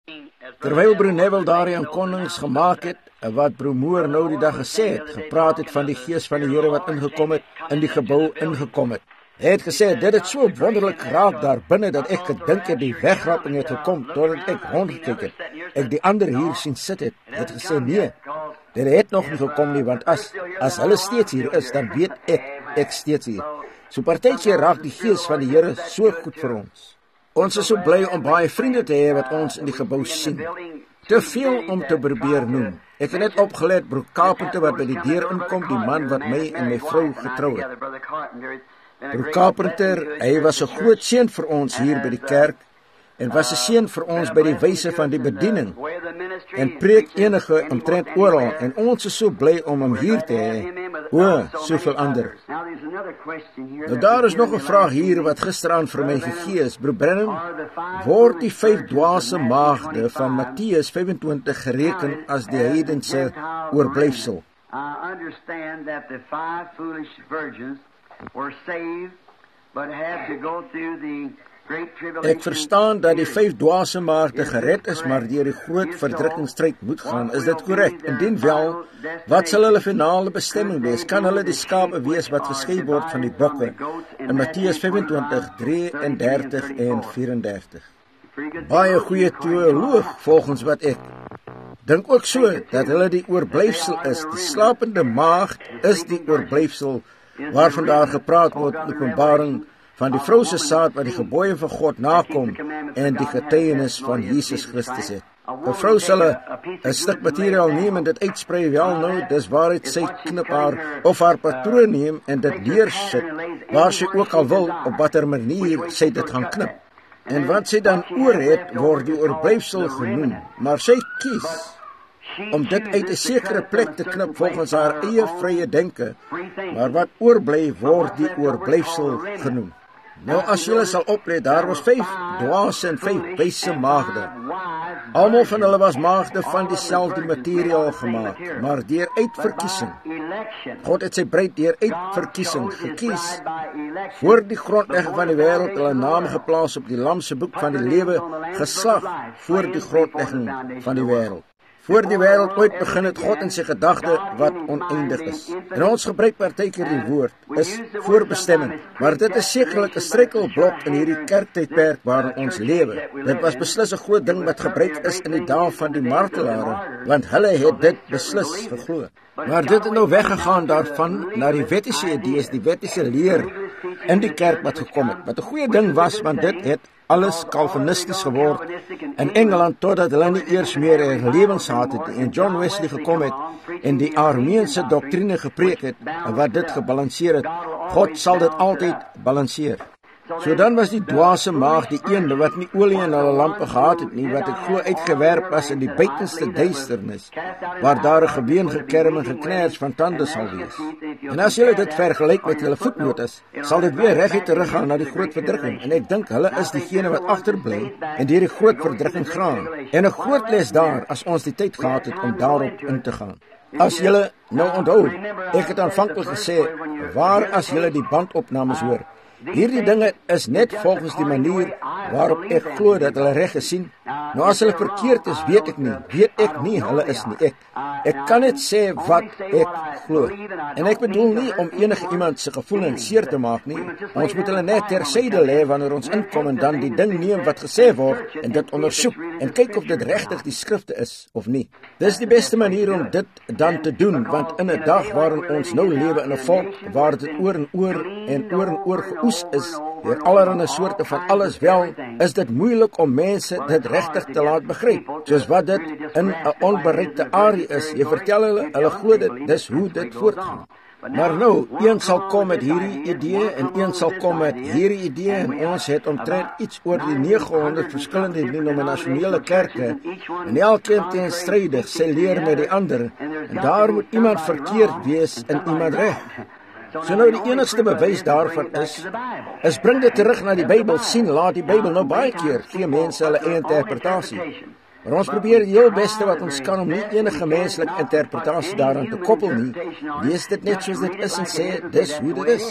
Terwyl broer Neville daardie aankondigings gemaak het, wat broer Moore nou die dag gesê het, gepraat het van die gees van die Here wat ingekom het, in die gebou ingekom het. Hy het gesê, dit het so wonderlik geraak daar binne, dat ek gedink het die wegrapping het gekom, totdat ek rondgekyk het. Ek die ander hier sien sit het gesê, nee, dit het nog nie gekom nie, want as hulle steeds hier is, dan weet ek steeds hier. So partykeer raak die gees van die Here so goed vir ons. Ons is so bly om baie vriende te hê wat ons in die gebou sien. Te veel om te probeer noem. Ek het net opgelet, broer Carpenter wat by die deur inkom, die man wat my en my vrou getrou het. Broer Carpenter, hy was 'n groot seën vir ons hier by die kerk, en was 'n seën vir ons by die wyse van die bediening, en preek enige omtrent oral, en ons is so bly om hom hier te hê, soveel ander. Nou daar is nog 'n vraag hier wat gisteraan vir my gegee is, broer Brennan, word die 5 dwaase maagde van Matteus 25 gereken as die heidense oorblyfsel? I understand that the 5 foolish virgins were saved, but had to go through the great tribulation. Ek verstaan dat die 5 dwaase maagde gered is, maar deur die groot verdrukkingsstryd moet gaan. Is dit korrek? Indien wel, wat sal hulle finale bestemming wees? Kan hulle die skape wees wat geskei word van die bokke? In Matteus 25, 33 en 34. Baie goeie teoloog, volgens wat ek dink ook so, dat hulle die oorblyfsel is. Die slapende maagd is die oorblyfsel, waarvan daar gepraat word in Openbaring, van die vrou se saad wat die gebooie van God nakom en die getuienis van Jesus Christus het. 'n Vrou sal 'n stuk materiaal neem en dit uitsprei, wel nou, dis waaruit sy knip haar patroon neem en dit neersit, waar sy ook al wil, op watter manier sy dit gaan knip. En wat sy dan oor het, word die oorblyfsel genoem, maar sy kies om dit uit 'n sekere plek te knip volgens haar eie vrye denke, maar wat oorbly word die oorblyfsel genoem. Nou as julle sal oplet, daar was 5 dwaase en 5 wyse maagde. Almal van hulle was maagde van dieselfde materiaal gemaak, maar deur uitverkiesing. God het sy bruid deur uitverkiesing gekies. Voor die grondlegging van die wêreld hulle name geplaas op die Lam se boek van die lewe, geslag voor die grondlegging van die wêreld. Voor die wêreld ooit begin het God in sy gedagte wat oneindig is. En ons gebruik partykeer die woord is voorbestemming, maar dit is sekerlik 'n struikelblok in hierdie kerktydperk waarin ons lewe. Dit was beslis 'n groot ding wat gebruik is in die dae van die martelare, want hulle het dit beslis geglo. Maar dit het nou weggegaan daarvan na die wettiese idees, die wettiese leer in die kerk wat gekom het. Wat 'n goeie ding was, want dit het alles Calvinisties geword in Engeland, totdat hulle nie eers meer herlewings gehad het en John Wesley gekom het en die Armeense doktrine gepreek het en wat dit gebalanseer het. God sal dit altyd balanseer. So dan was die dwaase maag die een wat nie olie in hulle lampe gehad het nie, wat ek glo uitgewerp was in die buitenste duisternis, waar daar 'n geween gekerm en geknars van tande sal wees. En as julle dit vergelyk met julle voetnotas, sal dit weer reguit teruggaan na die groot verdrukking, en ek dink hulle is diegene wat agterbly en deur die groot verdrukking gaan. En 'n groot les daar, as ons die tyd gehad het om daarop in te gaan. As julle nou onthou, ek het aanvanklik gesê, waar as julle die bandopnames hoor, hierdie dinge is net volgens die manier waarop ek glo dat hulle reg gesien. Nou as hulle verkeerd is, weet ek nie, hulle is nie ek. Ek kan net sê wat ek glo. En ek bedoel nie om enige iemand se gevoelens seer te maak nie. Ons moet hulle net tersyde lê wanneer ons inkom en dan die ding neem wat gesê word en dit ondersoek en kyk of dit regtig die skrifte is of nie. Dis die beste manier om dit dan te doen, want in 'n dag waarin ons nou lewe in 'n volk waar dit oor en oor geoes is, deur allerlei soorte van alles wel, is dit moeilik om mense dit regtig te laat begryp, soos wat dit in 'n onbereikte area is. Jy vertel hulle glo dit, dis hoe dit voortgaan. Maar nou, een sal kom met hierdie idee en een sal kom met hierdie idee en ons het omtrent iets oor die 900 verskillende denominasionele kerke en elkeen teenstrydig sy leer met die ander en daar moet iemand verkeerd wees en iemand reg. So nou die enigste bewys daarvan is bring dit terug na die Bybel, sien, laat die Bybel. Nou baie keer gee mense hulle eie interpretasie. Maar ons probeer die heel beste wat ons kan om nie enige menslike interpretasie daaraan te koppel nie. Lees dit net soos dit is en sê, dis hoe dit is.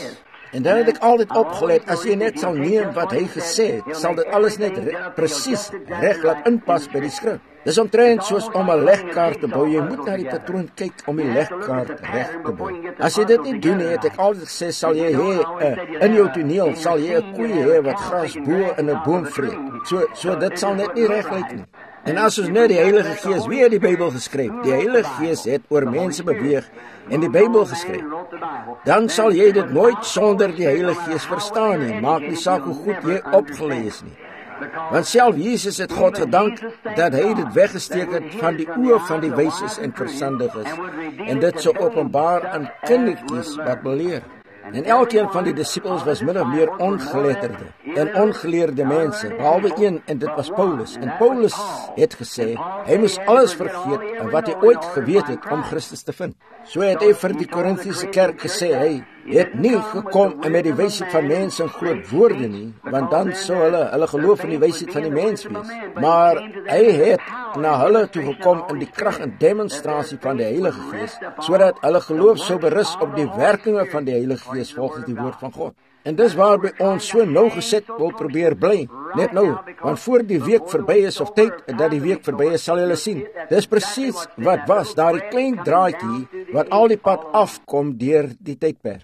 En dan het ek altyd opgelet, as jy net sal neem wat hy gesê het, sal dit alles net presies reg laat inpas by die skrif. Dis omtrent soos om 'n legkaart te bou. Jy moet na die patroon kyk om die legkaart reg te bou. As jy dit nie doen nie, het ek altyd gesê, sal jy hê in jou toneel sal jy 'n koei hê wat gras bo in 'n boom vreet. So dit sal net nie reg lyk nie. En as ons net die Heilige Gees, wie het die Bybel geskryf? Die Heilige Gees het oor mense beweeg en die Bybel geskryf. Dan sal jy dit nooit sonder die Heilige Gees verstaan nie. Maak nie saak hoe goed jy opgelees nie. Want self Jesus het God gedank dat hy dit weggesteek het van die oë van die wyses en verstandiges en dit so openbaar aan kindertjies wat beleer. En elkeen van die disippels was min of meer ongeletterde en ongeleerde mense, behalwe een, en dit was Paulus. En Paulus het gesê, hy moes alles vergeet en wat hy ooit geweet het om Christus te vind. So het hy vir die Korintiese kerk gesê, hy het nie gekom met die wysheid van mense en groot woorde nie, want dan sou hulle geloof in die wysheid van die mens wees. Maar hy het na hulle toe gekom in die krag en demonstrasie van die Heilige Gees, sodat hulle geloof sou berus op die werkinge van die Heilige Gees volgens die woord van God. En dis waarby ons so nougesit wil probeer bly, net nou, want voor die week verby is of tyd dat die week verby is, sal julle sien. Dis presies wat was, daardie klein draadjie wat al die pad afkom deur die tydperk.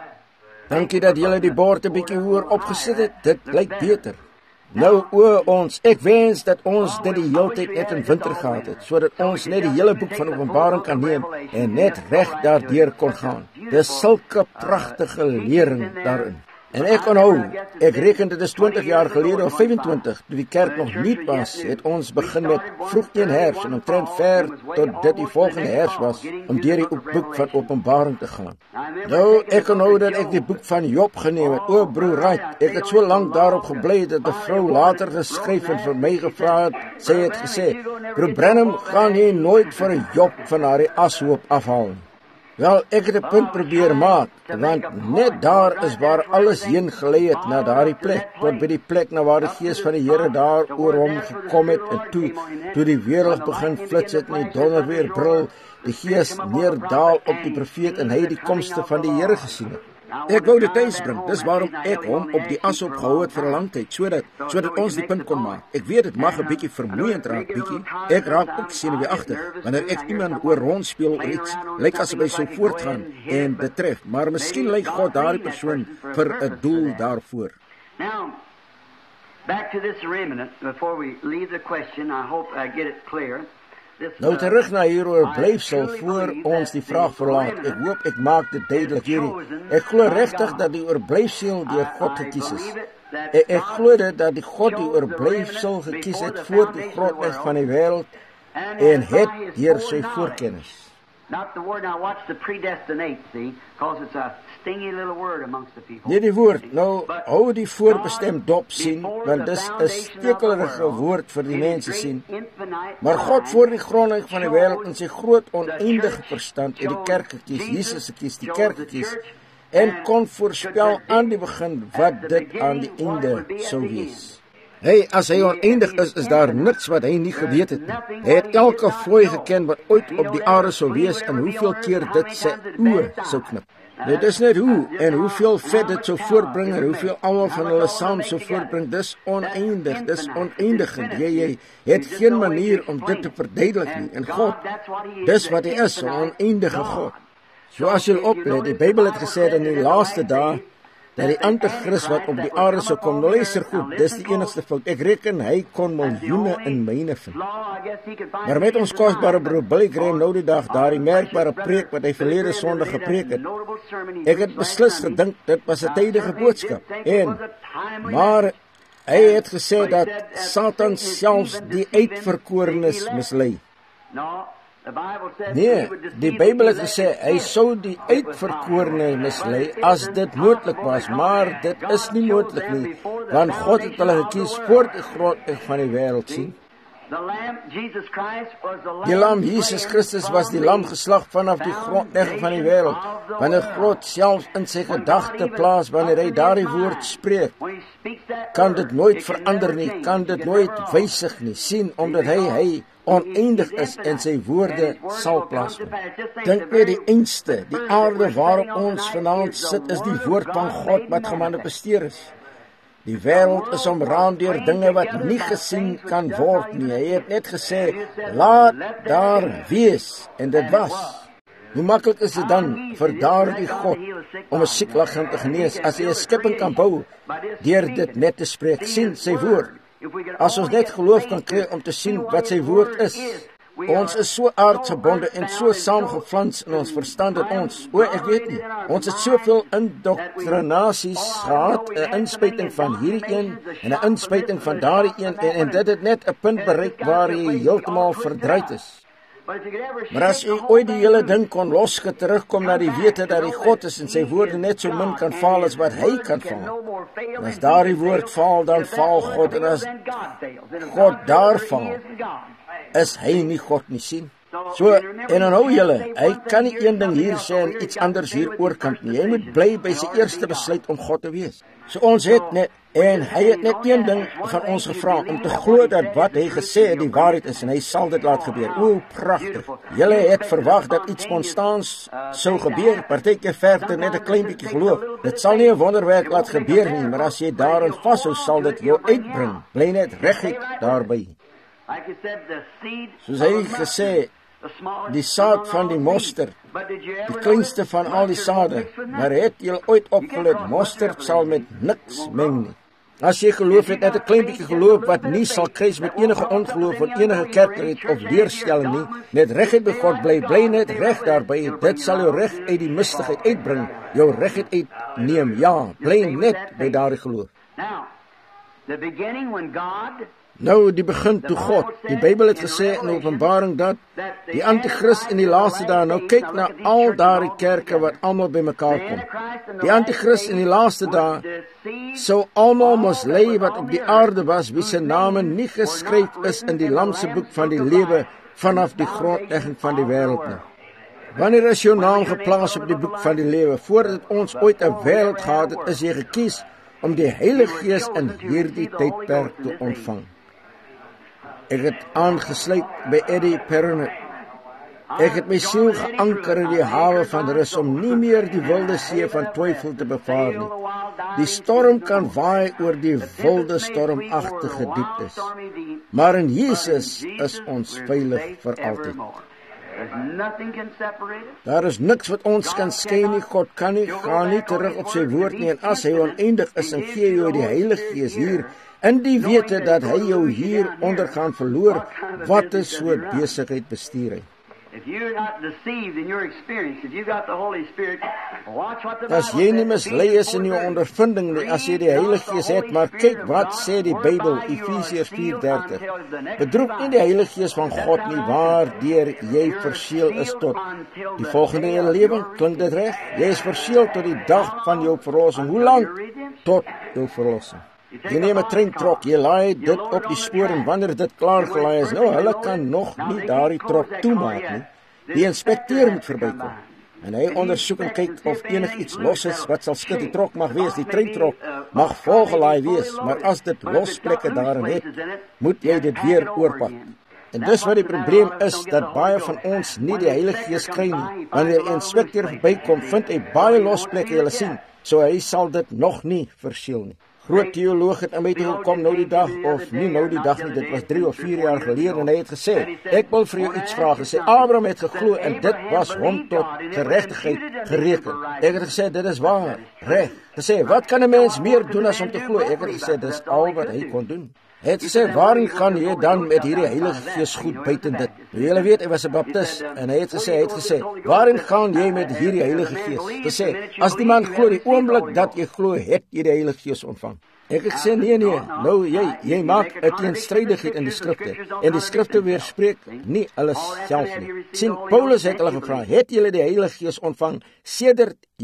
Dankie dat julle die bord 'n bietjie hoër opgesit het, dit lyk beter. Nou ons, ek wens dat ons dit die hele tyd net in winter gehad het, sodat ons net die hele boek van Openbaring kan neem en net reg daardeur kon gaan. Dis sulke pragtige lering daarin. En ek onthou, ek reken dit is 20 jaar gelede of 25, toe die kerk nog nuut was, het ons begin met vroeg teen herfs en omtrent ver tot dit die volgende herfs was, om deur die boek van Openbaring te gaan. Nou, ek onthou dat ek die boek van Job geneem het. O, broer Wright, ek het so lank daarop gebly dat 'n vrou later geskryf en vir my gevra het, sy het gesê, broer Branham, gaan jy nooit vir 'n Job van haar ashoop afhaal nie. Wel, ek het 'n punt probeer maak, want net daar is waar alles heen gelei het na daardie plek, tot by die plek na waar die Gees van die Here daar oor hom gekom het, en toe die weerlig begin flits het en die donder weer brul, die Gees neerdaal op die profeet en hy die komste van die Here gesien het. Ek wou dit tuisbring, dis waarom ek hom op die as opgehou het vir 'n lang tyd, sodat ons die punt kon maak. Ek weet dit mag 'n bietjie vermoeiend raak, bietjie. Ek raak ook senuweeagtig wanneer ek iemand oor rondspeel of iets, lyk asof hy so voortgaan en dit tref, maar miskien lyk God daardie persoon vir 'n doel daarvoor. Now, back to this remnant, before we leave the question, I hope I get it clear. Nou terug na hieroor blyfsel voor ons die vraag verlaat. Ek hoop ek maak dit duidelik hierdie. Ek glo regtig dat die oorblyfsel deur God gekies is. Ek glo dat die God die oorblyfsel gekies het voor die grondleg van die wêreld en het deur sy voorkennis. Not the word, now watch the predestinate, see, because it's a stingy little word amongst the people. Nee, die woord, nou, hou die voorbestem dop sien, want dis 'n stekelerige woord vir die mense sien. Maar God voor die grondlegging van die wêreld in sy groot oneindige verstand het die kerk gekies, Jesus gekies, die kerk gekies, en kon voorspel aan die begin wat dit aan die einde sou wees. As hy oneindig is daar niks wat hy nie geweet het nie. Hy het elke vlooi geken wat ooit op die aarde sou wees en hoeveel keer dit sy oë sou knip. Dit is net hoe en hoeveel vet dit sou voortbring en hoeveel almal van hulle saam sou voortbring. Dis oneindig, dis oneindigend. Jy het geen manier om dit te verduidelik nie. En God, dis wat hy is, 'n oneindige God. So as jy oplet, die Bybel het gesê in die laaste dae dat die antichrist wat op die aarde sou kom, nou luister goed, dis die enigste fout. Ek reken hy kon miljoene in myne vind. Maar met ons kosbare broer Billy Graham nou die dag, daardie merkbare preek wat hy verlede Sondag gepreek het, ek het beslis gedink, dit was 'n tydige boodskap. Maar hy het gesê dat Satan selfs die uitverkorenes mislei. Nee, die Bybel het gesê, hy sou die uitverkorene mislei as dit moontlik was, maar dit is nie moontlik nie, want God het hulle gekies voor die grondlegging van die wêreld sien. Die lam Jesus Christus was die lam geslag vanaf die grondlegging van die wêreld. Wanneer God self in sy gedagte plaas, wanneer hy daardie woord spreek, kan dit nooit verander nie, kan dit nooit wysig nie, sien, omdat hy oneindig is en sy woorde sal plaasvind. Dink net die einste, die aarde waarop ons vanaand sit, is die woord van God wat gemanifesteer is. Die wêreld is omraam deur dinge wat nie gesien kan word nie. Hy het net gesê, laat daar wees, en dit was. Hoe maklik is dit dan vir daardie God om 'n siek liggaam te genees, as hy 'n skepping kan bou, deur dit net te spreek, sien sy woord. As ons net geloof kan kry om te sien wat sy woord is. Ons is so aardgebonde en so saamgeflans in ons verstand dat ek weet nie, ons het soveel indoktrinasies gehad, 'n inspuiting van hierdie een en 'n inspuiting van daardie een, en dit het net 'n punt bereik waar jy heeltemal verdryd is. Maar as jy ooit die hele ding kon losge, terugkom na die wete dat die God is en sy woorde net so min kan faal as wat hy kan faal. En as daardie woord faal, dan faal God, en as God daar faal, is hy nie God nie, sien. So, en dan hou julle, hy kan nie een ding hier sê en iets anders hier oorkant nie. Hy moet bly by sy eerste besluit om God te wees. So ons het net, en hy het net een ding van ons gevra, om te glo dat wat hy gesê het die waarheid is, en hy sal dit laat gebeur. O, pragtig. Julle het verwag dat iets konstants sou gebeur, partykeer verder net 'n klein bietjie geloof. Dit sal nie 'n wonderwerk laat gebeur nie, maar as jy daarin vashou, sal dit jou uitbring. Bly net reguit daarby. Soos hy gesê, die saad van die mosterd, die kleinste van al die sade, maar het jy ooit opgelet, mosterd sal met niks meng nie. As jy geloof het, net 'n klein bietjie geloof wat nie sal kruis met enige ongeloof of enige kerkheid of leerstelling nie, net reguit by God bly net reg daarby, dit sal jou reg uit die mistigheid uitbring, jou reguit uitneem, ja, bly net by daardie geloof. Nou, die begin toe God, die Bybel het gesê in Openbaring dat die Antichrist in die laaste dae, nou kyk na al daardie kerke wat almal bymekaar kom. Die Antichrist in die laaste dae sou almal mos lei wat op die aarde was, wie se name nie geskryf is in die Lam se boek van die lewe vanaf die grondlegging van die wêreld nie. Wanneer is jou naam geplaas op die boek van die lewe? Voordat ons ooit 'n wêreld gehad het, is jy gekies om die Heilige Gees in hierdie tydperk te ontvang. Ek het aangesluit by Eddie Perrin. Ek het my siel geanker in die hawe van rus om nie meer die wilde see van twyfel te bevaar nie. Die storm kan waai oor die wilde stormagtige dieptes, maar in Jesus is ons veilig vir altyd. Daar is niks wat ons kan skei nie. God kan nie, gaan nie terug op sy woord nie, en as hy oneindig is en gee jou die Heilige Gees hier, in die wete dat hy jou hier onder gaan verloor, wat is so besigheid bestuur hy? As jy nie mislei is in jou ondervinding nie, as jy die Heilige Gees het, maar kyk wat sê die Bybel, Efesiërs 4:30. Bedroef nie die Heilige Gees van God nie, waardeur jy verseël is tot die volgende lewe. Klink dit reg? Jy is verseël tot die dag van jou verlossing. Hoe lank? Tot jou verlossing. Jy neem 'n treintrok, jy laai dit op die spoor, en wanneer dit klaar gelaai is, nou, hulle kan nog nie daardie trok toemaak nie. Die inspekteur moet verbykom, en hy ondersoek en kyk of enigiets los is wat sal skud. Die trok mag wees, die treintrok mag volgelaai wees, maar as dit losplekke daarin het, moet jy dit weer oorpak. En dis wat die probleem is, dat baie van ons nie die Heilige Gees kry nie. Wanneer die inspekteur verbykom, vind hy baie losplekke, julle sien, so hy sal dit nog nie verseël nie. Groot teoloog het aan my toe gekom nou die dag, of nie nou die dag nie, dit was 3 of 4 jaar gelede, en hy het gesê, ek wil vir jou iets vraag, gesê, Abraham het geglo, en dit was hom tot geregtigheid gereken. Ek het gesê, dit is waar, reg. Gesê, wat kan 'n mens meer doen as om te glo? Ek het gesê, dit is al wat hy kon doen. Hy het gesê, waarin gaan jy dan met hierdie Heilige Gees goed buiten dit? Nou, julle weet, hy was 'n baptist, en hy het gesê, waarin gaan jy met hierdie Heilige Gees? Gesê, as die man glo, die oomblik dat jy glo, het jy die Heilige Gees ontvang. Ek het gesê, nee, nou, jy maak 'n teenstrydigheid in die skrifte, en die skrifte weerspreek nie alles self nie. Sien, Paulus het hulle gevra, het julle die Heilige Gees ontvang, sedert julle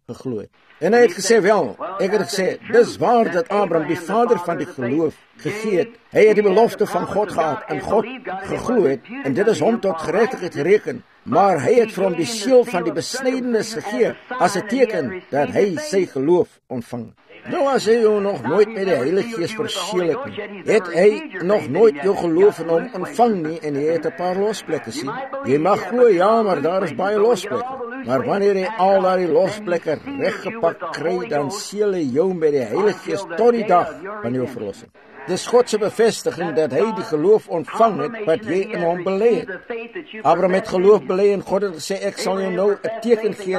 geglo het. En hy het gesê, wel, ek het gesê, dis waar dat Abraham die vader van die geloof gegee het. Hy het die belofte van God gehad en God geglo het, en dit is hom tot geregtigheid gereken. Maar hy het vir hom die seël van die besnydenis gegee, as 'n teken dat hy sy geloof ontvang. Nou as hy jou nog nooit met die Heilige Gees verseël het nie, het hy nog nooit jou geloof in hom ontvang nie, en jy het 'n paar losplekke sien. Jy mag glo, ja, maar daar is baie losplekke. Maar wanneer jy al daardie losplekke reggepak kry, dan seël hy jou met die Heilige Gees tot die dag van jou verlossing. Dis God se bevestiging dat hy die geloof ontvang het wat jy in hom belê het. Abraham het geloof belê en God het gesê, ek sal jou nou 'n teken gee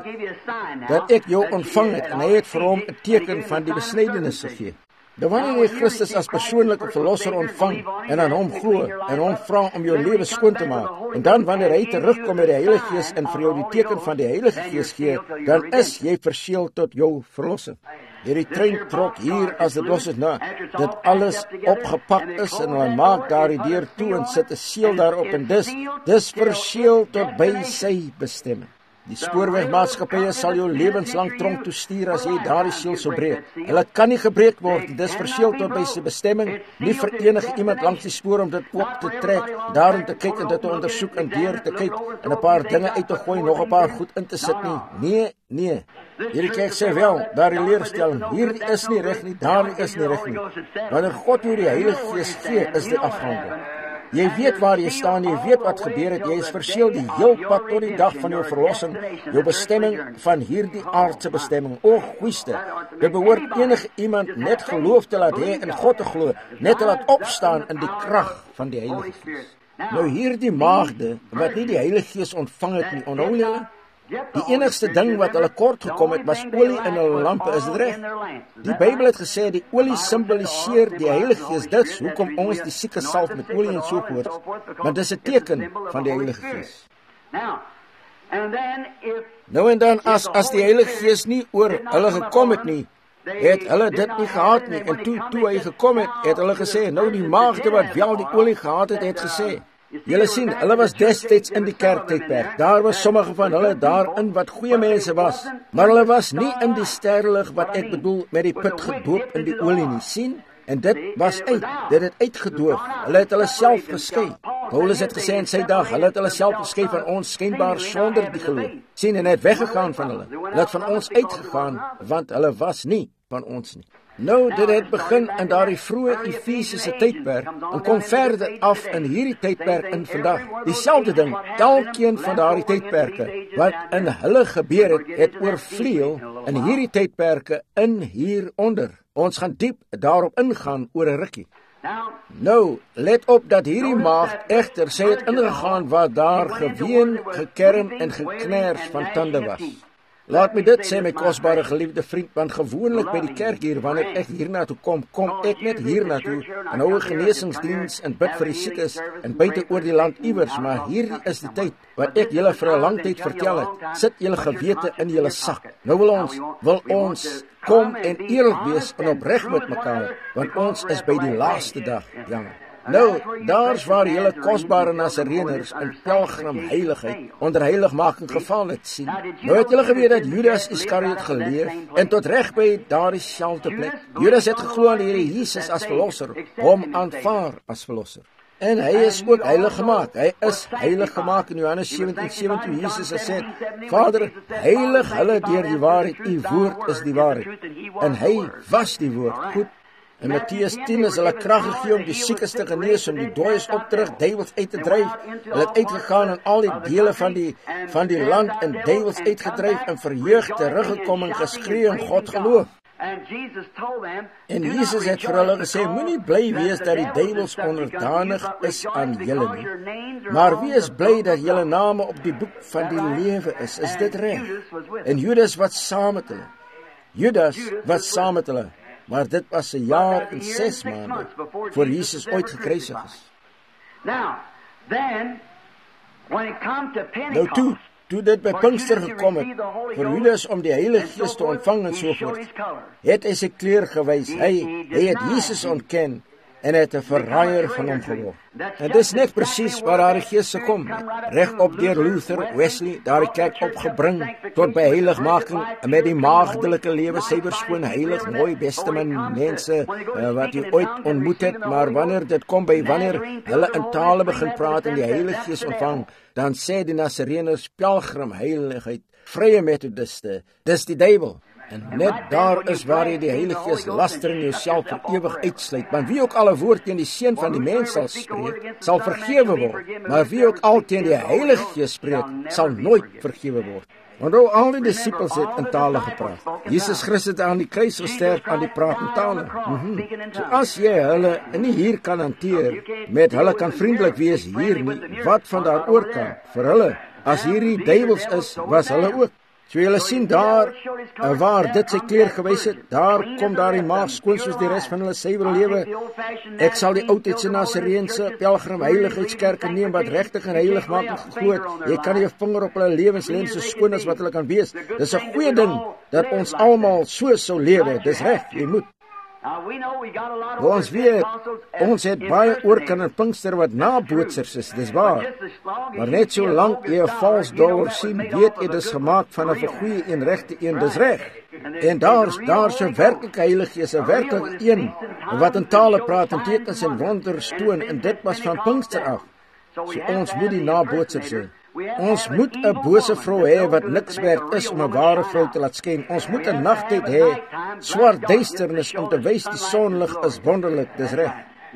dat ek jou ontvang het, en hy het vir hom 'n teken van die besnydenis gegee. Nou wanneer jy Christus as persoonlike verlosser ontvang en aan hom glo en hom vra om jou lewe skoon te maak, en dan wanneer hy terugkom met die Heilige Gees en vir jou die teken van die Heilige Gees gee, dan is jy verseël tot jou verlossing. Hierdie trein trok hier as dit los is na, dit alles opgepak is, en hulle maak daardie deur toe en sit 'n seël daarop, en dis verseël tot by sy bestemming. Die spoorwegmaatskappye sal jou lewenslang tronk toe stuur as jy daardie seël sou breek. Hulle kan nie gebreek word, dis verseël tot by sy bestemming, nie vir enige iemand langs die spoor om dit oop te trek, daarom te kyk en dit te ondersoek en deur te kyk en 'n paar dinge uit te gooi, nog 'n paar goed in te sit nie. Nee. Hierdie kerk sê wel, daardie leerstelling, hierdie is nie reg nie, daardie is nie reg nie. Wanneer God jou die Heilige Gees gee, is die afhandel. Jy weet waar jy staan, jy weet wat gebeur het, jy is verseël die heel pad tot die dag van jou verlossing, jou bestemming van hierdie aardse bestemming. O, goeieste, dit behoort enige iemand net geloof te laat hê en God te glo, net te laat opstaan in die krag van die Heilige Gees. Nou hierdie maagde, wat nie die Heilige Gees ontvang het nie, onthou julle? Die enigste ding wat hulle kort gekom het, was olie in hulle lampe, is dit reg? Die Bybel het gesê, die olie symboliseer die Heilige Gees, dit hoekom ons die sieke salf met olie en so voort, want dit is 'n teken van die Heilige Gees. Nou en dan, as die Heilige Gees nie oor hulle gekom het nie, het hulle dit nie gehad nie, en toe hy gekom het hulle gesê, nou die maagde wat wel die olie gehad het gesê, julle sien, hulle was destyds in die kerktydperk. Daar was sommige van hulle daarin wat goeie mense was, maar hulle was nie in die sterrelig wat ek bedoel met die put gedoop in die olie nie, sien? En dit was dit het uitgedoof. Hulle het hulle self geskei. Paulus het gesê in sy dag, hulle het hulle self geskei van ons skynbaar sonder die geloof. Sien, en het weggegaan van hulle. Hulle het van ons uitgegaan, want hulle was nie van ons nie. Nou, dit het begin in daardie vroeë Efesiese tydperk en kom verder af in hierdie tydperk in vandag. Dieselfde ding, elkeen van daardie tydperke wat in hulle gebeur het oorvleuel in hierdie tydperke in hieronder. Ons gaan diep daarop ingaan oor 'n rukkie. Nou, let op dat hierdie maagd egter, sy het ingegaan waar daar geween, gekerm en gekners van tande was. Laat my dit sê, my kosbare geliefde vriend, want gewoonlik by die kerk hier, wanneer ek hiernatoe kom ek net hiernatoe en hou 'n genesingsdiens en bid vir die siekes en buite oor die land iewers, maar hierdie is die tyd wat ek julle vir 'n lang tyd vertel het. Sit julle gewete in julle sak. Nou wil ons kom en eerlik wees en opreg met mekaar, want ons is by die laaste dag, jammer. Nou, daar's waar julle kosbare Nasareners in pelgrim heiligheid onder heiligmaking geval het, sien. Nou het julle geweet dat Judas Iskariot geleef en tot reg by daardie selfde plek. Judas het geglo aan die Here Jesus as verlosser, hom aanvaar as verlosser. En hy is ook heilig gemaak. Hy is heilig gemaak in Johannes 17:7 toe Jesus gesê het, Vader, heilig hulle deur die waarheid, u woord is die waarheid. En hy was die woord, goed. In Matteus 10 is hulle krag gegee om die siekes te genees, om die dooies op te rig, duiwels uit te dryf. Hulle het uitgegaan in al die dele van die land en duiwels uitgedryf en verheug teruggekom en geskree en God geloof. En Jesus het vir hulle gesê, moenie bly wees dat die duiwels onderdanig is aan julle nie, maar wees bly dat julle name op die boek van die lewe is dit reg? En Judas wat saam met hulle, maar dit was 'n jaar en 6 maande voor Jesus ooit gekruisig is. Nou toe dit by Pinkster gekom het, vir Judas om die Heilige Gees te ontvang en so voort, het hy sy kleur gewys. Hy het Jesus ontken en het 'n verraaier van hom geword. En dis net presies waar daardie gees se kom, reg op deur Luther, Wesley, daardie kerk opgebring tot by heiligmaking met die maagdelike lewe, suiwer, skoon, heilig, mooi, beste mense wat jy ooit ontmoet het, maar wanneer dit kom by wanneer hulle in tale begin praat en die Heilige Gees ontvang, dan sê die Nasareners, pelgrim, heiligheid, vrye methodiste, dis die duiwel. En net daar is waar jy die Heilige Gees laster in jouself vir ewig uitsluit. Want wie ook al 'n woord teen die seun van die mens sal spreek, sal vergewe word. Maar wie ook al teen die Heilige Gees spreek, sal nooit vergewe word. Onthou, al die disippels het in tale gepraat. Jesus Christus het aan die kruis gesterf aan die praat in tale. So as jy hulle nie hier kan hanteer, met hulle kan vriendelik wees hier nie, wat van daar oor kan, vir hulle, as hierdie duiwels is, was hulle ook. So julle sien daar, waar dit sy kleur gewys het, daar kom daar die maag skoon soos die res van hulle suiwer lewe. Ek sal die oudheidse Nasareense pelgrim heiligheidskerke neem wat regtig en heilig maak en geglo het. Jy kan jou vinger op hulle lewenslens so skoon as wat hulle kan wees. Dis 'n goeie ding dat ons almal so sou lewe. Dis reg, jy moet. Ons weet, ons het baie oorkan en Pinkster wat nabootsers is, dis waar. Maar net so lank jy 'n vals dollar sien, weet jy dis gemaak van 'n goeie een, regte een, dis reg. En daar's 'n werklike Heilige Gees, 'n werklike een wat in tale praat en tekens en wonders toon, en dit was van Pinkster af. So ons moet die nabootsers hê. Ons moet 'n bose vrou hê wat niks werd is om 'n ware vrou te laat skyn. Ons moet 'n nagtyd hê, swart duisternis om te wys die sonlig is wonderlik, dis reg.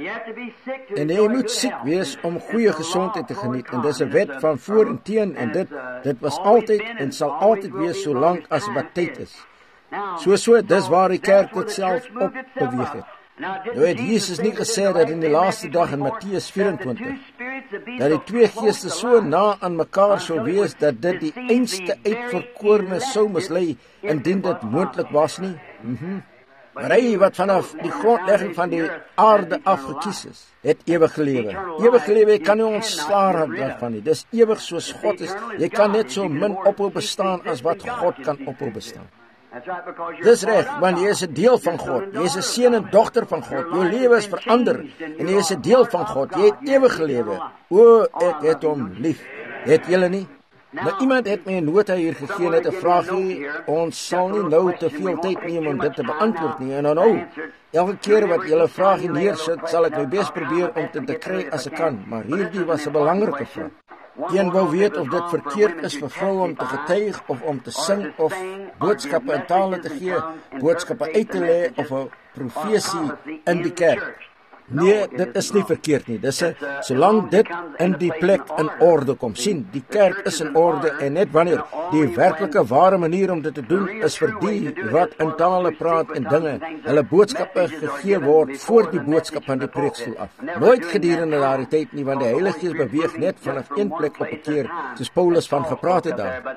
En jy moet siek wees om goeie gesondheid te geniet, en dis 'n wet van voor en teen, en dit was altyd en sal altyd wees solank as wat tyd is. So, dis waar die kerk dit self op beweeg het. Nou het Jesus nie gesê dat in die laaste dag in Matteus 24, dat die twee geeste so na aan mekaar sou wees, dat dit die einste uitverkorene sou mislei, indien dit moontlik was nie. Maar hy wat vanaf die grondlegging van die aarde af gekies is, het ewige lewe. Ewige lewe kan nie ontslaa raak daarvan nie. Dis ewig soos God is. Jy kan net so min ophou bestaan as wat God kan ophou bestaan. Dis reg, want jy is 'n deel van God. Jy is 'n seun en dogter van God. Jou lewe is verander en jy is 'n deel van God. Jy het ewige lewe. O, ek het hom lief. Het julle nie? Maar iemand het my 'n nota hier gegee met 'n vraagie. Ons sal nie nou te veel tyd neem om dit te beantwoord nie. En nou, elke keer wat julle vraagie neersit, sal ek my bes probeer om dit te kry as ek kan. Maar hierdie was 'n belangrike vraag. Een wou weet of dit verkeerd is vir vroue om te getuig of om te sing of boodskappe in tale te gee, boodskappe uit te lê of 'n profesie in die kerk. Nee, dit is nie verkeerd nie. Dis solank dit in die plek in orde kom. Sien, die kerk is in orde en net wanneer die werklike ware manier om dit te doen is vir die wat in tale praat en dinge, hulle boodskappe gegee word voor die boodskap van die preekstoel af. Nooit gedurende daardie tyd nie, want die Heilige Gees beweeg net vanaf een plek op 'n keer, soos Paulus van gepraat het daar.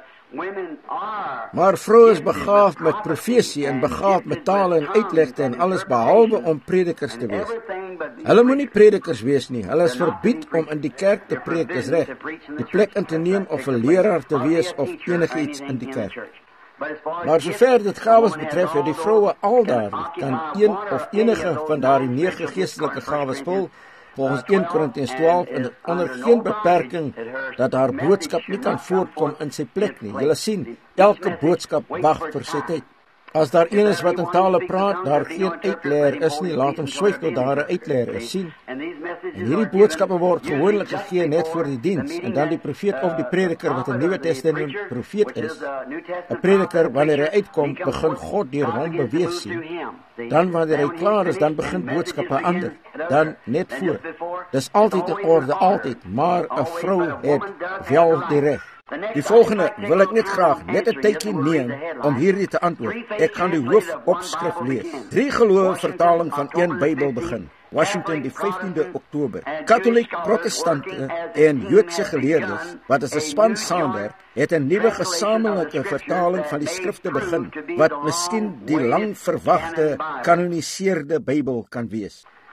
Maar vroue is begaafd met profesie en begaafd met tale en uitlegte en alles behalwe om predikers te wees. Hulle moet nie predikers wees nie. Hulle is verbied om in die kerk te preek, dis reg. Die plek in te neem of 'n leraar te wees of enigiets in die kerk. Maar sover dit gawes betref, het die vroue al daardie kan een of enige van daardie 9 geestelike gawes vul. Volgens 1 Korintiërs 12 en onder geen beperking dat haar boodskap nie kan voortkom in sy plek nie. Julle sien, elke boodskap wag vir sy tyd. As daar een is wat in tale praat, daar geen uitleer is nie, laat hom swyg tot daar 'n uitleer is, sien. En hierdie boodskappe word gewoonlik gegee net voor die diens, en dan die profeet of die prediker wat 'n Nuwe Testament profeet is. 'n Prediker, wanneer hy uitkom, begin God deur hom beweeg sien. Dan wanneer hy klaar is, dan begin boodskappe ander, dan net voor. Dis altyd in orde, altyd, maar 'n vrou het wel die reg. Die volgende wil ek net graag net 'n tydjie neem om hierdie te antwoord. Ek gaan die hoofopskrif lees. 3 gelowe vertaling van een Bybel begin. Washington, die 15de Oktober. Katholiek, Protestante en Joodse geleerdes, wat as 'n span saamwerk, het 'n nuwe gesamentlike vertaling van die skrifte begin, wat miskien die lang verwagte kanoniseerde Bybel kan wees.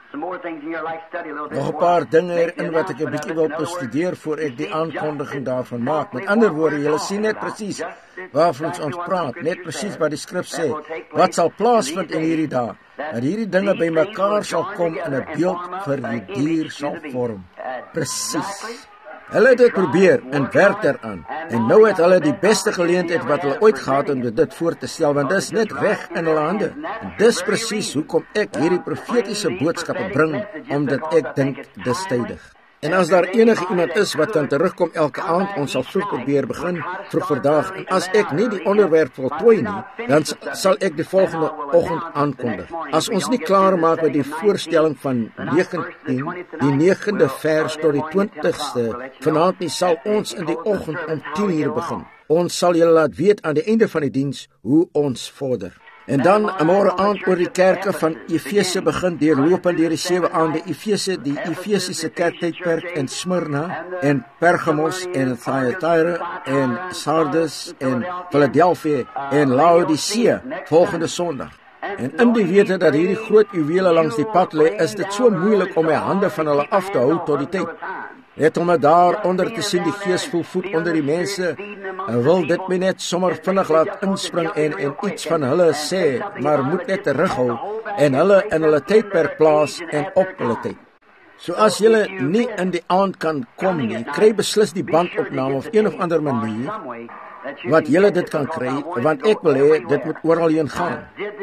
Nog 'n paar dinge hierin wat ek 'n bietjie wil bestudeer voor ek die aankondiging daarvan maak. Met ander woorde, julle sien net presies waarvan ons praat, net presies wat die skrif sê. Wat sal plaasvind in hierdie dae? Dat hierdie dinge bymekaar sal kom in 'n beeld vir die dier sal vorm. Presies. Hulle het dit probeer en werk daaraan. En nou het hulle die beste geleentheid wat hulle ooit gehad om dit voor te stel, want dis net reg in hulle hande. En dis presies hoekom ek hierdie profetiese boodskappe bring, omdat ek dink dis tydig. En as daar enige iemand is wat kan terugkom elke aand, ons sal vroeg probeer begin, vroeg vandag. En as ek nie die onderwerp voltooi nie, dan sal ek die volgende oggend aankondig. As ons nie klaar maak met die voorstelling van 19, die 9de vers tot die 20ste, vanaand nie, sal ons in die oggend om 10:00 begin. Ons sal julle laat weet aan die einde van die diens hoe ons vorder. En dan môre aand oor die kerke van Efese begin deurlopend deur die 7 aande Efese, die Efesiese kerktydperk in Smyrna en Pergamos en Thyatira en Sardes en Philadelphia en Laodicea volgende Sondag. En in die wete dat hierdie groot juwele langs die pad lê, is dit so moeilik om my hande van hulle af te hou tot die tyd. Net om het daar onder te sien, die Gees voel voet onder die mense, en wil dit my net sommer vinnig laat inspring en iets van hulle sê, maar moet net terughou, en hulle in hulle tydperk plaas en op hulle tyd. So as julle nie in die aand kan kom nie, kry beslis die bandopname of een of ander manier, wat julle dit kan kry, want ek wil hê, dit moet oral heen gaan.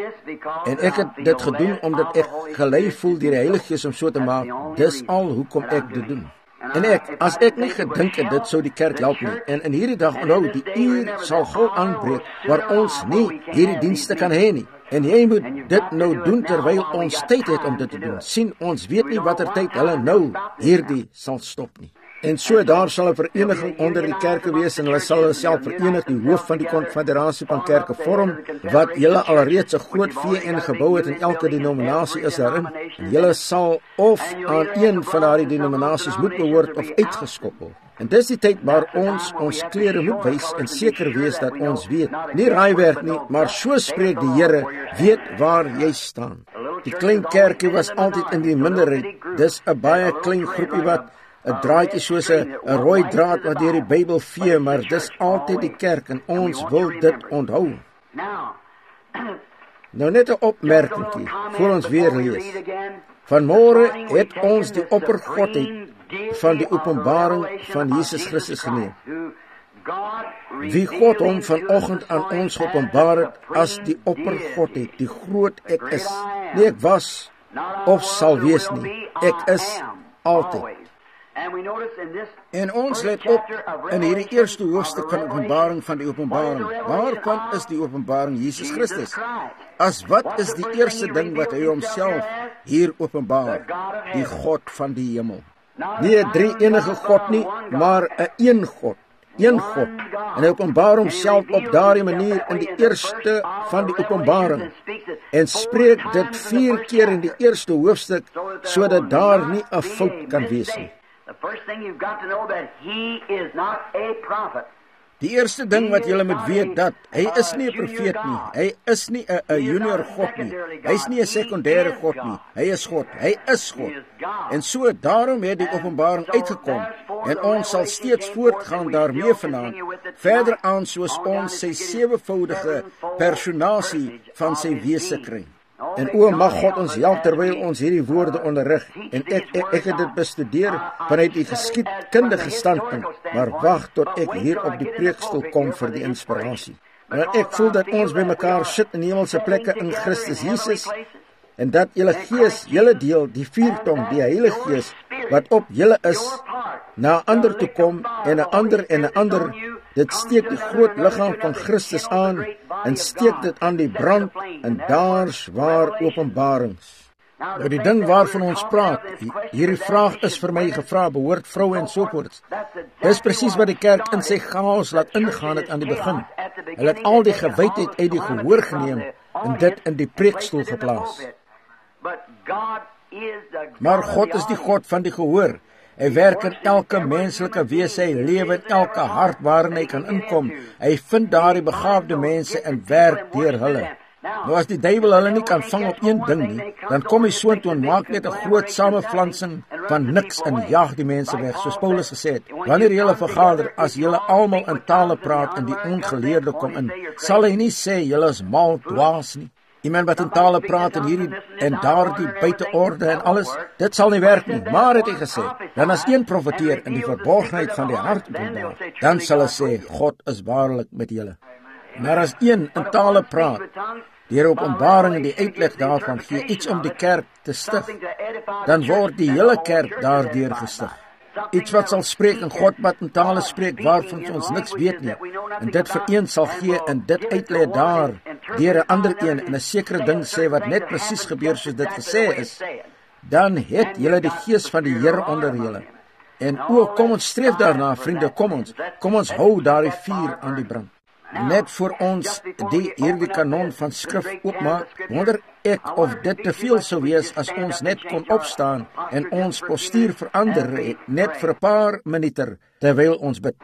En ek het dit gedoen, omdat ek gelei voel deur die Heilige Gees om so te maak, dis al hoekom ek dit doen. En as ek nie gedink het, dit sou die kerk help nie. En in hierdie dag, onthou, die uur sal gou aanbreek, waar ons nie hierdie dienste kan hê nie. En jy moet dit nou doen, terwyl ons tyd het om dit te doen. Sien, ons weet nie watter tyd hulle nou hierdie sal stop nie. En so daar sal 'n vereniging onder die kerke wees, en hulle sal hulle self verenig, die hoof van die konfederasie van kerke vorm, wat julle alreeds 'n groot VN gebou het, en elke denominasie is daarin. En julle sal of aan een van daardie denominasies moet behoort of uitgeskop word. En dis die tyd waar ons klere moet wys en seker wees dat ons weet, nie raaiwerk nie, maar so spreek die Here, weet waar jy staan. Die klein kerkie was altyd in die minderheid, dis 'n baie klein groepie wat 'n draadjie soos 'n rooi draad wat deur die Bybel vee, maar dis altyd die kerk en ons wil dit onthou. Nou net 'n opmerkingie voor ons weer lees. Vanmôre het ons die oppergodheid van die openbaring van Jesus Christus geneem. Wie God hom vanoggend aan ons geopenbaar het as die oppergodheid, die groot ek is. Nie ek was of sal wees nie, ek is altyd. En ons let op in hierdie eerste hoofstuk van Openbaring van die Openbaring. Waarvan is die Openbaring Jesus Christus? As wat is die eerste ding wat hy homself hier openbaar? Die God van die hemel. Nie 'n drie-enige God nie, maar 'n een God. Een God. En hy openbaar homself op daardie manier in die eerste van die Openbaring. En spreek dit 4 keer in die eerste hoofstuk, sodat daar nie 'n fout kan wees nie. Die eerste ding wat julle moet weet, dat hy is nie 'n profeet nie. Hy is nie 'n junior God nie. Hy is nie 'n sekondêre God nie. Hy is God. Hy is God. En so daarom het die Openbaring uitgekom. En ons sal steeds voortgaan daarmee vanaand. Verder aan soos ons sy 7voudige personasie van sy wese kry. En mag God ons help terwyl ons hierdie woorde onderrig. En ek het dit bestudeer vanuit die geskiedkundige standpunt, maar wag tot ek hier op die preekstoel kom vir die inspirasie. En ek voel dat ons by mekaar sit in hemelse plekke in Christus Jesus, en dat julle gees, julle deel, die vuurtong, die Heilige Gees, wat op julle is, na 'n ander toe kom, en 'n ander en 'n ander. Dit steek die groot liggaam van Christus aan, en steek dit aan die brand, en daar's waar openbarings. Nou die ding waarvan ons praat, hierdie vraag is vir my gevra, behoort vroue en sovoorts. Dis presies wat die kerk in sy chaos laat ingaan het aan die begin. Hulle het al die gewydheid uit die gehoor geneem, en dit in die preekstoel geplaas. Maar God is die God van die gehoor. Hy werk in elke menslike wese, hy lewe in elke hart waarin hy kan inkom. Hy vind daardie begaafde mense en werk deur hulle. Nou as die duiwel hulle nie kan vang op een ding nie, dan kom hy soontoe en maak net 'n groot samevlansing van niks en jaag die mense weg, soos Paulus gesê het. Wanneer julle vergader, as julle almal in tale praat en die ongeleerde kom in, sal hy nie sê julle is mal dwaas nie. Iemand wat in tale praat en daardie buiteorde en alles, dit sal nie werk nie. Maar het hy gesê, dan as een profeteer in die verborgenheid van die hart openbaar, dan sal hy sê, God is waarlik met julle. Maar as een in tale praat, die openbaring en die uitleg daarvan gee iets om die kerk te stig, dan word die hele kerk daardeur gestig. Iets wat sal spreek en God wat in tale spreek waarvan ons niks weet nie, en dit vir een sal gee en dit uitlei daar deur 'n ander een en 'n sekere ding sê wat net presies gebeur soos dit gesê is, dan het julle die gees van die Here onder julle. En kom ons streef daarna, vriende, kom ons hou daardie vuur aan die brand. Net voor ons hierdie kanon van skrif oopmaak, wonder ek of dit te veel sou wees as ons net kon opstaan en ons postuur verander net vir 'n paar minute terwyl ons bid.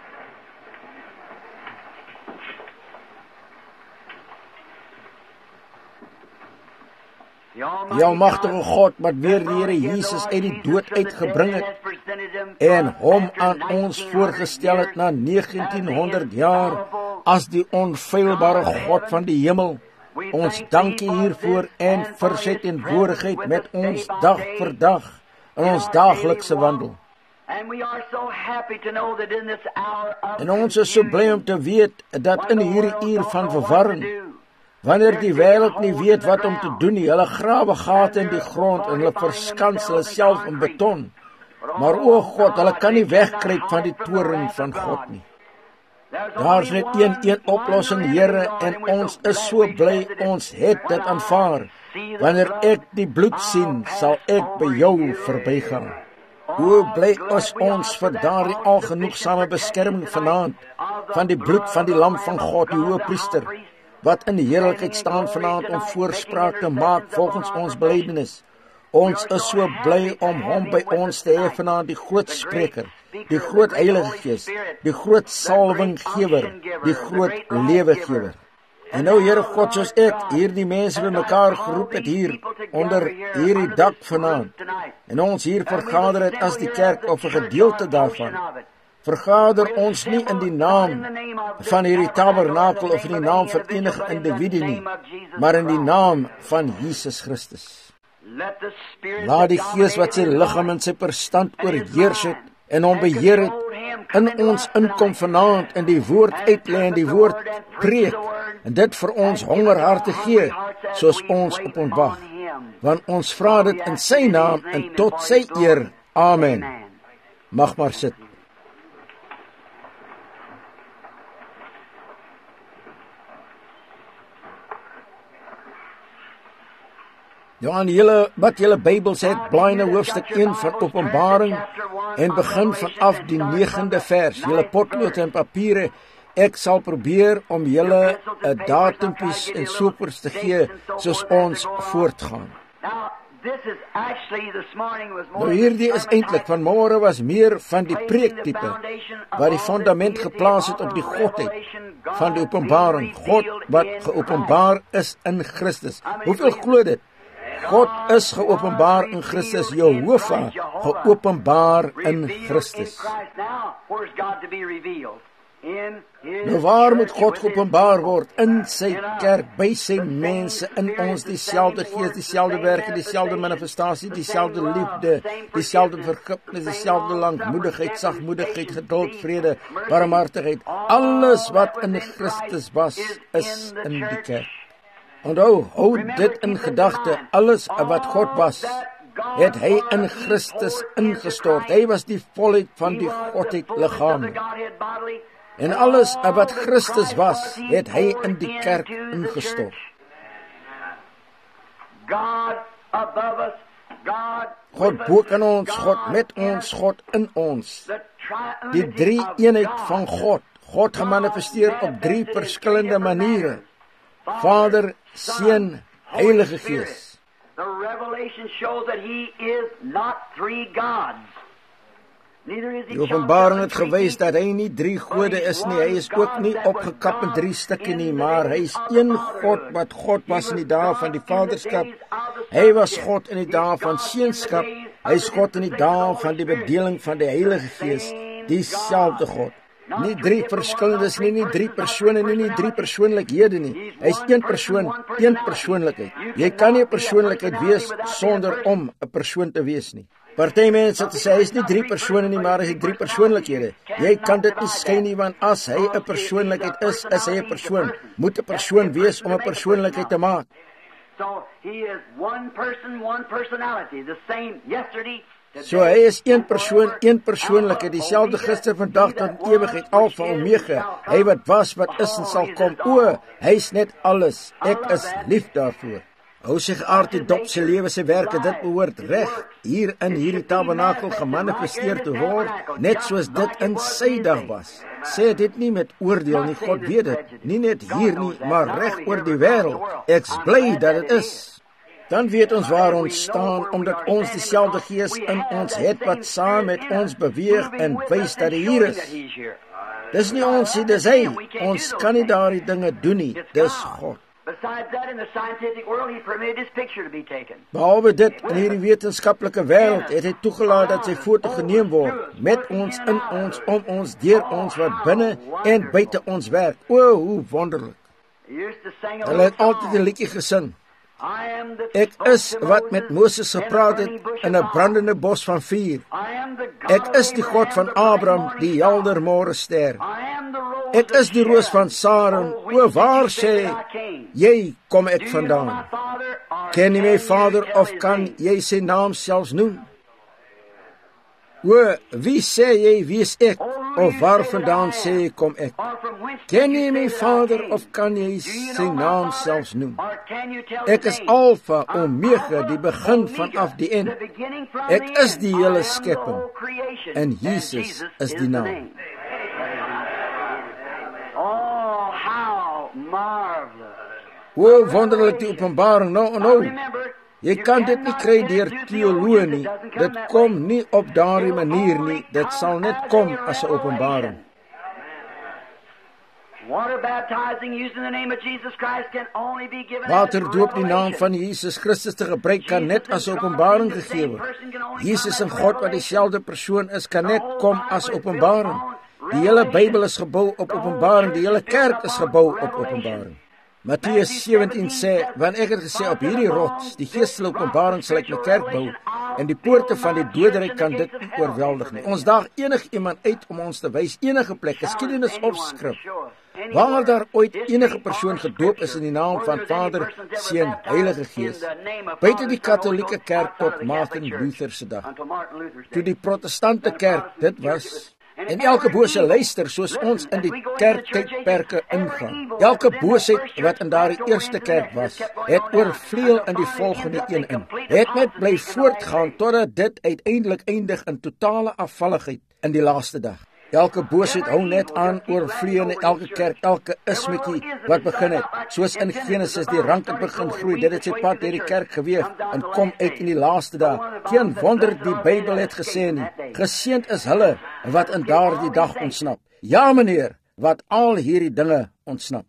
Die almagtige God wat weer die Here Jesus uit die dood uitgebring het en hom aan ons voorgestel het na 1900 jaar as die onfeilbare God van die hemel. Ons dankie hiervoor en vir sy teenwoordigheid met ons dag vir dag in ons daaglikse wandel. En ons is so bly om te weet dat in hierdie uur van verwarring, wanneer die wêreld nie weet wat om te doen nie, hulle grawe gate in die grond en hulle verskans hulle self in beton. Maar o God, hulle kan nie wegkruip van die toorn van God nie. Daar is net een oplossing, Here, en ons is so bly ons het dit aanvaar. Wanneer ek die bloed sien, sal ek by jou verbygaan. Hoe bly is ons vir daardie algenoegsame beskerming vanaand van die bloed van die lam van God, die hoëpriester, wat in die heerlikheid staan vanaand om voorspraak te maak volgens ons belydenis. Ons is so bly om hom by ons te hê vanaand, die groot spreker, die groot Heilige Gees, die groot salwinggewer, die groot lewegewer. En nou, Here God, soos ek hierdie mense bymekaar geroep het hier onder hierdie dak vanaand, en ons hier vergader het as die kerk of 'n gedeelte daarvan, vergader ons nie in die naam van hierdie tabernakel of in die naam van enige individu nie, maar in die naam van Jesus Christus. Laat die Gees wat sy liggaam en sy verstand oorheers het en hom beheer het, in ons inkom vanaand en die woord uitlei en die woord preek, en dit vir ons hongerharte gee, soos ons op ontwag. Want ons vra dit in sy naam en tot sy eer. Amen. Mag maar sit. Ja, wat julle Bybels het, blaai na hoofstuk 1 van Openbaring en begin vanaf die 9de vers. Julle potlood en papiere, ek sal probeer om julle 'n datumpies en soopers te gee soos ons voortgaan. Nou hierdie is eintlik vanmôre was meer van die preektipe wat die fundament geplaas het op die Godheid van die Openbaring. God wat geopenbaar is in Christus. Hoeveel glo dit? God is geopenbaar in Christus, Jehovah geopenbaar in Christus. Nou waar moet God geopenbaar word? In sy kerk, by sy mense, in ons dieselfde gees, dieselfde werke, dieselfde manifestasie, dieselfde liefde, dieselfde vergifnis, dieselfde lankmoedigheid, sagmoedigheid, geduld, vrede, barmhartigheid. Alles wat in Christus was, is in die kerk. Onthou, hou dit in gedagte, alles wat God was, het hy in Christus ingestort. Hy was die volheid van die Godheid liggaam. En alles wat Christus was, het hy in die kerk ingestort. God bo in ons, God met ons, God in ons. Die drie eenheid van God, God gemanifesteer op drie verskillende maniere. Vader, Seun, Heilige Gees. Die Openbaring het gewys dat hy nie 3 gode is nie, hy is ook nie opgekap in 3 stukke nie, maar hy is een God wat God was in die dae van die vaderskap. Hy was God in die dae van seunskap, hy is God in die dae van die bedeling van die Heilige Gees, dieselfde God. Nie 3 verskillendes nie, nie 3 persone nie, nie 3 persoonlikhede nie. Hy is een persoon, een persoonlikheid. Jy kan nie 'n persoonlikheid wees sonder om 'n persoon te wees nie. Party mense het gesê hy is nie 3 persone nie, maar hy het 3 persoonlikhede. Jy kan dit nie skei nie, want as hy 'n persoonlikheid is hy 'n persoon. Moet 'n persoon wees om 'n persoonlikheid te maak. So he is one person, one personality, the same yesterday. So hy is een persoon, een persoonlikheid, dieselfde gister, vandag tot in ewigheid, Alfa, Omega. Hy wat was, wat is en sal kom. O, hy is net alles. Ek is lief daarvoor. Hou sy geaard die dop, sy lewe, sy werke, dit behoort reg hier in hierdie tabernakel gemanifesteer te word, net soos dit in sy dag was. Sê dit nie met oordeel nie, God weet dit, nie net hier nie, maar reg oor die wêreld. Ek's bly dat dit is. Dan weet ons waar ons staan, omdat ons dieselfde Gees in ons het wat saam met ons beweeg en wys dat hy hier is. Dis nie ons nie, dis hy. Ons kan nie daardie dinge doen nie, dis God. Behalwe dit, in hierdie wetenskaplike wêreld het hy toegelaat dat sy foto geneem word, met ons, in ons, om ons, deur ons wat binne en buite ons werk. O, hoe wonderlik. Hulle het altyd 'n liedjie gesing. Ek is wat met Moses gepraat het in 'n brandende bos van vuur. Ek is die God van Abraham, die helder môrester. Ek is die roos van Saron. O, waar sê jy kom ek vandaan? Ken jy my Vader of kan jy sy naam selfs noem? O, wie sê jy wie is ek of waar vandaan sê jy kom ek? Ken jy my Vader of kan jy sy naam selfs noem? Ek is Alfa, Omega, die begin vanaf die eind. Ek is die hele skepping en Jesus is die naam. O, wonderlik die Openbaring, nou. Jy kan dit nie kry deur teoloë nie. Dit kom nie op daardie manier nie. Dit sal net kom as 'n openbaring. Waterdoop in die naam van Jesus Christus te gebruik kan net as 'n openbaring gegee word. Jesus en God wat dieselfde persoon is, kan net kom as openbaring. Die hele Bybel is gebou op openbaring, die hele kerk is gebou op openbaring. Matteus 17 sê, want ek het gesê op hierdie rots, die geestelike openbaring sal ek my kerk bou, en die poorte van die doderyk kan dit nie oorweldig nie. Ons daag iemand uit om ons te wys enige plek, geskiedenis of skrif, waar daar ooit enige persoon gedoop is in die naam van Vader, Seun, Heilige Gees, buite die Katolieke kerk tot Martin Luther se dag. Toe die Protestante kerk dit was, en elke bose luister soos ons in die kerktydperke ingaan. Elke boosheid wat in daardie eerste kerk was, het oorvleuel in die volgende een in. Het net bly voortgaan totdat dit uiteindelik eindig in totale afvalligheid in die laaste dag. Elke boosheid hou net aan oorvleuel in elke kerk, elke ismetjie wat begin het. Soos in Genesis die rank het begin groei, dit het sy pad deur die kerk geweeg en kom uit in die laaste dag. Geen wonder die Bybel het gesê nie. Geseënd is hulle wat in daardie dag ontsnap. Ja, meneer, wat al hierdie dinge ontsnap.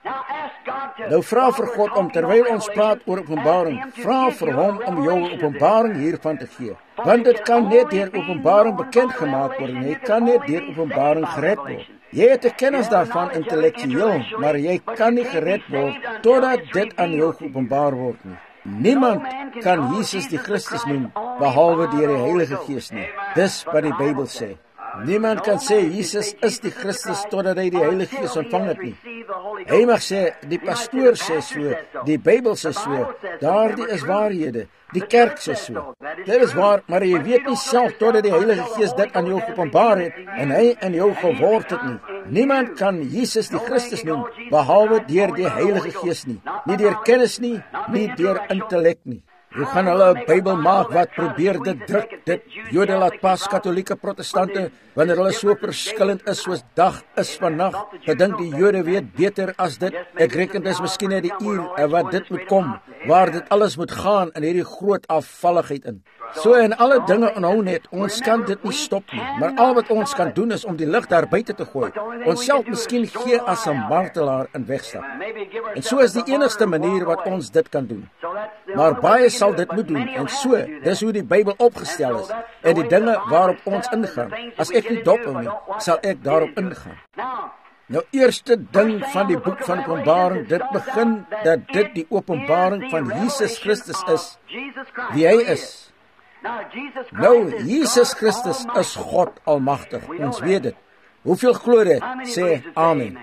Nou vra vir God om, terwyl ons praat oor openbaring, vra vir hom om jou openbaring hiervan te gee. Want dit kan net deur openbaring bekend gemaak word en jy kan net deur openbaring gered word. Jy het 'n kennis daarvan intellektueel, maar jy kan nie gered word totdat dit aan jou geopenbaar word nie. Niemand kan Jesus die Christus noem behalwe deur die Heilige Gees nie. Dis wat die Bybel sê. Niemand kan sê Jesus is die Christus totdat hy die Heilige Gees ontvang het nie. Hy mag sê, die pastoor sê so, die Bybel sê so, daardie is waarhede, die kerk sê so. Dit is waar, maar jy weet nie self totdat die Heilige Gees dit aan jou geopenbaar het en hy in jou geword het nie. Niemand kan Jesus die Christus noem behalwe deur die Heilige Gees nie. Nie deur kennis nie, nie deur intellek nie. Hoe gaan hulle 'n Bybel maak wat probeer dit druk, dit Jode laat pas, Katolieke, Protestante, wanneer hulle so verskillend is soos dag is van nag? Gedink die Jode weet beter as dit. Ek reken dis miskien net die uur wat dit moet kom, waar dit alles moet gaan in hierdie groot afvalligheid in. So in alle dinge onthou net, ons kan dit nie stop nie, maar al wat ons kan doen is om die lig daar buite te gooi, ons self miskien gee as 'n martelaar in wegstap. En so is die enigste manier wat ons dit kan doen. Maar baie sal dit moet doen, en so, dis hoe die Bybel opgestel is, en die dinge waarop ons ingaan. As ek nie dop hou nie, sal ek daarop ingaan. Nou, eerste ding van die boek van Openbaring, dit begin dat dit die openbaring van Jesus Christus is, wie hy is. Nou, Jesus Christus is God Almagtig, ons weet dit. Hoeveel glo dit? Sê Amen.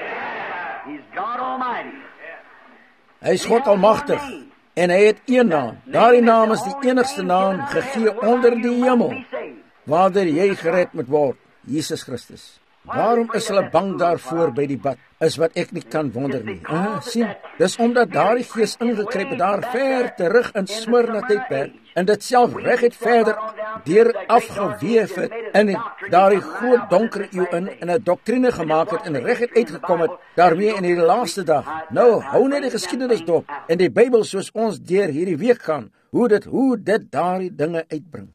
Hy is God Almagtig, en hy het een naam. Daardie naam is die enigste naam gegee onder die hemel, waardeur jy gered moet word, Jesus Christus. Waarom is hulle bang daarvoor by die bad? Is wat ek nie kan wonder nie. Sien, dis omdat daardie gees ingekruip het daar ver terug in Smyrna tydperk, en dit self reguit verder deur afgeweef het in daardie groot donker eeu in, en 'n doktrine gemaak het en reguit uitgekom het daarmee in hierdie laaste dag. Nou, hou net die geskiedenis dop en die Bybel soos ons deur hierdie week gaan, hoe dit daardie dinge uitbring.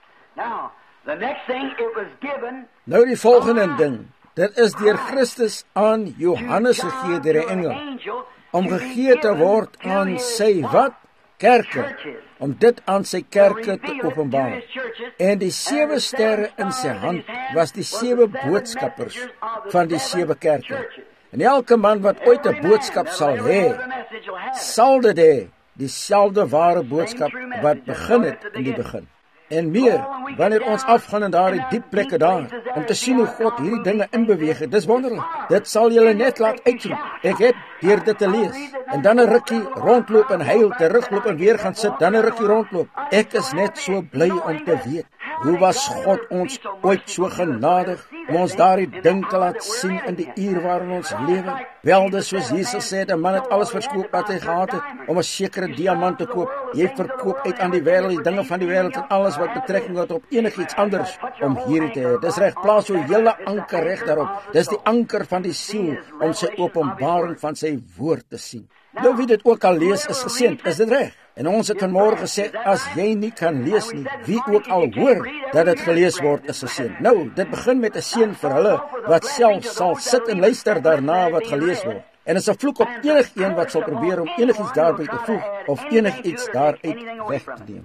Nou die volgende ding. Dit is deur Christus aan Johannes gegee deur 'n engel, om gegee te word aan sy wat? Kerke, om dit aan sy kerke te openbaar. En die 7 sterre in sy hand was die 7 boodskappers van die 7 kerke. En elke man wat ooit 'n boodskap sal hê, sal dit hê, dieselfde ware boodskap wat begin het in die begin. En meer, wanneer ons afgaan in daardie diep plekke daar, om te sien hoe God hierdie dinge inbeweeg het, dis wonderlik. Dit sal julle net laat uitroep. Ek het deur dit te lees, en dan 'n rukkie rondloop en huil, terugloop en weer gaan sit, dan 'n rukkie rondloop. Ek is net so bly om te weet, hoe was God ons ooit so genadig, om ons daardie ding te laat sien in die uur waarin ons lewe. Wel, dis soos Jesus sê, 'n man het alles verkoop wat hy gehad het, om 'n sekere diamant te koop. Jy verkoop uit aan die wêreld, die dinge van die wêreld en alles wat betrekking het op enigiets anders, om hierdie te hê. Dis reg, plaas jou hele anker reg daarop. Dis die anker van die siel, om sy openbaring van sy woord te sien. Nou, wie dit ook al lees, is geseënd, is dit reg? En ons het vanmôre gesê, as jy nie kan lees nie, wie ook al hoor dat dit gelees word, is geseënd. Nou, dit begin met 'n seën vir hulle, wat self sal sit en luister daarna wat gelees word. En is 'n vloek op enigeen wat sal probeer om enigiets daarby te voeg, of enigiets daaruit weg te neem.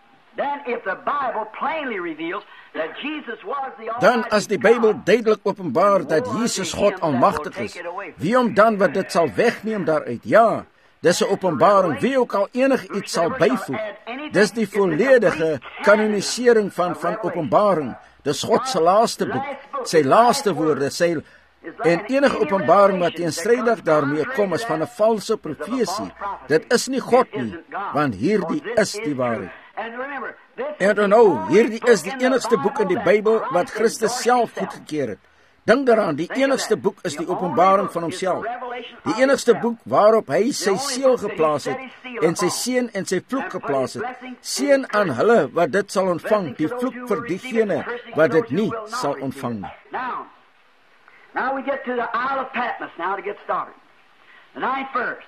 Dan as die Bybel duidelik openbaar dat Jesus God Almagtig is, wie om dan wat dit sal wegneem daaruit? Ja, dis 'n openbaring, wie ook al enigiets sal byvoeg. Dis die volledige kanonisering van Openbaring. Dis God se laaste boek, sy laaste woorde, en enige openbaring wat teenstrydig daarmee kom is van 'n valse profesie. Dit is nie God nie, want hierdie is die waarheid. En onthou, hierdie is die enigste boek in die Bybel wat Christus self goedgekeur het. Dink daaraan, die enigste boek is die openbaring van homself. Die enigste boek waarop hy sy seël geplaas het, en sy seën en sy vloek geplaas het. Seën aan hulle wat dit sal ontvang, die vloek vir diegene wat dit nie sal ontvang nie. Now we get to the Isle of Patmos now to get started. The 9th verse.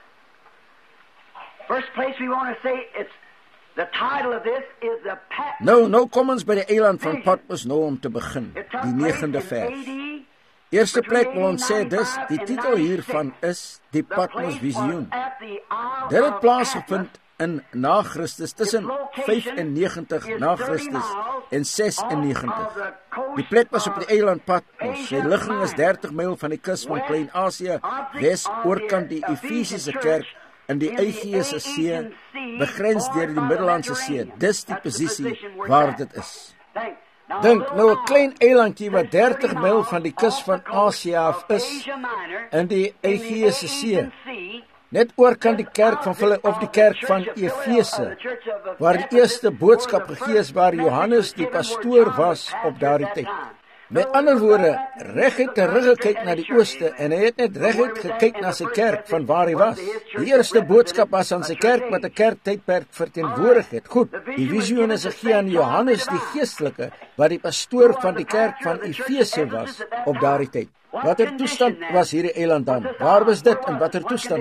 First place we want to say it's the title of this is the Patmos. Nou kom ons by die eiland van Patmos nou om te begin. Die 9de vers. Eerste plek wil ons sê dis, die titel hiervan is die Patmos visioen. Dit het plaasgevind in na Christus, tussen 95 na Christus en 96. Die plek was op die eiland Patmos. Sy ligging is 30 myl van die kus van Klein-Asië, wes-oorkant die Efesiese kerk in die Egeïese See, begrens deur die Middellandse See. Dis die posisie waar dit is. Dink, nou 'n klein eilandjie wat 30 myl van die kus van Asië af is, in die Egeïese See, net oorkant die kerk van die kerk van Efese, waar die eerste boodskap gegee is, waar Johannes die pastoor was op daardie tyd. Met ander woorde, reguit teruggekyk na die ooste, en hy het net reguit gekyk na sy kerk van waar hy was. Die eerste boodskap was aan sy kerk wat 'n kerktydperk verteenwoordig het. Goed, die visioen is gegee aan Johannes die geestelike, wat die pastoor van die kerk van Efese was op daardie tyd. Watter toestand was hierdie eiland dan? Waar was dit en watter toestand? Goed,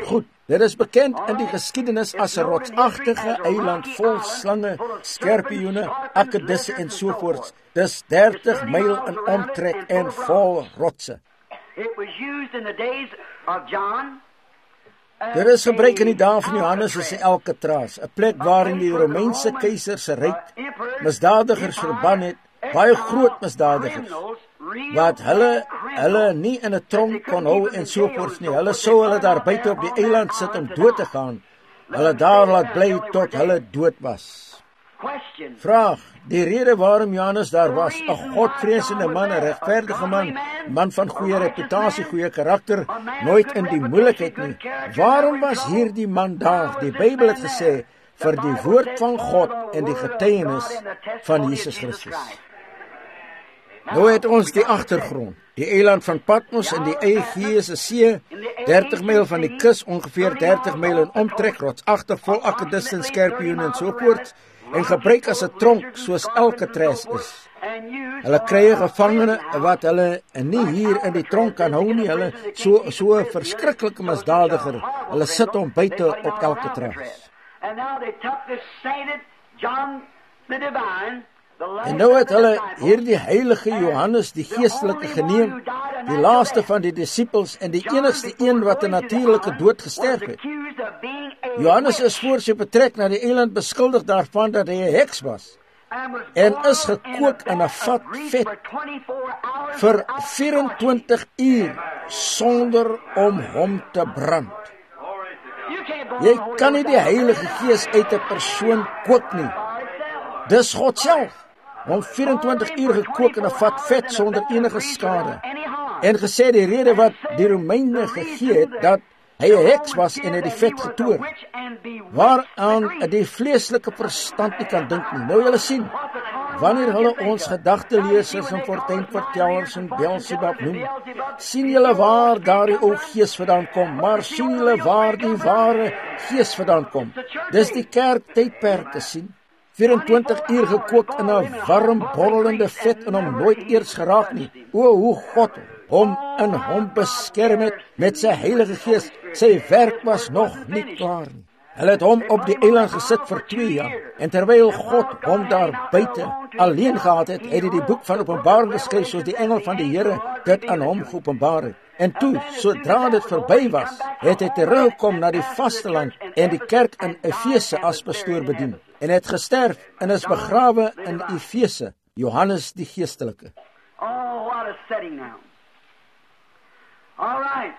Dit is bekend in die geskiedenis as 'n rotsagtige eiland vol slange, skorpioene, akedisse en sovoorts. Dis 30 myl in omtrek en vol rotse. It was used in the days of John. Dit is gebruik in die dae van Johannes as 'n Alcatraz, 'n plek waarin die Romeinse keiser se ryk misdadigers verban het, baie groot misdadigers, wat hulle nie in 'n tronk kon hou en sovoorts nie. Hulle sou hulle daar buite op die eiland sit om dood te gaan. Hulle daar laat bly tot hulle dood was. Vraag, die rede waarom Johannes daar was, 'n godvreesende man, 'n regverdige man van goeie reputasie, goeie karakter, nooit in die moeilikheid nie. Waarom was hierdie man daar? Die Bybel het gesê, vir die woord van God en die getuienis van Jesus Christus. Nou het ons die agtergrond. Die eiland van Patmos in die Egeïese See, 30 myl van die kus, ongeveer 30 myl in omtrek, rotsagtig vol akedisse en skorpioene en sovoorts, en gebruik as 'n tronk soos Alcatraz is. Hulle kry gevangene wat hulle nie hier in die tronk kan hou nie. Hulle so 'n verskriklike misdadiger. Hulle sit hom buite op Alcatraz. En nou het hulle hierdie heilige Johannes die geestelike geneem, die laaste van die disippels en die enigste een wat 'n natuurlike dood gesterf het. Johannes is voor sy betrek na die eiland beskuldig daarvan dat hy 'n heks was en is gekook in 'n vat vet vir 24 uur sonder om hom te brand. Jy kan nie die Heilige Gees uit 'n persoon kook nie. Dis God self. Hom 24 uur gekook in 'n vat vet sonder enige skade. En gesê die rede wat die Romeine gegee het dat hy 'n heks was en het die vet getoer, waaraan die vleeslike verstand nie kan dink nie. Nou julle sien, wanneer hulle ons gedagteleesers en fortuinvertellers en Beelzebub noem, sien julle waar daardie ou gees vandaan kom, maar sien julle waar die ware gees vandaan kom. Dis die kerktydperke sien. 24 uur gekook in 'n warm borrelende vet en hom nooit eers geraak nie. O, hoe God hom in hom beskerm het met sy Heilige Gees. Sy werk was nog nie klaar nie. Hulle het hom op die eiland gesit vir 2 jaar. En terwyl God hom daar buite alleen gehad het, het hy die boek van Openbaring geskryf soos die engel van die Here dit aan hom geopenbaar het. En toe, sodra dit verby was, het hy teruggekom na die vasteland en die kerk in Efese as pastoor bedien. En het gesterf en is begrawe in Efese, Johannes die Geestelike. Oh, what a setting now. All right.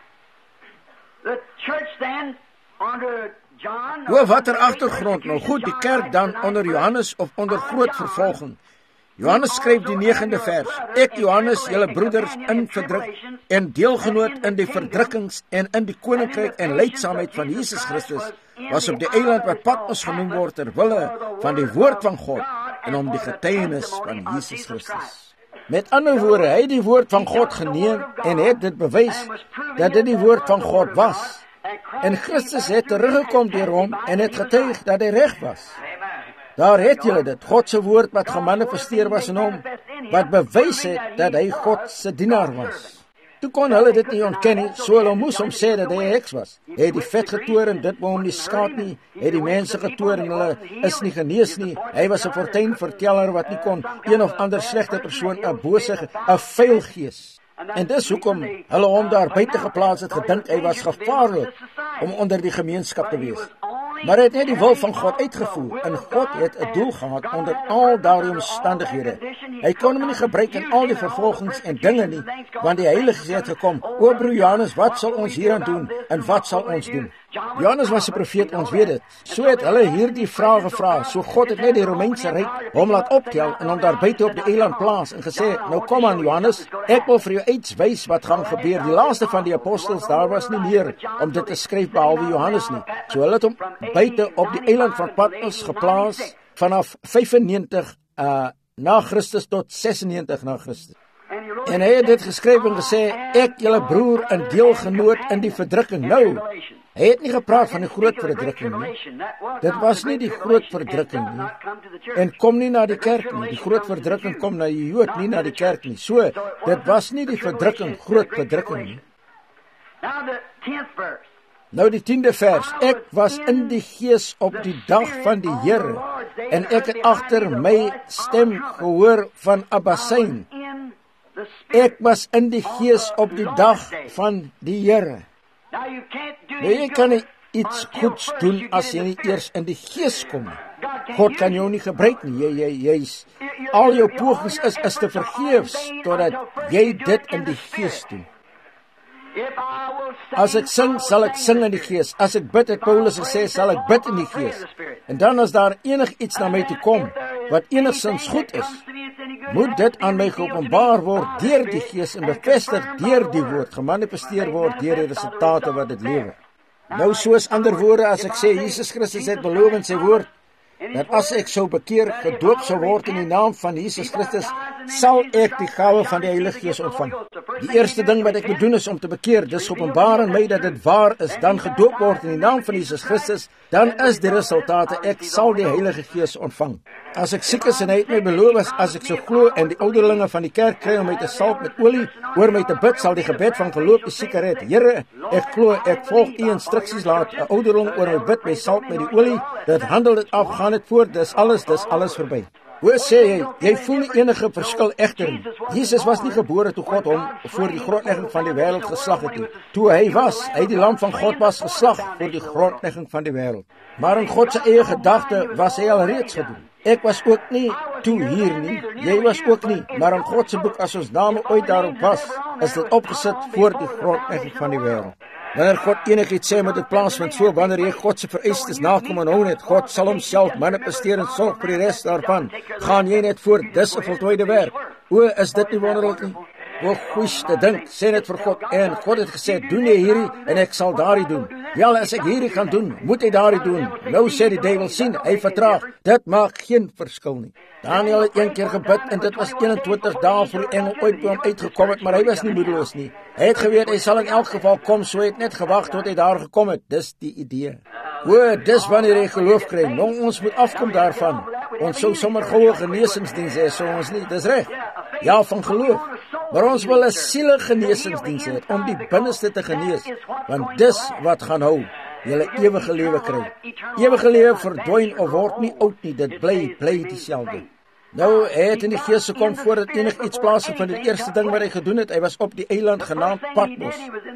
The church then under John. Hoe watter agtergrond nou? Goed, die kerk dan onder Johannes of onder groot vervolging. Johannes skryf die 9de vers. Ek Johannes, julle broeders in verdruk en deelgenoot in die verdrukkings en in die koninkryk en lydsaamheid van Jesus Christus, was op die eiland wat Patmos genoem word ter wille van die woord van God en om die getuienis van Jesus Christus. Met ander woorde, hy het die woord van God geneem en het dit bewys dat dit die woord van God was. En Christus het teruggekom deur hom en het getuig dat hy reg was. Daar het julle dit, God se woord wat gemanifesteer was in hom, wat bewys het dat hy God se dienaar was. Toe kon hulle dit nie ontken nie, so hulle moes hom sê dat hy 'n heks was. Hy het die vet getoer en dit wou hom nie skaad nie. Hy het die mense getoer en hulle is nie genees nie. Hy was 'n fortuinverteller wat nie kon een of ander slegte persoon, 'n bose, 'n vuil gees. En dis hoekom hulle hom daar buite geplaas het, gedink hy was gevaarlik om onder die gemeenskap te wees. Maar hy het net die wil van God uitgevoer en God het 'n doel gehad onder al daardie omstandighede. Hy kon hom nie gebruik in al die vervolgings en dinge nie, want die Heilige Gees het gekom. O broer Johannes, wat sal ons hieraan doen en wat sal ons doen? Johannes was 'n profeet, ons weet dit. So het hulle hierdie vrae gevra. So God het net die Romeinse ryk hom laat optel en hom daar buite op die eiland plaas en gesê, nou kom aan Johannes, ek wil vir jou iets wys wat gaan gebeur. Die laaste van die apostels, daar was nie meer om dit te skryf behalwe Johannes nie. So hulle het hom buite op die eiland van Patmos geplaas vanaf 95 na Christus tot 96 na Christus. En hy het dit geskryf en gesê, ek julle broer en deelgenoot in die verdrukking. Nou, hy het nie gepraat van die groot verdrukking nie. Dit was nie die groot verdrukking nie. En kom nie na die kerk nie. Die groot verdrukking kom na die Jood, nie na die kerk nie. So, dit was nie die verdrukking, groot verdrukking nie. Now the 10th verse. Nou die 10de vers, ek was in die Gees op die dag van die Here, en ek het agter my stem gehoor van Abbasein. Ek was in die Gees op die dag van die Here. Nou jy kan nie iets goeds doen as jy nie eers in die Gees kom nie. God kan jou nie gebruik nie. Jy's al jou pogings is te vergeefs totdat jy dit in die Gees doen. As ek sing, sal ek sing in die Gees. As ek bid, het Paulus gesê, sal ek bid in die Gees. En dan as daar iets na my toe kom, wat enigszins goed is, moet dit aan my geopenbaar word deur die Gees en bevestig deur die woord, gemanifesteer word deur die resultate wat dit lewer. Nou soos ander woorde, as ek sê, Jesus Christus het beloof in sy woord, dat as ek sou bekeer, gedoop sou word in die naam van Jesus Christus, sal ek die gawe van die Heilige Gees ontvang. Die eerste ding wat ek moet doen is om te bekeer, dis openbaar in my dat dit waar is, dan gedoop word in die naam van Jesus Christus, dan is die resultate, ek sal die Heilige Gees ontvang. As ek siek is en hy het my beloof, as ek so glo en die ouderlinge van die kerk kry om my te salf met olie, oor my te bid, sal die gebed van geloof die sieker red. Here, ek glo, ek volg u instruksies, laat 'n ouderling oor my bid, my salf met die olie, dit handel dit af, gaan dit voort, dis alles verby. Hoe sê jy voel nie enige verskil egter nie. Jesus was nie gebore toe God hom voor die grondlegging van die wêreld geslag het nie. Toe hy die lam van God was geslag voor die grondlegging van die wêreld. Maar in God se eie gedagte was hy al reeds gedoen. Ek was ook nie toe hier nie, jy was ook nie, maar in God se boek, as ons name ooit daarop was, is dit opgesit voor die grondlegging van die wêreld. Wanneer God enigiets sê, moet dit plaasvind, so wanneer jy God se vereistes nakom en hou net, God sal homself manifesteer en sorg vir die res daarvan. Gaan jy net voort, dis 'n voltooide werk. O, is dit nie wonderlik nie? O, goeie te dink, sê net vir God, en God het gesê, doen jy hierdie, en ek sal daardie doen. Wel, as ek hierdie gaan doen, moet hy daardie doen. Nou sê die duiwel, sien, hy vertraag, dit maak geen verskil nie. Daniel het een keer gebid, en dit was 21 dae voor die engel ooit by hom uitgekom het, maar hy was nie moedeloos nie. Hy het geweet, hy sal in elk geval kom, so hy het net gewag tot hy daar gekom het. Dis die idee. O, dis wanneer jy geloof kry. Nou, ons moet afkom daarvan. Ons sou sommer goue genesingsdiens hê, so ons nie, dis reg. Ja, van geloof. Maar ons wil 'n sielegeneesingsdiens hê, om die binneste te genees, want dis wat gaan hou. Julle ewige lewe kry. Ewige lewe verdwyn of word nie oud nie, dit bly dieselfde. Nou, hy het in die Gees gekom voordat iets plaasgevind. Die eerste ding wat hy gedoen het, hy was op die eiland genaamd Patmos.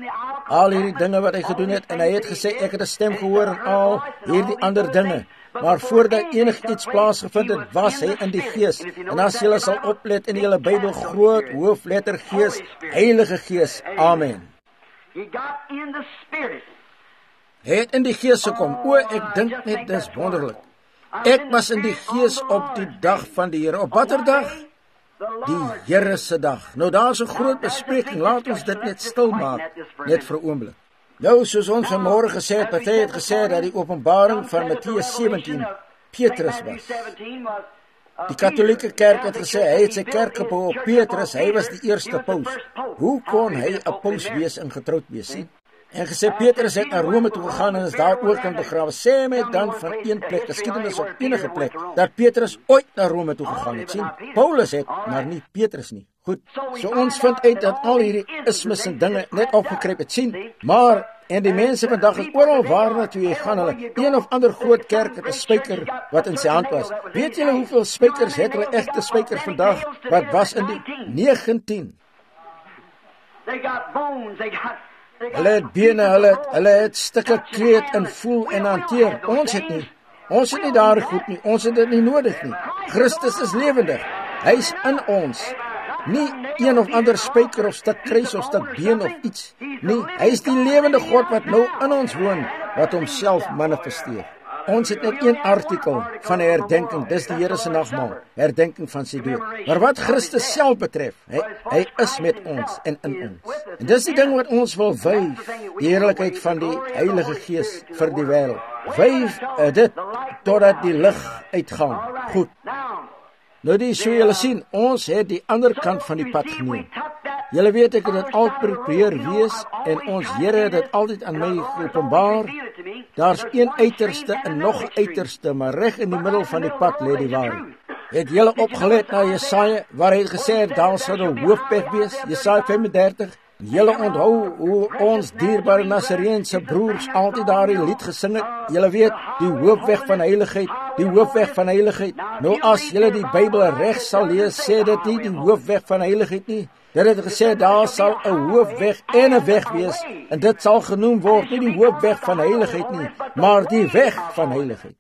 Al hierdie dinge wat hy gedoen het, en hy het gesê, ek het 'n stem gehoor en al hierdie ander dinge. Maar voordat iets plaasgevind het, was hy in die Gees. En as julle sal oplet in julle Bybel, groot hoofletter Gees, Heilige Gees. Amen. Hy het in die Gees gekom. O, ek dink net, dis wonderlik. Ek was in die Gees op die dag van die Here. Op watter dag? Die Here se dag. Nou, daar is 'n groot bespreking. Laat ons dit net stil maak, net vir 'n oomblik. Nou, soos ons vanmôre gesê het, party het gesê dat die openbaring van Matteus 17 Petrus was. Die Katolieke Kerk het gesê, hy het sy kerk gebou op Petrus, hy was die eerste paus. Hoe kon hy 'n paus wees en getroud wees, sien? En gesê, Petrus het na Rome toe gegaan en is daar ook in begrawe. Sê my dan van een plek, geskiedenis op enige plek, dat Petrus ooit na Rome toe gegaan het, sien? Paulus het, maar nie Petrus nie. Goed, so ons vind uit dat al hierdie ismes en dinge net opgekryp het, sien? Maar, en die mense vandag is oral waar toe jy gaan, hulle, een of ander groot kerk het 'n spyker wat in sy hand was. Weet julle hoeveel spykers het hulle egte spykers vandag, wat was in die 19? Hulle het bene, hulle het stukke kleed en voel en hanteer. Ons het nie daar goed nie, ons het dit nie nodig nie. Christus is lewendig, hy is in ons. Nie een of ander spyker of stuk kruis of stuk been of iets. Nee, hy is die lewende God wat nou in ons woon, wat homself manifesteer. Ons het net een artikel van 'n herdenking, dis die Here se nagmaal, herdenking van sy dood. Maar wat Christus self betref, hy is met ons en in ons. En dis die ding wat ons wil wyf, die heerlikheid van die Heilige Gees vir die wêreld. Wyf dit totdat die lig uitgaan. Goed. Nou die so julle sien, ons het die ander kant van die pad geneem. Julle weet ek het dit altyd probeer wees en ons Here het dit altyd aan my geopenbaar. Daar's een uiterste en nog 'n uiterste, maar reg in die middel van die pad lê die waarheid. Het julle opgelet na Jesaja waar hy gesê het daar sal 'n hoofpeg wees, Jesaja 35, Julle onthou hoe ons dierbare Nasareense broers altyd daardie lied gesing het. Julle weet, die hoopweg van heiligheid, die hoopweg van heiligheid. Nou as julle die Bybel reg sal lees, sê dit nie die hoopweg van heiligheid nie. Dit het gesê daar sal 'n hoofweg en 'n weg wees, en dit sal genoem word nie die hoopweg van heiligheid nie, maar die weg van heiligheid.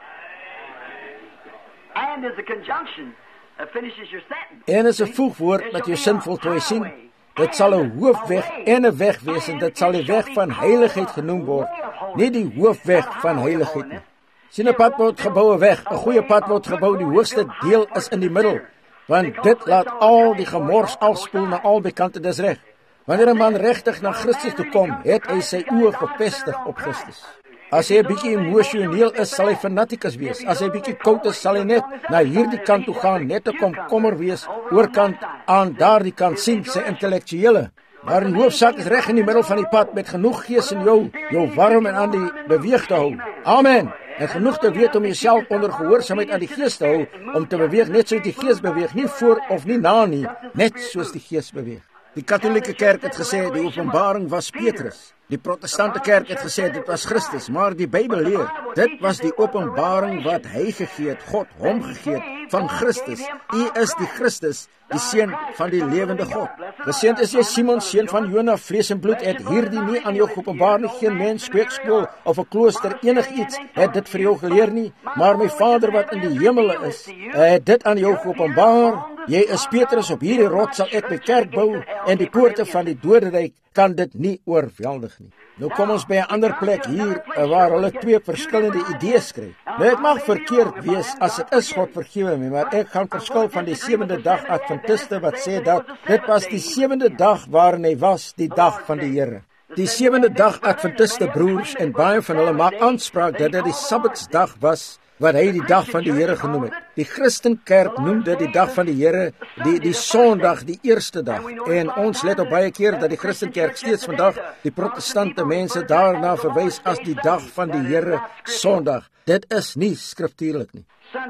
And is a conjunction that finishes your sentence. En is 'n voegwoord met jou sin voltooi sien. Dit sal 'n hoofweg en 'n weg wees, en dit sal die weg van heiligheid genoem word, nie die hoofweg van heiligheid nie. Sien, 'n pad word gebou 'n weg, 'n goeie pad word gebou, die hoogste deel is in die middel, want dit laat al die gemors afspoel na albei kante, dis reg. Wanneer 'n man regtig na Christus toe kom, het hy sy oë gefestig op Christus. As hy 'n bietjie emosioneel is, sal hy fanatikus wees. As hy bietjie koud is, sal hy net na hierdie kant toe gaan, net 'n komkommer wees, oorkant aan daardie kant sien sy intellektuele. Maar die hoofsaak is reg in die middel van die pad, met genoeg gees in jou warm en aan die beweeg te hou. Amen. En genoeg te weet om jouself onder gehoorsaamheid aan die gees te hou, om te beweeg net soos die gees beweeg, nie voor of nie na nie, net soos die gees beweeg. Die katholieke kerk het gesê die openbaring was Petrus. Die protestante kerk het gesê dit was Christus, maar die Bybel leer, dit was die openbaring wat hy gegee het, God hom gegee het, van Christus. U is die Christus, die seun van die lewende God. Geseënd is jy Simon, seun van Jona, vlees en bloed het hierdie nie aan jou geopenbaar nie, geen mens, spreekskool of 'n klooster, enigiets het dit vir jou geleer nie, maar my Vader wat in die hemele is, het dit aan jou geopenbaar. Jy is Petrus, op hierdie rots sal ek my kerk bou, en die poorte van die doderyk kan dit nie oorweldig nie. Nou kom ons by 'n ander plek hier, waar hulle twee verskillende idees kry. Nou ek mag verkeerd wees, as dit is, God vergewe my, maar ek gaan verskil van die 7de dag Adventiste wat sê dat dit was die 7de dag waarin hy was, die dag van die Here. Die 7de dag Adventiste broers, en baie van hulle maak aanspraak dat dit die Sabbatsdag was, wat hy die dag van die Here genoem het. Die Christenkerk noem dit die dag van die Here, die Sondag, die eerste dag. En ons let op baie keer dat die Christenkerk steeds vandag die protestante mense daarna verwys as die dag van die Here, Sondag. Dit is nie skriftuurlik nie.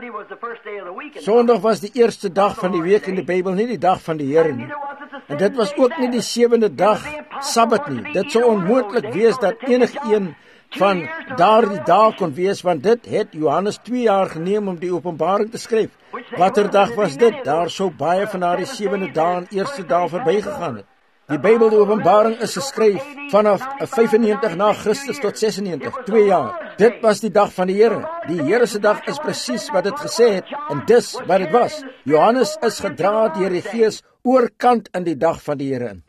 Sondag was die eerste dag van die week in die Bybel, nie die dag van die Here nie. En dit was ook nie die 7de dag Sabbat nie. Dit sou onmoontlik wees dat enigeen van daardie dag kon wees, want dit het Johannes 2 jaar geneem om die openbaring te skryf. Watter dag was dit? Daar sou baie van daardie 7de dae en eerste dae verbygegaan het. Die Bybel, die openbaring, is geskryf vanaf 95 na Christus tot 96, 2 jaar. Dit was die dag van die Here. Die Here se dag is presies wat dit gesê het, en dis wat dit was. Johannes is gedra deur die Gees oorkant in die dag van die Here in.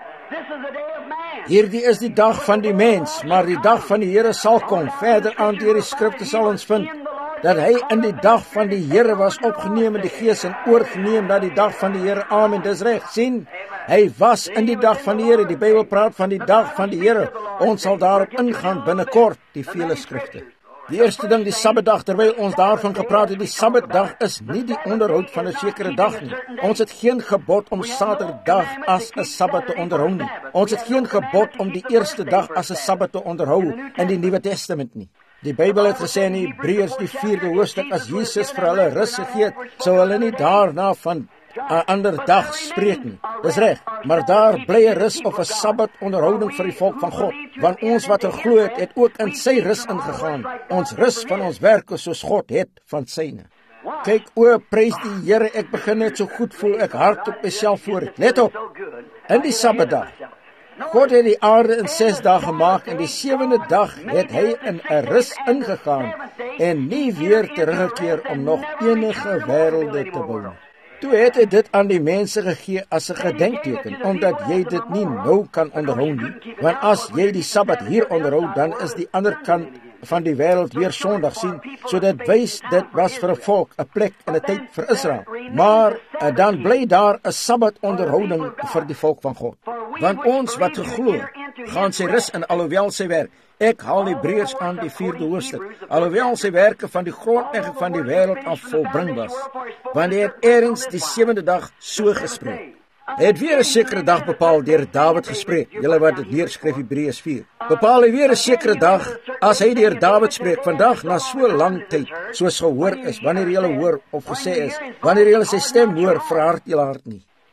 Hierdie is die dag van die mens, maar die dag van die Here sal kom. Verder aan deur die skrifte sal ons vind dat hy in die dag van die Here was opgeneem in die Gees en oorgeneem na die dag van die Here. Amen, dis reg. Sien, hy was in die dag van die Here. Die Bybel praat van die dag van die Here. Ons sal daarop ingaan binnekort, die vele skrifte. Die eerste ding, die Sabbatdag, terwyl ons daarvan gepraat het, die Sabbatdag is nie die onderhoud van 'n sekere dag nie. Ons het geen gebod om Saterdag as 'n Sabbat te onderhou nie. Ons het geen gebod om die eerste dag as 'n Sabbat te onderhou in die Nuwe Testament nie. Die Bybel het gesê in Hebreërs die 4de hoofstuk, as Jesus vir hulle rus gegee het, sou hulle nie daarna van 'n ander dag spreek nie. Dis reg, maar daar bly 'n rus of 'n Sabbat onderhouding vir die volk van God, want ons wat glo het ook in sy rus ingegaan. Ons rus van ons werke soos God het van syne. Kyk, o, prys die Here, ek begin net so goed voel, ek hart op myself voor. Let op, in die Sabbatdag, God het die aarde in 6 dae gemaak, en die 7de dag het hy in 'n rus ingegaan, en nie weer teruggekeer om nog enige wêrelde te bou. Toe het hy dit aan die mense gegee as 'n gedenkteken, omdat jy dit nie nou kan onderhou nie, want as jy die Sabbat hier onderhou, dan is die ander kant van die wêreld weer Sondag. Sien, so dit wys dit was vir 'n volk, 'n plek en 'n tyd vir Israel. Maar dan bly daar 'n Sabbat onderhouding vir die volk van God. Want ons wat geglo, gaan sy rus in, alhoewel sy werk. Ek haal Hebreërs aan die 4de hoofstuk, alhoewel sy werke van die grondlegging van die wêreld af volbring was, want hy het eers die 7de dag so gespreek. Hy het weer 'n sekere dag bepaal deur Dawid gespreek. Julle wat dit neerskryf, Hebreërs 4. Bepaal hy weer 'n sekere dag as hy deur Dawid spreek. Vandag na so lang tyd, soos gehoor is, wanneer jy hoor of gesê is, wanneer jy sy stem hoor, verhard jy hart nie.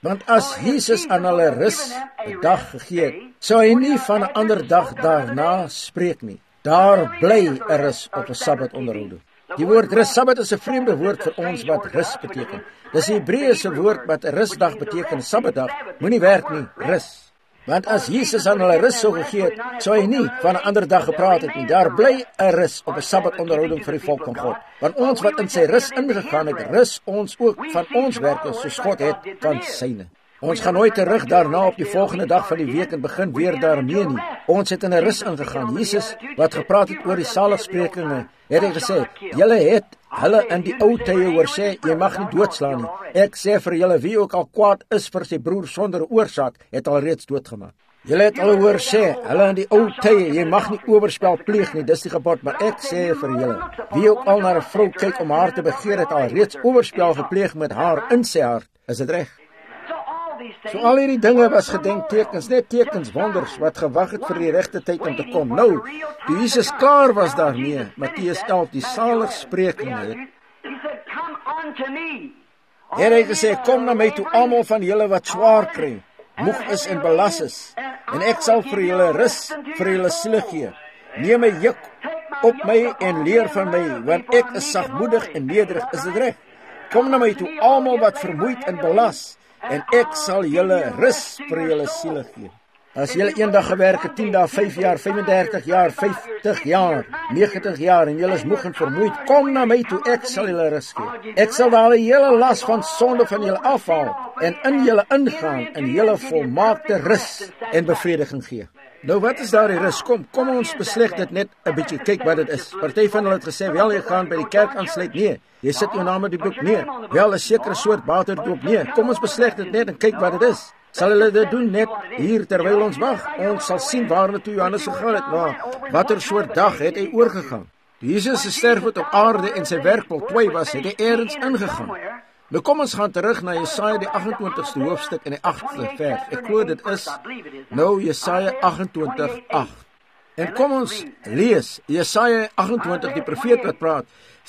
Want as Jesus aan hulle rus 'n dag gegee het, sou hy nie van 'n ander dag daarna spreek nie. Daar bly 'n rus op 'n Sabbat onderhouding. Die woord rus, Sabbat, is 'n vreemde woord vir ons wat rus beteken. Dis 'n Hebreëse woord wat 'n rusdag beteken, Sabbatdag. Moenie werk nie, rus. Want as Jesus aan hulle rus sou gegee het, sou hy nie van 'n ander dag gepraat het nie. Daar bly 'n rus op 'n Sabbat onderhouding vir die volk van God. Want ons wat in sy rus ingegaan het, rus ons ook van ons werke soos God het van syne. Ons gaan nooit terug daarna op die volgende dag van die week en begin weer daarmee nie. Ons het in 'n rus ingegaan. Jesus, wat gepraat het oor die saligsprekinge, het hy gesê, julle het hulle in die ou tye hoor sê, jy mag nie doodslaan nie. Ek sê vir julle, wie ook al kwaad is vir sy broer sonder oorsaak, het al reeds doodgemaak. Julle het al hoor sê, hulle in die ou tye, jy mag nie oorspel pleeg nie, dis die gebod, maar ek sê vir julle, wie ook al na 'n vrou kyk om haar te begeer, het al reeds oorspel gepleeg met haar in sy hart. Is dit reg? So al hierdie dinge was gedenktekens, net tekens, wonders, wat gewag het vir die regte tyd om te kom. Nou, toe Jesus klaar was daarmee, Matteus 11, die saligsprekinge het hy gesê, kom na my toe almal van julle wat swaar kry, moeg is en belas is, en ek sal vir julle rus, vir julle siele gee. Neem my juk op my en leer van my, want ek is sagmoedig en nederig. Is dit reg? Kom na my toe almal wat vermoeid en belas, en ek sal julle rus vir julle siele gee. As julle eendag gewerk het, 10 dae, 5 jaar, 35 jaar, 50 jaar, 90 jaar, en julle is moeg en vermoeid, kom na my toe, ek sal julle rus gee. Ek sal daar die hele las van sonde van julle afhaal, en in julle ingaan, en julle volmaakte rus en bevrediging gee. Nou wat is daar die rus? Kom ons besleg dit net 'n bietjie, kyk wat dit is. Party van hulle het gesê, wel, jy gaan by die kerk aansluit, nee. Jy sit jou naam in die boek, nee. Wel, 'n sekere soort waterdoop, nee. Kom ons besleg dit net en kyk wat dit is. Sal hulle dit doen net hier terwyl ons wag? Ons sal sien waarna toe Johannes gegaan het, maar watter soort dag het hy oorgegaan? Jesus se sterf het op aarde en sy werk voltooi was, het hy eers ingegaan. Nou kom ons gaan terug na Jesaja die 28ste hoofstuk en die 8de vers. Ek glo dit is nou Jesaja 28:8. En kom ons lees Jesaja 28, die profeet wat praat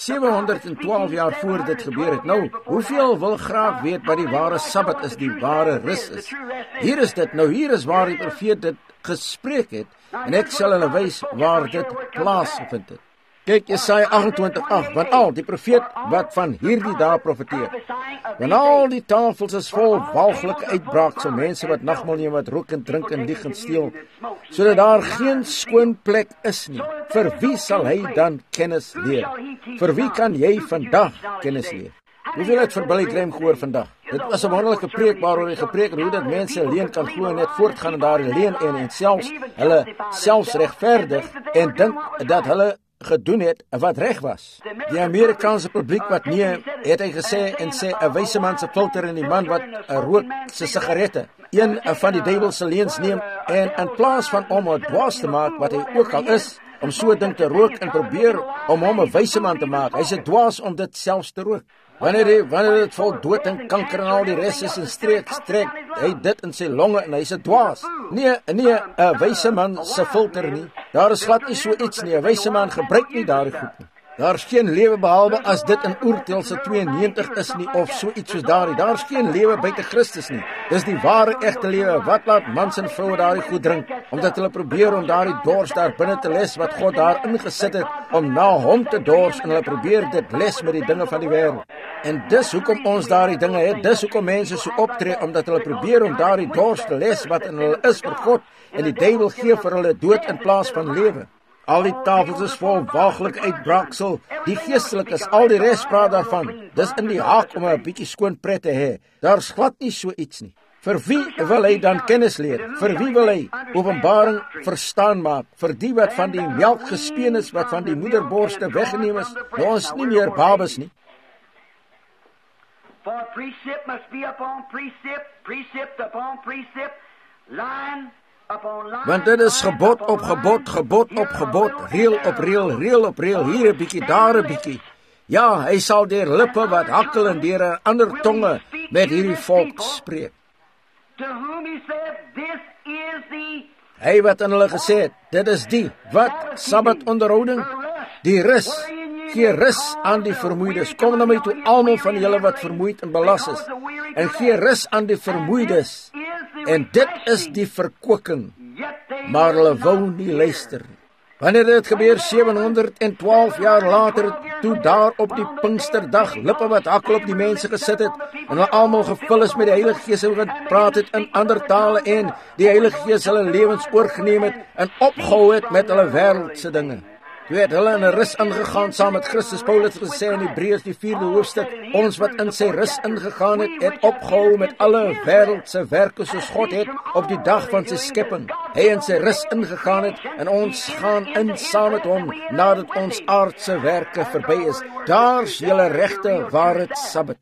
712 jaar voor dit gebeur het. Nou, hoeveel wil graag weet wat die ware Sabbat is, die ware rus is? Hier is dit, nou hier is waar die profeet dit gespreek het, en ek sal hulle wys waar dit plaasgevind het. Kyk, Jesaja 28:8, want al die profeet wat van hierdie dae profeteer, want al die tafels is vol walglike uitbraaksel, mense wat nagmaal neem, wat rook en drink en lieg en steel, sodat daar geen skoon plek is nie. Vir wie sal hy dan kennis leer? Vir wie kan jy vandag kennis leer? Hoeveel het vir Billy Graham gehoor vandag? Dit was 'n wonderlike preek waaroor hy gepreek het hoe dat mense leen kan glo en net voortgaan in daardie leen en selfs hulle selfs regverdig en dink dat hulle gedoen het wat reg was. Die Amerikaanse publiek wat nee, het hy gesê en sê 'n wyse man se filter en die man wat rook sy sigarette. Een van die duiwel se leuns neem en in plaas van om 'n dwaas te maak wat hy ook al is, om so 'n ding te rook en probeer om hom 'n wyse man te maak. Hy's 'n dwaas om dit selfs te rook. Wanneer dit vol dood en kanker en al die res is en strek hy dit in sy longe en hy's 'n dwaas. Nee, 'n wyse man se filter nie. Daar is glad nie so iets nie. 'n Wyse man gebruik nie daardie goed nie. Daar's geen lewe behalwe as dit in oortelse 92 is nie of so iets soos daardie. Daar's geen lewe buite Christus nie. Dis die ware egte lewe. Wat laat mans en vroue daardie goed drink? Omdat hulle probeer om daardie dors daar binne te les wat God daar ingesit het om na hom te dors, en hulle probeer dit les met die dinge van die wêreld. En dis hoekom ons daardie dinge het. Dis hoekom mense so optree, omdat hulle probeer om daardie dors te les wat in hulle is vir God, en die duiwel gee vir hulle dood in plaas van lewe. Al die tafels is vol waaglike uitbraaksel, die geestelikes, al die res praat daarvan. Dis in die haak om 'n bietjie skoon pret te hê. Daar's glad nie so iets nie. Vir wie wil hy dan kennis leer? Vir wie wil hy openbaring verstaan maak? Vir die wat van die melk gespeen is, wat van die moederborste weggeneem is. Nou ons nie meer babes nie. For precept must be upon precept, precept upon precept, line upon line. Want dit is gebod op gebod, gebod op gebod, reël op reël, reël op reël, hier 'n bietjie, daar 'n bietjie. Ja, hy sal deur lippe wat hakkel en deur 'n ander tonge met hierdie volk spreek. To whom he said, this is the Hy wat aan hulle gesê het, dit is die, wat, Sabbat onderhouding, die rus, Gee rus aan die vermoeides. Kom na my toe, almal van julle wat vermoeid en belas is. En gee rus aan die vermoeides. En dit is die verkwikking. Maar hulle wou nie luister. Wanneer dit gebeur 712 jaar later, toe daar op die Pinksterdag lippe wat hakkel op die mense gesit het, en hulle almal gevul is met die Heilige Gees en gepraat het in ander tale, en die Heilige Gees hulle lewens oorgeneem het en opgehou het met hulle wêreldse dinge. Toe het hulle in 'n rus ingegaan saam met Christus. Paulus gesê in Hebreërs die 4de hoofstuk, ons wat in sy rus ingegaan het, het opgehou met alle wêreldse werke soos God het op die dag van sy skepping. Hy in sy rus ingegaan het en ons gaan in saam met hom nadat ons aardse werke verby is. Daar's julle regte ware Sabbat.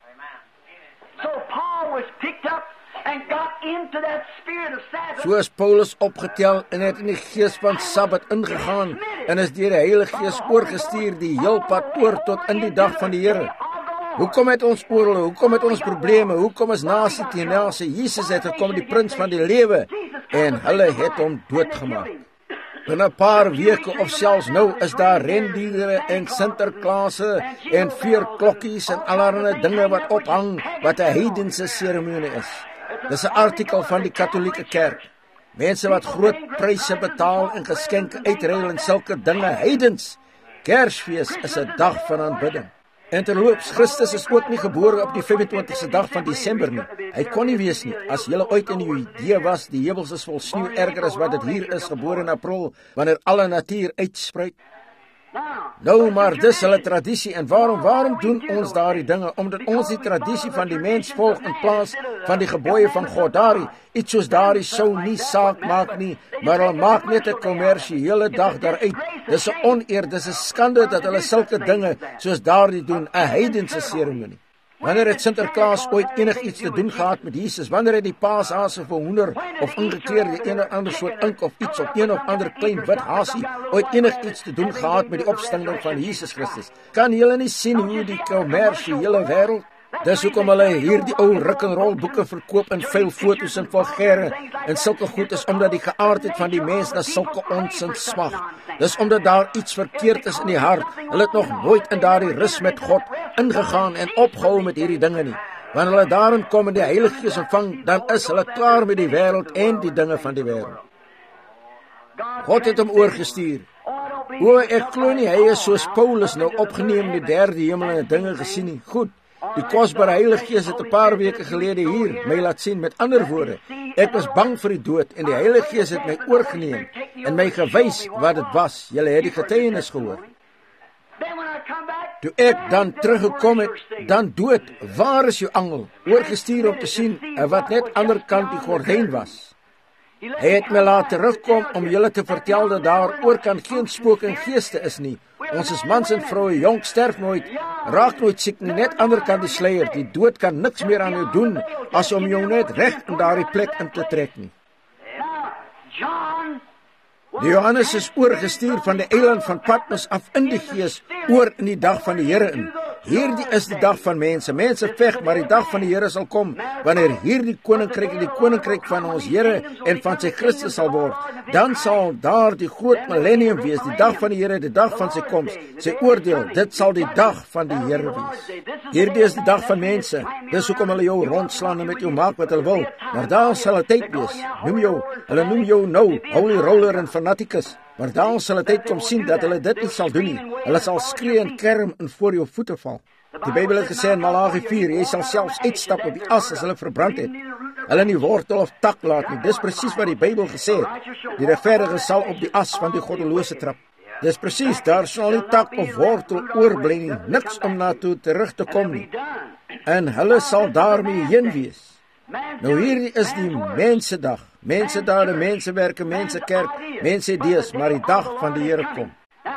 So Paul was picked up and got into that spirit of Sabbath. So is Paulus opgetel en het in die gees van Sabbat ingegaan en is deur die Heilige Gees oorgestuur die heel pad oor tot in die dag van die Here. Hoekom het ons oorlog? Hoekom het ons probleme? Hoekom is nasie teen nasie? Jesus het gekom, die prins van die lewe, en hulle het hom doodgemaak. Binne 'n paar weke of selfs nou is daar rendiere en Sinterklaase en veerklokkies en allerlei dinge wat ophang wat 'n heidense seremonie is. Dis 'n artikel van die Katolieke Kerk. Mense wat groot pryse betaal en geskenke uitruil en sulke dinge, heidens. Kersfees is 'n dag van aanbidding. En terloops, Christus is ook nie gebore op die 25ste dag van Desember nie. Hy kon nie wees nie. As julle ooit in Judea was, die hemels is vol sneeu, erger as wat dit hier is, gebore in April, wanneer alle natuur uitspruit. Nou, maar dis hulle tradisie. En waarom doen ons daardie dinge? Omdat ons die tradisie van die mens volg in plaas van die gebooie van God. Iets soos daardie sou nie saak maak nie, maar hulle maak net 'n kommersiële dag daaruit. Dis 'n oneer, dis 'n skande dat hulle sulke dinge soos daardie doen, 'n heidense seremonie. Wanneer het Sinterklaas ooit enigiets te doen gehad met Jesus? Wanneer het die paashase of 'n hoender of ingekleurde een of ander soort ink of iets op een of ander klein wit hasie ooit enigiets te doen gehad met die opstanding van Jesus Christus? Kan julle nie sien hoe die kommersiële wêreld? Dis hoekom hulle hierdie ou rock'n'roll boeke verkoop en vuil foto's en vulgêre en sulke goed is, omdat die geaardheid van die mens na sulke onsin smag. Dis omdat daar iets verkeerd is in die hart. Hulle het nog nooit in daardie rus met God ingegaan en opgehou met hierdie dinge nie. Wanneer hulle daarin kom en die Heilige Gees ontvang, dan is hulle klaar met die wêreld en die dinge van die wêreld. God het hom oorgestuur. Ek glo nie hy is soos Paulus nou opgeneem in die derde hemel en dinge gesien nie. Goed. Die kosbare Heilige Gees het 'n paar weke gelede hier my laat sien. Met ander woorde, ek was bang vir die dood en die Heilige Gees het my oorgeneem en my gewys wat dit was. Julle het die getuienis gehoor. Toe ek dan teruggekom het, dan dood, waar is jou angel? Oorgestuur om te sien wat net ander kant die gordyn was. Hy het my laat terugkom om julle te vertel dat daar oorkant geen spooke en geeste is nie. Ons is mans en vroue, jonk, sterf nooit, raak nooit siek nie, net ander kant die sluier. Die dood kan niks meer aan jou doen as om jou net reg in daardie plek in te trek nie. Die Johannes is oorgestuur van die eiland van Patmos af in die gees oor in die dag van die Here in. Hierdie is die dag van mense. Mense veg, maar die dag van die Here sal kom wanneer hierdie koninkryk die koninkryk van ons Here en van sy Christus sal word. Dan sal daar die groot millennium wees, die dag van die Here, die dag van sy koms, sy oordeel. Dit sal die dag van die Here wees. Hierdie is die dag van mense. Dis hoekom hulle jou rondslaan en met jou maak wat hulle wil. Maar daar sal 'n tyd wees. Hulle noem jou nou holy roller en fanaticus. Maar daar sal 'n tyd kom sien dat hulle dit nie sal doen nie. Hulle sal skree en kerm en voor jou voete val. Die Bybel het gesê in Malagi 4, jy sal selfs uitstap op die as as hulle verbrand het. Hulle nie wortel of tak laat nie. Dis presies wat die Bybel gesê het. Die regverdige sal op die as van die goddelose trap. Dis presies, daar sal nie tak of wortel oorbly nie. Niks om na toe terug te kom nie. En hulle sal daarmee heen wees. Nou hierdie is die mensedag. Mensedade, mensewerke, mensekerk, menseidees, maar die dag van die Here kom.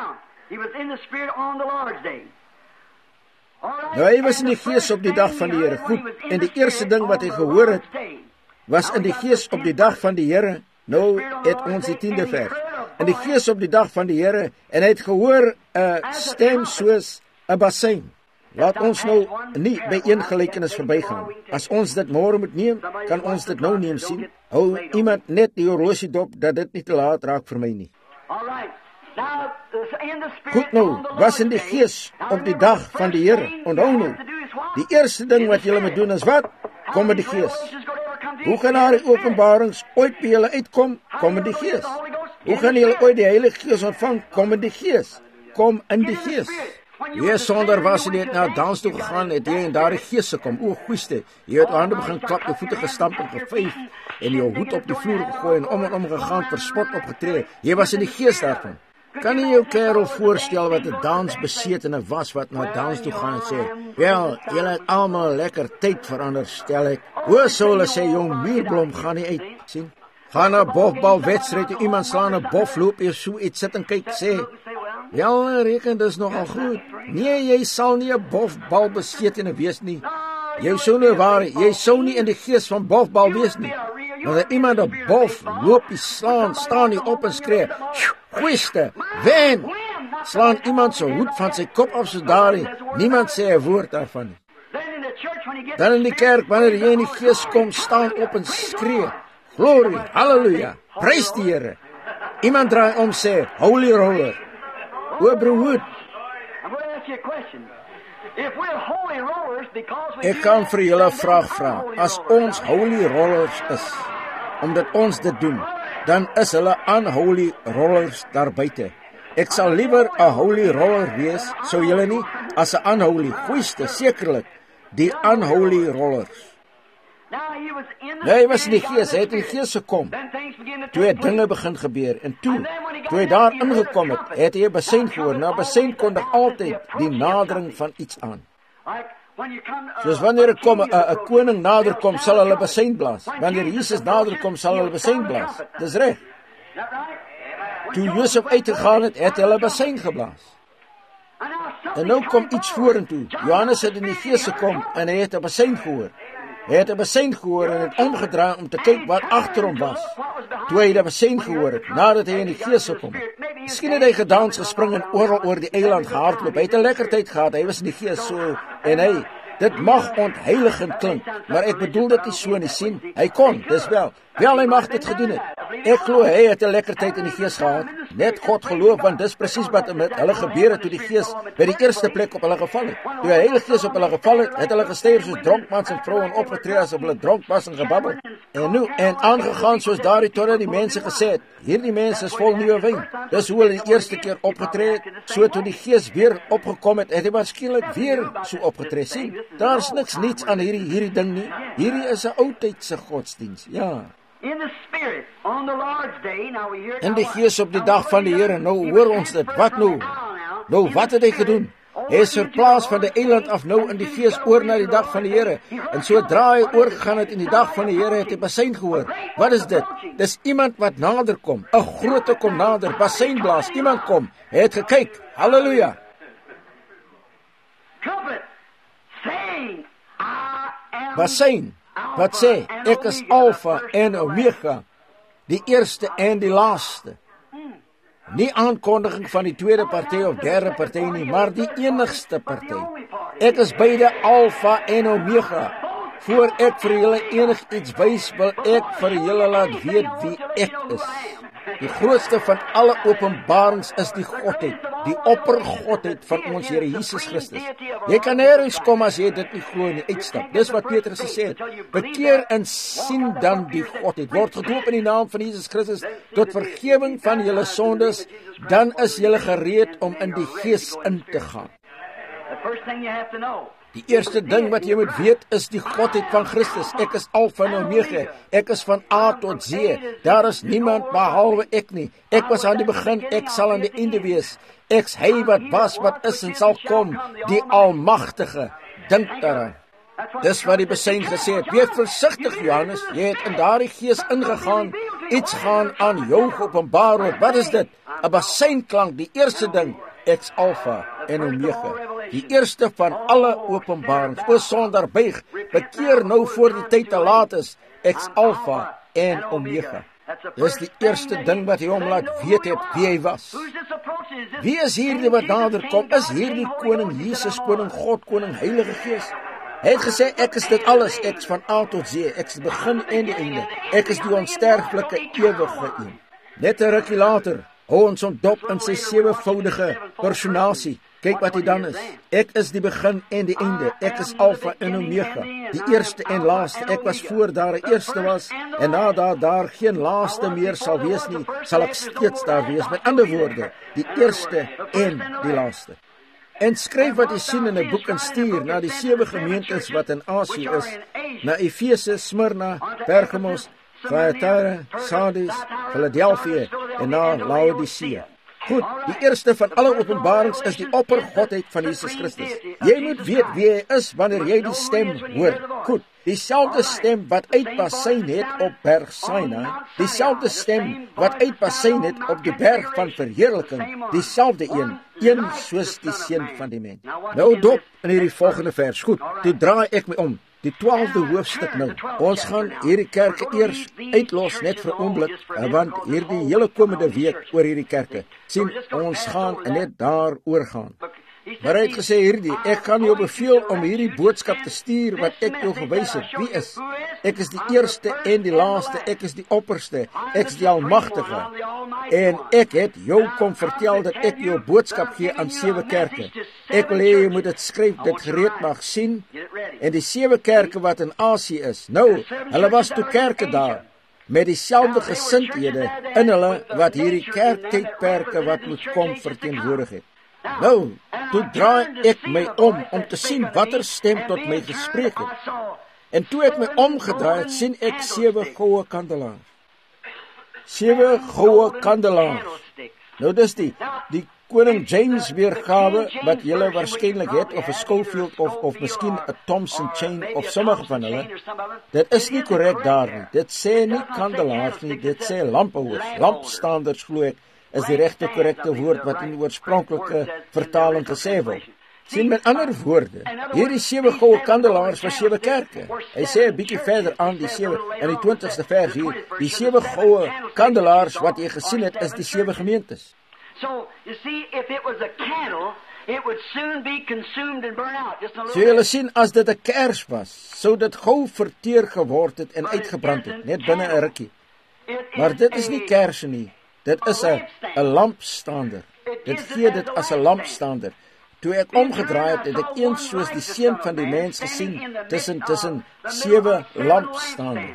Nou hy was in die gees op die dag van die Here. Goed, en die eerste ding wat hy gehoor het, was in die gees op die dag van die Here. Nou het ons die 10de vers. In die gees op die dag van die Here, en hy het gehoor 'n stem soos 'n bassein. Laat ons nou nie by een gelykenis verbygaan. As ons dit môre moet neem, kan ons dit nou neem sien. Hou iemand net die horlosie dop, dat dit nie te laat raak vir my nie. Goed nou, was in die gees op die dag van die Here. Onthou nou, die eerste ding wat julle moet doen is wat? Kom in die gees. Hoe gaan daar die openbarings ooit by julle uitkom? Kom in die gees. Hoe gaan julle ooit die Heilige Gees ontvang? Kom in die gees. Kom in die gees. Jy sonder was jy net na dans toe gegaan, het jy in daardie gees gekom. O, goeiste, jy het hande begin klap, jou voete gestamp en gevyf en jou hoed op die vloer gegooi en om gegaan vir spot opgetree. Jy was in die gees daarvan. Kan jy jou kerel voorstel wat 'n dansbesetene was wat na dans toe gaan en sê, "Wel, julle het almal lekker tyd verander, stel ek." Hoe sou hulle sê, "Jong Muurblom gaan nie uit sien." Gaan 'n bofbalwedstryd, iemand slaan 'n bof, loop jy so iets sit en kyk, sê, "Wel, reken dis nogal goed." Nee, jy sal nie 'n bofbal besetene wees nie. Jy sou nie in die gees van bofbal wees nie. Wanneer iemand 'n bof loop, staan jy op en skree, "Goeiste, wen!" Slaan iemand se hoed van sy kop af so daarin. Niemand sê 'n woord daarvan nie. Dan in die kerk, wanneer jy in die gees kom, staan op en skree, "Glorie, halleluja, prys die Here." Iemand draai om sê, "Holy roller." O broer, ek kan vir julle 'n vraag vra. As ons holy rollers is, omdat ons dit doen, dan is hulle unholy rollers daar buite. Ek sal liewer 'n holy roller wees, sou julle nie, as 'n unholy. Goeiste, sekerlik, die unholy rollers. Nee, hy was in die gees, hy het in die gees gekom. Toe het dinge begin gebeur, en toe hy daar ingekom het hy 'n bassein gehoor. Nou, 'n bassein kondig altyd die nadering van iets aan. Soos wanneer 'n koning nader kom, sal hulle bassein blaas. Wanneer Jesus nader kom, sal hulle bassein blaas. Dis reg. Toe Josef uitgegaan het hulle bassein geblaas. En nou kom iets vorentoe. Johannes het in die gees gekom en hy het 'n bassein gehoor. Hy het 'n bassein gehoor en het omgedraai om te kyk wat agter hom was. Toe hy die bassein gehoor het, nadat hy in die gees gekom het. Miskien het hy gedans, gespring en oral oor die eiland gehardloop. Hy het 'n lekker tyd gehad. Hy was in die gees so en dit mag ontheiligend klink, maar ek bedoel dit nie so nie, sien. Hy kon, dis wel hy mag dit gedoen het. Ek glo hy het 'n lekker tyd in die gees gehad. Net God geloof, want dis presies wat met hulle gebeur het toe die gees by die eerste plek op hulle geval het. Toe die Heilige Gees op hulle geval het hulle gestuur soos dronkmans en vrouens opgetree asof hulle dronk was en gebabbel. En aangegaan soos daardie totdat die mense gesê het, hierdie mense is vol nuwe wyn. Dis hoe hulle die eerste keer opgetree het. So toe die gees weer opgekom het hy waarskynlik weer so opgetree. Sien, daar's niks aan hierdie ding nie. Hierdie is 'n oudtydse godsdiens. Ja. In die gees op die dag van die Here, nou hoor ons dit. Wat nou? Nou, wat het hy gedoen? Hy is verplaas van die eiland af nou in die gees oor na die dag van die Here. En sodra hy oorgegaan het in die dag van die Here, het hy bassein gehoor. Wat is dit? Dis iemand wat nader kom. 'n groote kom nader, bassein blaas, iemand kom. Hy het gekyk. Halleluja. Bassein. Wat sê, ek is Alfa en Omega, die eerste en die laaste. Nie aankondiging van die tweede party of derde party nie, maar die enigste party. Ek is beide Alfa en Omega. Voor ek vir julle enigiets wys, wil ek vir julle laat weet wie ek is. Die grootste van alle openbarings is die Godheid, die oppergodheid van ons Here Jesus Christus. Jy kan nêrens kom as jy dit nie glo nie, uitstap. Dis wat Petrus gesê het. Bekeer en sien dan die Godheid. Word gedoop in die naam van Jesus Christus tot vergewing van julle sondes, dan is julle gereed om in die gees in te gaan. Die eerste ding wat jy moet weet is die Godheid van Christus. Ek is Alfa en Omega. Ek is van A tot Z. Daar is niemand behalwe ek nie. Ek was aan die begin, ek sal aan die einde wees. Ek's hy wat was, wat is en sal kom, die Almagtige. Dink daaraan. Dis wat die bassein gesê het. Wees versigtig, Johannes. Jy het in daardie gees ingegaan. Iets gaan aan jou geopenbaar word. Wat is dit? 'n Basseinklank, die eerste ding. Ek's Alfa en Omega. Die eerste van alle openbarings. O sonder buig, bekeer nou voor die tyd te laat is. Ek's Alfa en Omega. Dis die eerste ding wat hy hom laat weet het wie hy was. Wie is hierdie wat nader kom? Is hierdie koning Jesus, koning God, koning Heilige Gees? Hy het gesê, ek is dit alles, ek is van A tot Z, ek is die begin en die einde. Ek is die onsterflike ewige een. Net 'n rukkie later, ons ontdop in sy sewevoudige personasie. Kyk wat hy dan is. Ek is die begin en die einde. Ek is Alfa en Omega, die eerste en laaste. Ek was voor daar 'n eerste was, en na daar geen laaste meer sal wees nie, sal ek steeds daar wees. Met ander woorde, die eerste en die laaste. En skryf wat jy sien in 'n boek en stuur na die 7 gemeentes wat in Asië is, na Efese, Smyrna, Pergamos, Thyatira, Sardis, Philadelphia en na Laodicea. Goed, die eerste van alle openbarings is die oppergodheid van Jesus Christus. Jy moet weet wie hy is wanneer jy die stem hoor. Goed, dieselfde stem wat uitbasyn het op berg Sinai, dieselfde stem wat uitbasyn het op die berg van verheerliking, dieselfde een soos die seun van die mens. Nou dop in hierdie volgende vers. Goed, toe draai ek my om. Die 12de hoofstuk nou. Ons gaan hierdie kerke eers uitlos net vir 'n oomblik, want hierdie hele komende week oor hierdie kerke. Sien, ons gaan net daaroor gaan. Maar hy het gesê hierdie, ek gaan jou beveel om hierdie boodskap te stuur wat ek jou gewys het. Wie is? Ek is die eerste en die laaste, ek is die opperste, ek is die almagtige. En ek het jou kom vertel dat ek jou boodskap gee aan 7 kerke. Ek wil hê jy moet dit skryf, dit gereed mag sien. En die 7 kerke wat in Asië is. Nou, hulle was toe kerke daar, met dieselfde gesindhede in hulle wat hierdie kerktydperke wat moet kom verteenwoordig het. Nou, toe draai ek my om te sien watter stem tot my gespreek het. En toe ek my omgedraai het, sien ek 7 goue kandelaars. 7 goue kandelaars. Nou dis die koning James weergawe wat julle waarskynlik het, of 'n Schofield of miskien 'n Thompson chain of sommige van hulle. Dit is nie korrek daar nie. Dit sê nie kandelaars nie, dit sê lampehouers. Lampstanders glo ek is die regte korrekte woord wat in die oorspronklike vertaling gesê word. Sien, met ander woorde, hierdie 7 goue kandelaars was 7 kerke. Hy sê 'n bietjie verder aan die 7 in die 20ste vers hier, die 7 goue kandelaars wat jy gesien het is die 7 gemeentes. So, you see, if it was a candle, it would soon be consumed and burn out. Just a little So julle sien, as dit 'n kers was, sou dit gou verteer geword het en uitgebrand het, net binne 'n rukkie. Maar dit is nie kerse nie. Dit is 'n lampstander. Dit gee dit as 'n lampstander. Toe ek omgedraai het, het ek een soos die seun van die mens gesien tussen 7 lampstanders.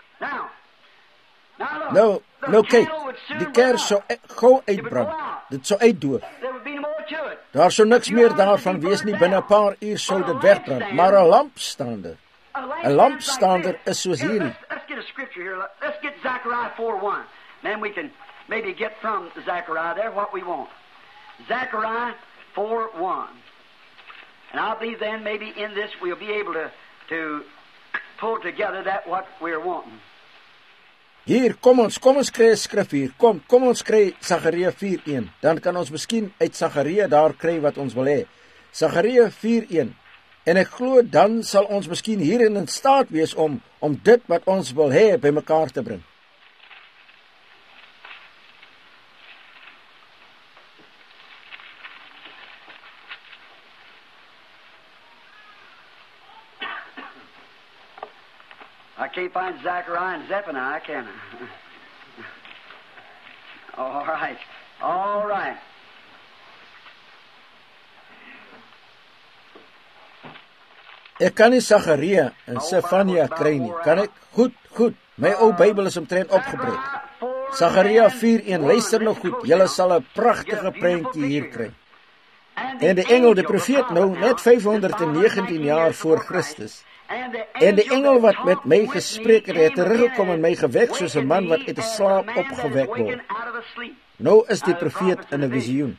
Nou kyk, die kers sou gou uitbrand. Dit sou uitdoof. Daar sou niks meer daarvan wees nie, binne 'n paar uur sou dit wegbrand. Maar 'n lampstander is soos hierdie. Let's get a scripture here. Let's get Zechariah 4:1. Then we can maybe get from Zechariah there what we want. Zechariah 4:1. And I believe then maybe in this we'll be able to pull together that what we're wanting. Hier, kom ons kry 'n skrif hier. Kom ons kry Sagaria 4:1. Dan kan ons miskien uit Sagaria daar kry wat ons wil hê. Sagaria 4:1. En ek glo dan sal ons miskien hierin in staat wees om dit wat ons wil hê bymekaar te bring. I can't find Zechariah and Zephaniah, can I? All right. Ek kan nie Sagaria en Sefania kry nie. Kan ek? Goed. My ou Bybel is omtrent opgebreek. Sagaria 4:1. Luister nou goed. Julle sal 'n pragtige prentjie hier kry. En die engel, die profeet nou net 519 jaar voor Christus. En die engel wat met my gespreek het teruggekom en my gewek soos 'n man wat uit 'n slaap opgewek word. Nou is die profeet in 'n visioen.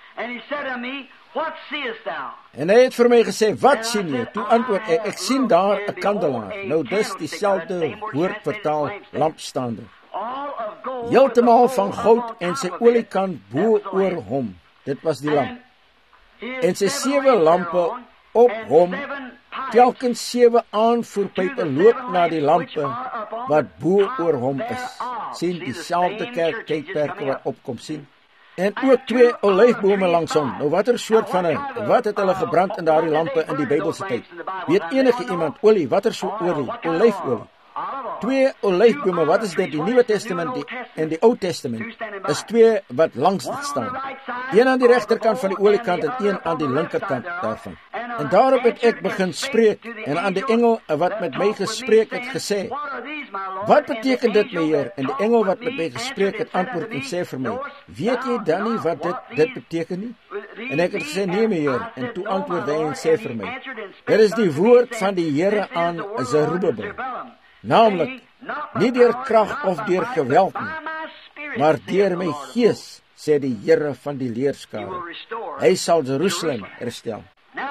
En hy het vir my gesê, wat sien jy? Toe antwoord ek sien daar 'n kandelaar. Nou dis dieselfde woord vertaal lampstander. Heeltemal van goud en sy oliekant bo oor hom. Dit was die lamp. En sy 7 lampe op hom, telkens 7 aanvoerpype loop na die lampe wat bo oor hom is. Sien dieselfde kerktydperke wat opkom, sien. En ook 2 olyfbome langs hom. Nou watter soort van wat het hulle gebrand in daardie lampe in die Bybelse tyd? Weet enige iemand olie, watter soort olie? Olyfolie. 2 olyfbome, wat is dit? Die Nuwe Testament en die Ou Testament is 2 wat langs dit staan. Een aan die regterkant van die oliekant en een aan die linkerkant daarvan. En daarop het ek begin spreek en aan die engel wat met my gespreek het gesê, wat beteken dit, my Heer? En die engel wat met my gespreek het antwoord en sê vir my, weet jy dan nie wat dit beteken nie? En ek het gesê, nee, my Heer. En toe antwoord hy en sê vir my, dit is die woord van die Here aan Zerubbabel, naamlik, nie deur krag of deur geweld nie, maar deur my gees, sê die Here van die leerskare. Hy sal Jerusalem herstel.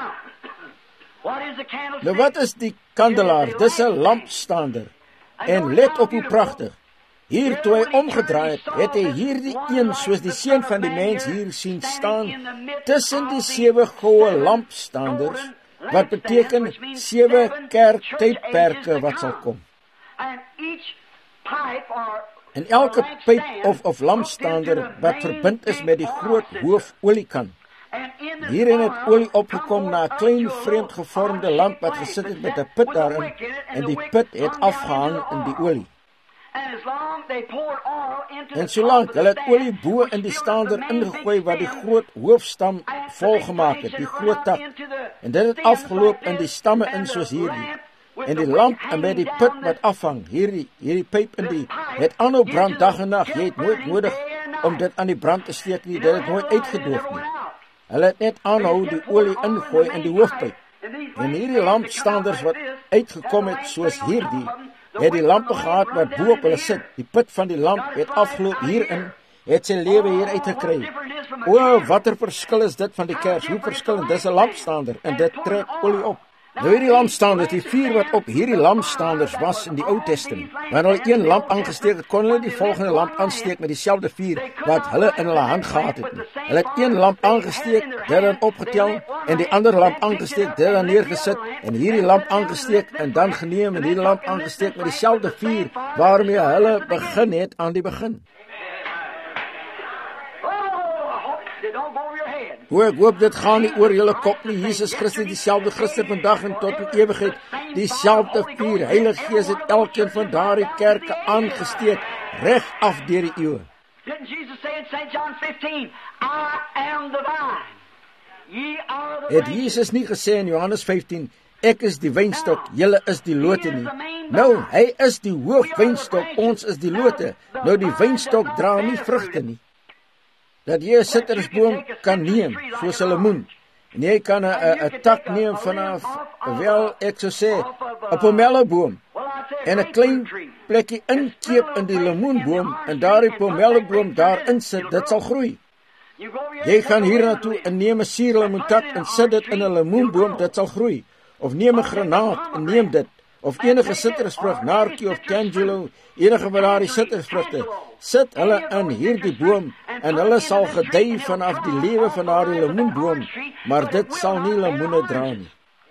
Nou wat is die kandelaar? Dis 'n lampstander. En let op hoe pragtig. Hier toe hy omgedraai het hy hierdie een soos die seun van die mens hier sien staan tussen die 7 goue lampstanders, wat beteken 7 kerktydperke wat sal kom. En elke pyp of lampstander wat verbind is met die groot hoofoliekant. Hierin het olie opgekom na 'n klein vreemd gevormde lamp wat gesit het met 'n put daarin, en die put het afgehang in die olie. En solank hulle het olie bo in die stander ingegooi wat die groot hoofstam volgemaak het, die groot tak, en dit het afgeloop in die stamme in soos hierdie. En die lamp en met die put wat afhang, hierdie pyp in die, het aanhou brand dag en nag. Jy het nooit nodig om dit aan die brand te steek nie, dit het nooit uitgedoof nie. Hulle het net aanhou die olie ingooi in die hoofpyp. En hierdie lampstanders wat uitgekom het soos hierdie, het die lampe gehad wat bo op hulle sit. Die put van die lamp het afgeloop hierin, het sy lewe hier uitgekry. O, watter verskil is dit van die kers? Hoe verskillend, dis 'n lampstander en dit trek olie op. Nou hierdie lampstanders, die 4 wat op hierdie lampstanders was in die Ou Testament. Wanneer hulle een lamp aangesteek het, kon hulle die volgende lamp aansteek met dieselfde vuur wat hulle in hulle hand gehad het. Hulle het een lamp aangesteek, dit dan opgetel, en die ander lamp aangesteek, dit dan neergesit, en hierdie lamp aangesteek, en dan geneem, en hierdie lamp aangesteek met dieselfde vuur waarmee hulle begin het aan die begin. Ek hoop dit gaan nie oor julle kop nie. Jesus Christus dieselfde gister, vandag en tot in ewigheid. Dieselfde vuur. Heilige Gees het elkeen van daardie kerke aangesteek, reg af deur die eeue. Het Jesus nie gesê in Johannes 15, ek is die wynstok, julle is die lote nie? Nou, hy is die hoofwynstok, ons is die lote. Nou die wynstok dra nie vrugte nie. Dat jy 'n sittersboom kan neem, soos 'n lemoen. En jy kan 'n tak neem vanaf, wel, ek sou sê, 'n pomelleboom, en 'n klein plekkie inkeep in die lemoenboom, en daardie pomelleboom daarin sit, dit sal groei. Jy gaan hier naartoe en neem 'n suurlemoentak en sit dit in 'n lemoenboom, dit sal groei. Of neem 'n granaat en neem dit, of enige sittersvrug, naartjie of tangelo, enige van daardie sittersvrugte, sit hulle in hierdie boom, en hulle sal gedei vanaf die lewe van daardie lemoenboom, maar dit sal nie lemoene dra nie.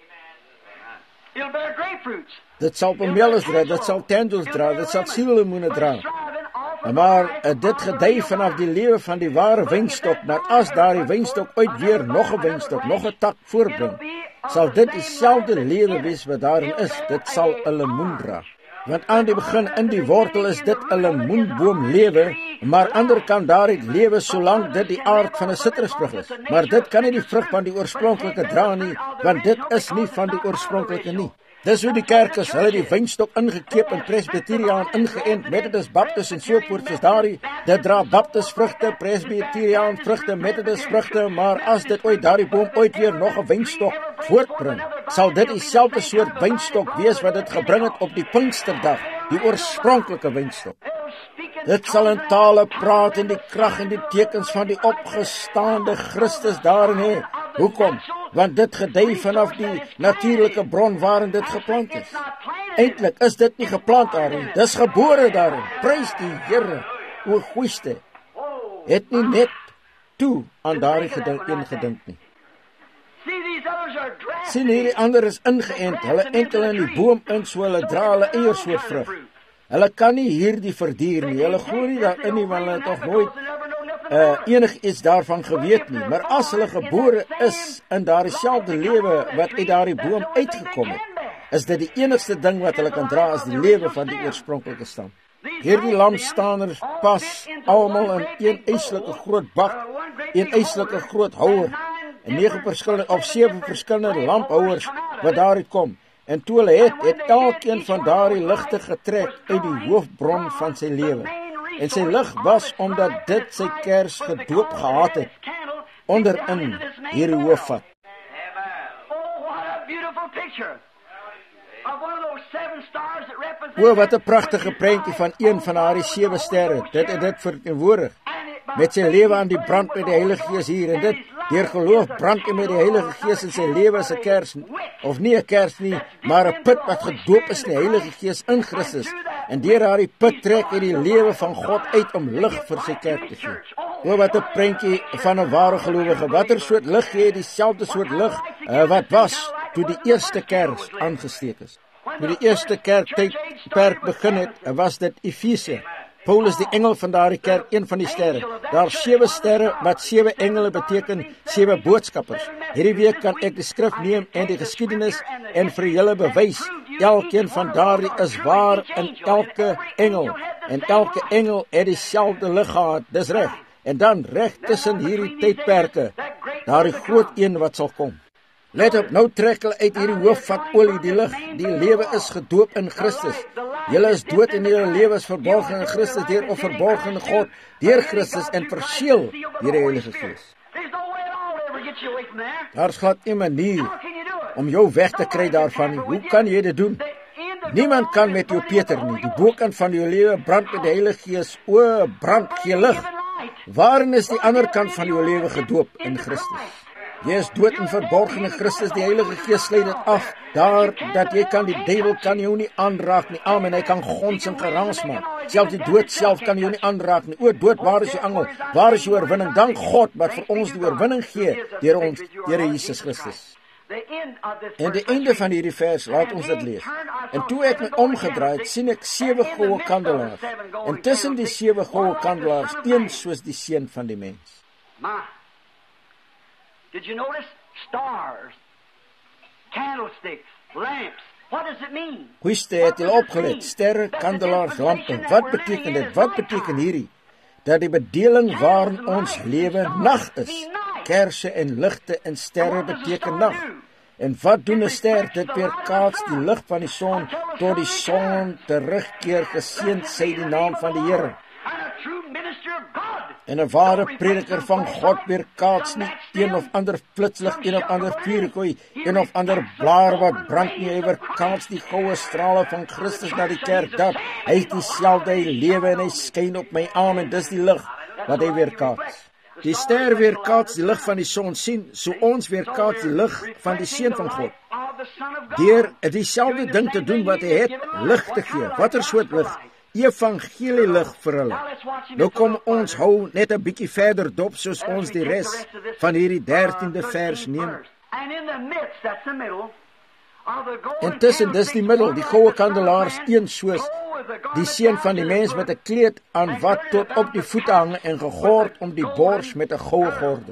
Dit sal pomeles dra, dit sal tangels dra, dit sal suurlemoene dra. Maar dit gedei vanaf die lewe van die ware wynstok, maar as daardie wynstok ooit weer nog 'n wynstok, nog 'n tak voortbring, sal dit dieselfde lewe wees wat daarin is. Dit sal 'n lemoen dra. Want aan die begin in die wortel is dit 'n lemoenboom lewe, maar ander kan daardie lewe solank dit die aard van 'n sitrusvrug is. Maar dit kan nie die vrug van die oorspronklike dra nie, want dit is nie van die oorspronklike nie. Dis hoe die kerk is, hulle die wynstok ingekeep en Presbyteriaan ingeënt, Methodist, Baptist en sovoorts soos daardie. Dit dra Baptist vrugte, Presbyteriaan vrugte, Methodist vrugte, maar as dit ooit daardie boom ooit weer nog 'n wynstok voortbring, sal dit dieselfde soort wynstok wees wat dit gebring het op die Pinksterdag, die oorspronklike wynstok. Dit sal in tale praat en die krag en die tekens van die opgestaande Christus daarin hê. Hoekom? Want dit gedei vanaf die natuurlike bron waarin dit geplant is. Eintlik is dit nie geplant daarin, dis gebore daarin. Prys die Here, o goeiste. Het nie net toe aan daardie gedink nie. Sien hierdie ander is ingeënt, hulle enkel in die boom in, so hulle dra hulle eie soort vrug. Hulle kan nie hierdie verdier nie, hulle glo nie daarin nie, want hulle het nog nooit enig iets daarvan geweet nie. Maar as hulle gebore is in daardie selfde lewe wat uit daardie boom uitgekom het, is dit die enigste ding wat hulle kan dra as die lewe van die oorspronklike stam. Hierdie lampstaners pas almal in een eislike groot bak, een eislike groot houer, en 7 verskillende lamphouers wat daaruit kom. En toe hulle het elkeen van daardie ligte getrek uit die hoofbron van sy lewe. En sy lig was omdat dit sy kers gedoop gehad het, onderin hierdie hoofvat. O, wat 'n pragtige prentjie van een van haar 7 sterre. Dit het dit verteenwoordig. Met sy lewe aan die brand met die Heilige Gees hier. En dit, deur geloof brand hy met die Heilige Gees in sy lewe as 'n kers. Of nie 'n kers nie, maar 'n put wat gedoop is in die Heilige Gees in Christus. En deur haar die put trek hy die lewe van God uit om lig vir sy kerk te gee. O, wat 'n prentjie van 'n ware gelowige. Watter soort lig gee dieselfde soort lig wat was toe die eerste kers aangesteek is. Toe die eerste kerktydperk begin het, was dit Efese. Paulus die engel van daardie kerk, een van die sterre. Daar 7 sterre wat 7 engele beteken, 7 boodskappers. Hierdie week kan ek die skrif neem en die geskiedenis en vir julle bewys. Elkeen van daardie is waar in elke engel. En elke engel het dieselfde lig gehad, dis reg. En dan reg tussen hierdie tydperke, daardie groot een wat sal kom. Let op, nou trek hulle uit hierdie hoofvat olie die lig. Die lewe is gedoop in Christus. Julle is dood en julle lewe is verborgen in Christus deur of verborgen in God, deur Christus en verseël deur die Heilige Gees. Daar's glad nie 'n manier om jou weg te kry daarvan nie. Hoe kan jy dit doen? Niemand kan met jou Peter nie. Die bokant van jou lewe brand met die Heilige Gees. O, brand, gee lig. Waarin is die ander kant van jou lewe gedoop? In Christus. Jy is dood en verborgen in Christus. Die Heilige Gees sluit dit af. Daar dat jy kan, die duiwel kan jou nie aanraak nie. Amen, hy kan gons en geraas maak. Selfs die dood self kan jou nie aanraak nie. O dood, waar is jou angel? Waar is jou oorwinning? Dank God wat vir ons die oorwinning gee deur ons, deur Jesus Christus. En die einde van hierdie vers, laat ons dit lees. En toe ek my omgedraai, sien ek 7 goue kandelaars. En tussen die 7 goue kandelaars, een soos die seun van die mens. Did you notice? Stars, candlesticks, lamps. What does it mean? Hoeste het jy opgelet, sterre, kandelaars, lampe. Wat beteken dit? Wat beteken hierdie? Dat die bedeling waarin ons lewe nag is. Kerse en ligte en sterre beteken nag. En wat doen 'n ster? Dit weerkaats die lig van die son tot die son terugkeer. Geseënd sy die naam van die Here. En 'n ware prediker van God weerkaats nie een of ander flitslig, een of ander vuurkooi, een of ander blaar wat brand nie. Hy weerkaats die goue strale van Christus na die kerk, dat hy het dieselfde lewe en hy skyn op my aan, en dis die lig wat hy weerkaats. Die ster weerkaats die lig van die son, sien, so ons weerkaats die lig van die seun van God. Deur dieselfde ding te doen wat hy het, lig te gee. Watter soort lig? Evangelie lig vir hulle. Nou kom ons hou net 'n bietjie verder dop, soos ons die res van hierdie 13de vers neem. Intussen dis die middel, die goue kandelaars, een soos die seun van die mens met 'n kleed aan wat tot op die voete hang en gegord om die bors met 'n goue gordel.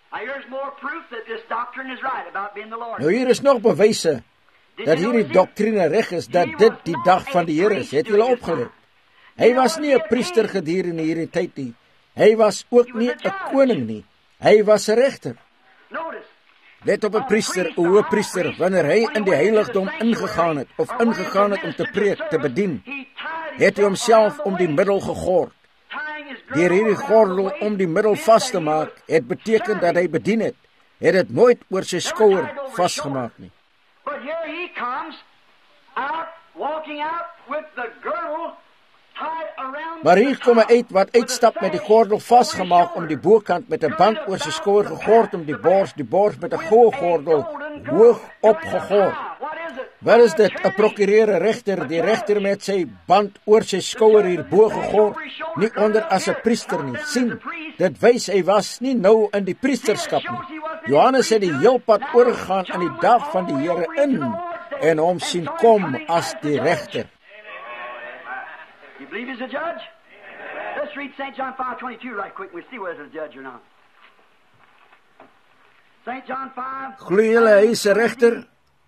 Nou hier is nog bewyse dat hierdie doktrine reg is, dat dit die dag van die Here is. Het julle opgelet? Hy was nie 'n priester gedurende hierdie tyd nie. Hy was ook nie 'n koning nie. Hy was 'n regter. Let op 'n priester, 'n hoëpriester, wanneer hy in die heiligdom ingegaan het of ingegaan het om te preek, te bedien, het hy homself om die middel gegord. Deur hierdie gordel om die middel vas te maak, het beteken dat hy bedien het. Het dit nooit oor sy skouer vasgemaak nie. But here he comes out, walking out with the girdle tied around. Maar hier kom hy uit wat uitstap met die gordel vasgemaak om die bokant met 'n band oor sy skouer gegord om die bors met 'n goue gordel hoog opgegord. Wat is dit? 'n prokureur, regter, die regter met sy band oor sy skouer hierbo gegord, nie onder as 'n priester nie. Sien, dit wys hy was nie nou in die priesterskap nie. Johannes het die heel pad oorgegaan in die dag van die Here in en hom sien kom as die regter. You believe he's a judge? Let's read St. John 5:22 right quick. We'll see whether it's a judge or not. St. John 5. Glo julle hy is 'n regter?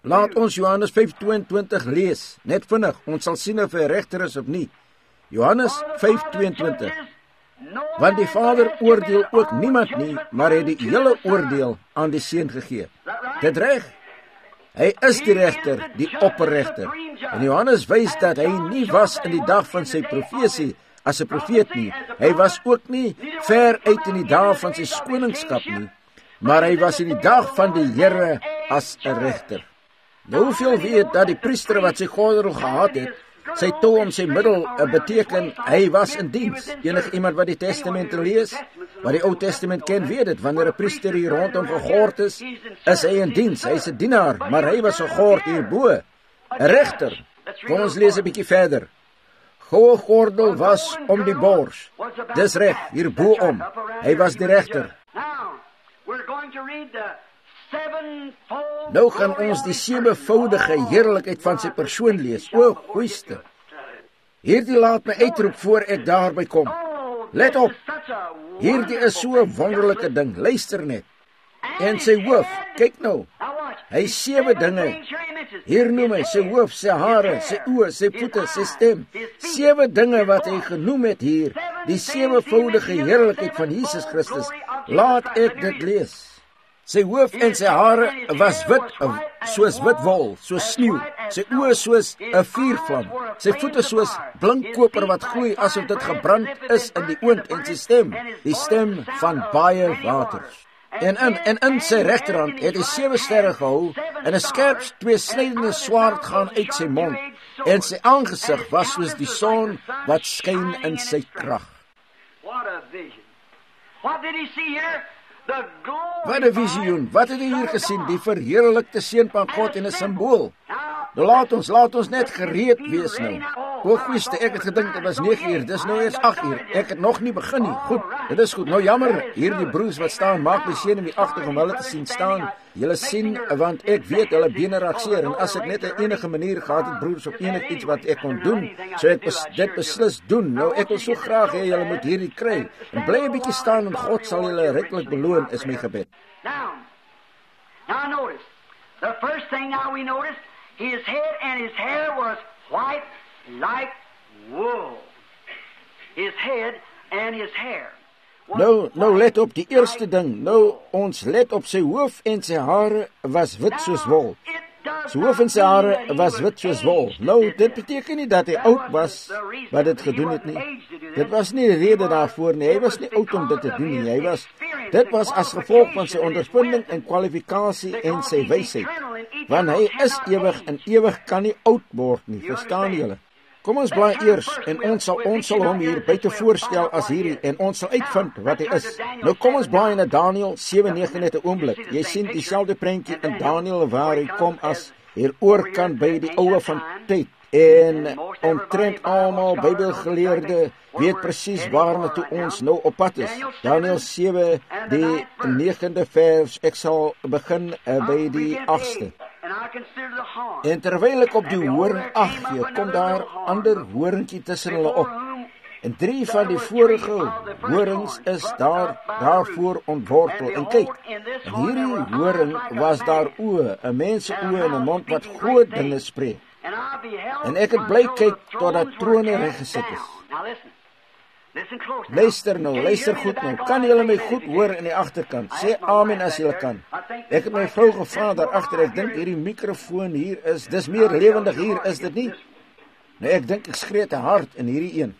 Laat ons Johannes 5:22 lees, net vinnig, ons sal sien of hy regter is of nie. Johannes 5:22. Want die Vader oordeel ook niemand nie, maar hy het die hele oordeel aan die Seun gegee. Dit reg? Hy is die regter, die opperregter. En Johannes wys dat hy nie was in die dag van sy profesie as 'n profeet nie. Hy was ook nie ver uit in die dae van sy koningskap nie, maar hy was in die dag van die Here as 'n regter. Nou hoeveel weet dat die priester wat sy gordel gehad het, sy touw om sy middel beteken, hy was in diens. Enige iemand wat die Testamente lees, wat die Ou Testament ken, weet het, wanneer 'n priester hier rondom gegord is hy in diens, hy is 'n dienaar, maar hy was gegord hierbo, 'n regter. Kom ons lees 'n bietjie verder. Goue gordel was om die bors, dis reg, hierbo om, hy was die regter. Nou gaan ons die 7voudige heerlikheid van sy persoon lees. O, goeieste. Hierdie laat my uitroep voor ek daarby kom. Let op. Hierdie is so 'n wonderlike ding. Luister net. En sy hoof, kyk nou. Hy 7 dinge. Hier noem hy sy hoof, sy hare, sy oë, sy voete, sy stem. 7 dinge wat hy genoem het hier. Die 7voudige heerlikheid van Jesus Christus. Laat ek dit lees. Sy hoof en sy hare was wit, soos wit wol, soos sneeu. Sy oë soos 'n vuurvlam. Sy voete soos blink koper wat gloei asof dit gebrand is in die oond, en sy stem, die stem van baie waters. En in sy regterhand het hy 7 sterre gehou, en 'n skerp tweesnydende swaard gaan uit sy mond, en sy aangesig was soos die son wat skyn in sy krag. Wat 'n visioen, wat het hy hier gesien? Die verheerlikte seun van God en 'n simbool. Nou laat ons net gereed wees nou. O, goeieste, ek het gedink dit was 9 uur, dis nou eers 8 uur. Ek het nog nie begin nie. Goed, dit is goed. Nou jammer, hierdie broers wat staan, maak die seun in die agter om hulle te sien staan. Julle sien, want ek weet hulle bene raak seer, en as ek net 'n enige manier gehad het, broers, of enigiets wat ek kon doen, so ek dit beslis doen. Nou, ek wil so graag hê julle moet hierdie kry. En bly 'n bietjie staan, en God sal julle ryklik beloon, is my gebed. Now notice, the first thing now we notice, his head and his hair was white like wool. His head and his hair. Nou let op die eerste ding. Nou ons let op sy hoof en sy hare was wit soos wol. Sy hoof en sy hare was wit soos wol. Nou dit beteken nie dat hy oud was wat dit gedoen het nie. Dit was nie die rede daarvoor nie. Hy was nie oud om dit te doen nie. Dit was as gevolg van sy ondervinding en kwalifikasie en sy wysheid. Want hy is ewig en ewig kan nie oud word nie. Verstaan julle? Kom ons blaai eers en ons sal hom hier buite voorstel as hierdie en ons sal uitvind wat hy is. Nou kom ons blaai na Daniël 7:9 net 'n oomblik. Jy sien dieselfde prentjie in Daniël waar hy kom as hier oorkant by die oue van tyd. En omtrent almal Bybelgeleerde weet presies waarna toe ons nou op pad is. Daniël 7 die 9de vers. Ek sal begin by die 8ste. En terwyl ek op die horing ag gee, kom daar ander horingkie tussen hulle op. En 3 van die vorige horings is daarvoor ontwortel. En kyk, in hierdie horing was daar oë, 'n mens se oë en 'n mond wat groot dinge spreek. En ek het bly kyk totdat trone reggesit is. Luister goed nou. Kan julle my goed hoor in die agterkant? Sê amen as julle kan. Ek het my vrou gevra daar agter, ek dink hierdie mikrofoon hier dis meer lewendig hier, is dit nie? Nou ek dink ek skree te hard in hierdie een.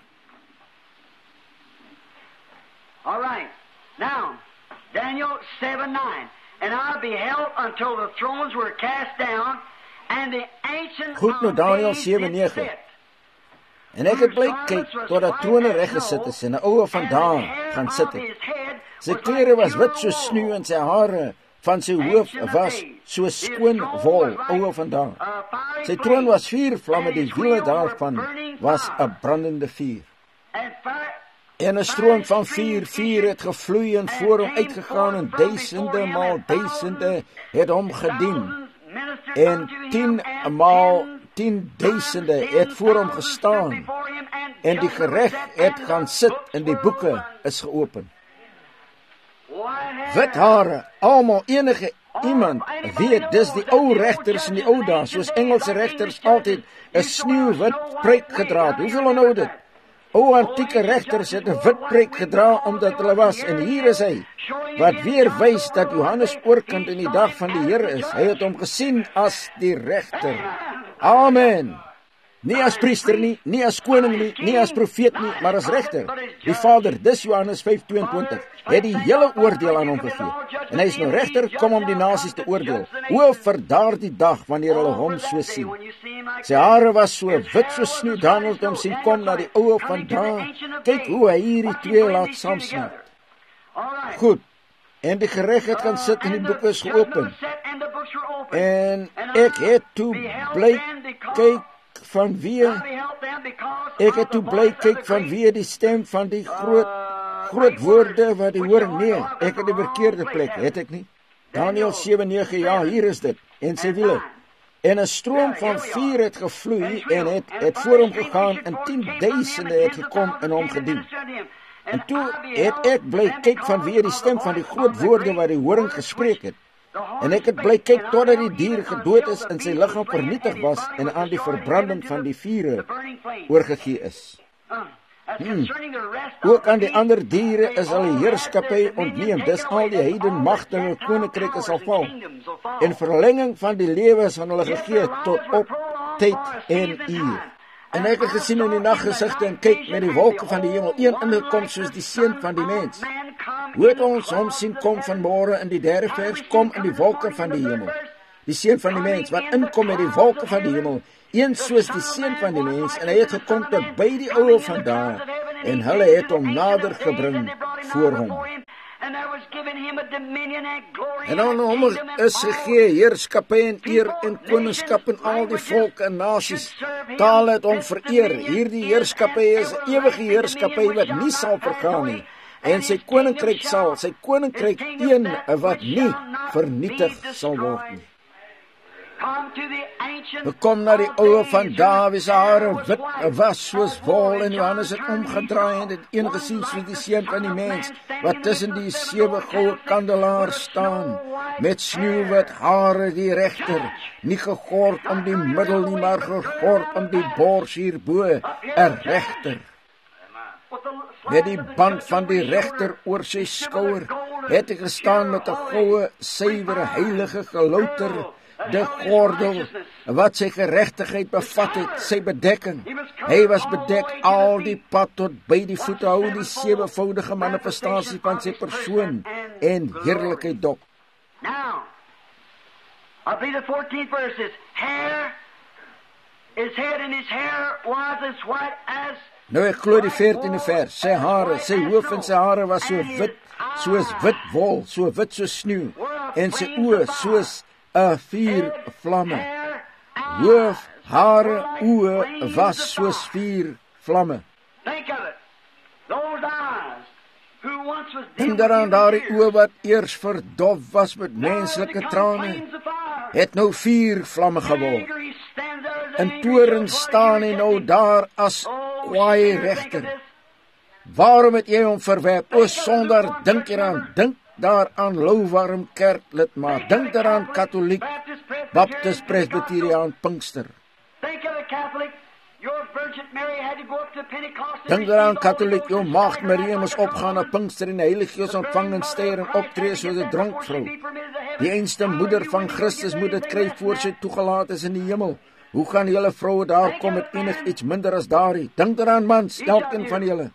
All right. Now, Daniel 7:9. And I beheld until the thrones were cast down and the ancient Goed, nou Daniel 7:9. En ek het bly kyk totdat trone reggesit is en 'n oue vandaan gaan sit het. Sy klere was wit soos sneeu en sy hare van sy hoof was soos skoon wol, oue vandaan. Sy troon was 4 vlamme, die wiele daarvan was 'n brandende vuur. En 'n stroom van vuur het gevloei en voor hom uitgegaan en duisende maal duisende het hom gedien. En 10 maal 10.000 het voor hom gestaan en die gereg het gaan sit en die boeke is geopen. Wit hare, almal enige iemand weet, dis die ou regters in die ou dae, soos Engelse regters altyd 'n sneeuwwit pruik gedra het. Hoeveel onthou dit? O, antieke regters het 'n wit pruik gedra omdat hulle was, en hier is hy, wat weer wys dat Johannes oorkant in die dag van die Here is. Hy het hom gesien as die regter. Amen. Nie as priester nie, nie as koning nie, nie as profeet nie, maar as regter. Die Vader, dis Johannes 5:22, het die hele oordeel aan hom gegee. En hy is nou regter, kom om die nasies te oordeel. O, vir daardie dag, wanneer hulle hom so sien. Sy hare was so wit soos sneeu, Daniel het hom sien kom na die oue van daar. Kyk hoe hy hierdie twee laat saamsmelt. Goed, en die geregtigheid kan sit en die boeke is geopen. En ek het toe bly kyk van wie, ek het toe bly kyk van wie die stem van die groot woorde wat die hoor. Nee, ek het die verkeerde plek, het ek nie? Daniel 7:9, ja, hier is dit, en sy wiele. En 'n stroom van vuur het gevloei en het voor hom gegaan en 10.000 het gekom en hom gedien. En toe het ek bly kyk van wie die stem van die groot woorde wat die horing gespreek het. En ek het bly kyk totdat die dier gedood is en sy liggaam vernietig was en aan die verbranding van die vure oorgegee is. Ook aan die ander diere is hulle heerskappy ontneem. Dis al die heiden magte en koninkryke sal val. En verlenging van die lewe is aan hulle gegee tot op tyd en uur. En ek het gesien in die naggesigte en kyk met die wolke van die hemel, een ingekom soos die seun van die mens. Hoe het ons hom sien kom vanmôre in die 3de vers, kom in die wolke van die hemel. Die seun van die mens wat inkom met die wolke van die hemel, een soos die seun van die mens, en hy het gekom tot by die oue van daar, en hulle het hom nader gebring voor hom. En aan hom is gegee heerskappy en eer en koningskap en al die volke en nasies. Tale het hom vereer. Hierdie heerskappy is 'n ewige heerskappy wat nie sal vergaan nie. En sy koninkryk een wat nie vernietig sal word nie. Kom na die oue van Dawid, se hare wit was soos wol, en Johannes het omgedraai en het een gesien soos die seun van die mens, wat tussen die 7 goue kandelaars staan, met sneeuwwit hare, die regter, nie gegord om die middel nie, maar gegord om die bors hierbo, 'n regter. Met die band van die regter oor sy skouer, het hy gestaan met 'n goue, suiwere, heilige gelouter, de gordel, wat sy geregtigheid bevat het, sy bedekking. Hy was bedek al die pad tot by die voete, hou die 7voudige manifestasie van sy persoon en heerlikheid dop. Now, I believe the 14th verse is, his head and his hair was as white as... Nou ek glo die 14de vers, sy hare, sy hoof en sy hare was so wit, soos wit wol, so wit soos sneeu, en sy oë soos 'n vuur vlamme. Hoof, hare, oë was soos vuur vlamme. Dink daaraan, daardie oë wat eers verdof was met menslike trane, het nou vuur vlamme geword. In toren staan hy nou daar as kwaai regter. Waarom het jy hom verwerp? O sondaar, dink hieraan, dink daaraan louwarm kerklidmaat, dink daaraan katholiek, baptist, presbyteriaan, pinkster. Dink daaraan katholiek, jou maagd Maria moes opgaan na pinkster en die Heilige Gees ontvang en styr en optree soos 'n dronkvrou. Die einste moeder van Christus moet dit kry voor sy toegelaat is in die hemel. Hoe gaan julle vroue daar kom met enig iets minder as daardie? Dink daaraan mans, elkeen van julle.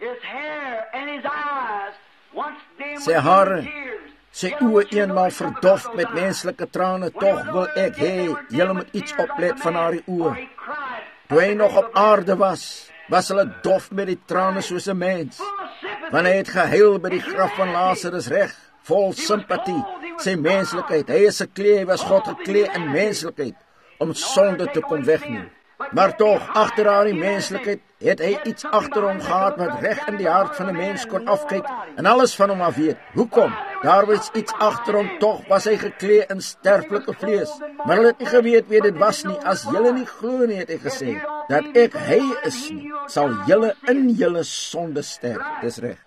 Sy hare, sy oë eenmaal verdof met menslike trane, tog wil ek hê, julle moet iets oplet van haar oë. Toe hy nog op aarde was hulle dof met die trane soos 'n mens. Want hy het gehuil by die graf van Lazarus reg, vol simpatie, sy menslikheid. Hy is geklee, hy was God geklee in menslikheid, om sonde te kom wegneem. Maar tog, agter haar die menslikheid, het hy iets agter hom gehad wat reg in die hart van 'n mens kon afkyk en alles van hom af weet. Hoekom? Daar was iets agter hom, tog was hy geklee in sterflike vlees. Maar hulle het nie geweet wie dit was nie. As julle nie glo nie, het hy gesê, dat ek hy is nie, sal julle in julle sonde sterf. Dis reg.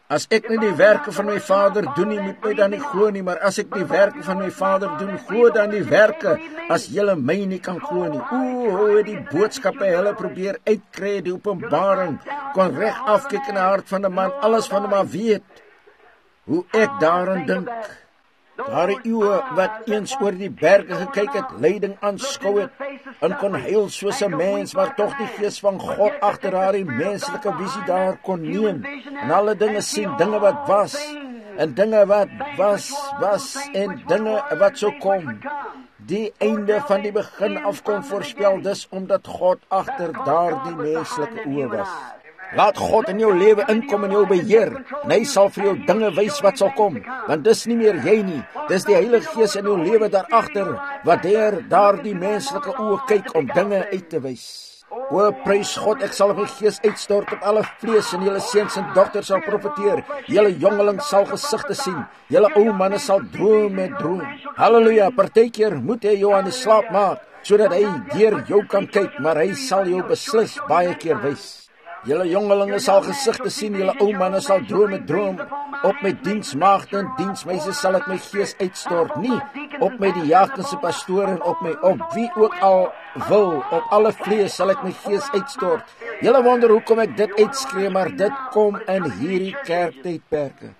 As ek nie die werke van my Vader doen nie, moet my dan nie glo nie, maar as ek die werke van my Vader doen, glo dan die werke, as julle my nie kan glo nie. Hoe die boodskappe hulle probeer uitkry, die openbaring, kon reg afkyk in die hart van 'n man, alles van hom af weet. Hoe ek daaraan dink, daardie eeue wat eens oor die berge gekyk het, lyding aanskou het, en kon huil soos 'n mens, maar tog die gees van God agter daardie menslike visie daar kon neem, en alle dinge sien, dinge wat was, en dinge wat was, en dinge wat sou kom. Die einde van die begin af kon voorspel, dis omdat God agter daardie menslike oë was. Laat God in jou lewe inkom en jou beheer, en hy sal vir jou dinge wys wat sal kom, want dis nie meer jy nie, dis die Heilige Gees in jou lewe daarachter, wat daardie menslike oë kyk om dinge uit te wys. O, prys God, ek sal my gees uitstort op alle vlees, en julle seuns en dogters sal profeteer, julle jongeling sal gesigte sien, julle ou manne sal droom met droom. Halleluja, partykeer moet hy jou aan die slaap maak, sodat hy deur jou kan kyk, maar hy sal jou beslis baie keer wys. Julle jongelinge sal gesigte sien, julle ou manne sal droom. Op my diensmaagde en diensmeisies sal ek my gees uitstort, nie op my diakense pastoor en op wie ook al wil, op alle vlees sal ek my gees uitstort. Julle wonder hoekom ek dit uitskree, maar dit kom in hierdie kerktydperke.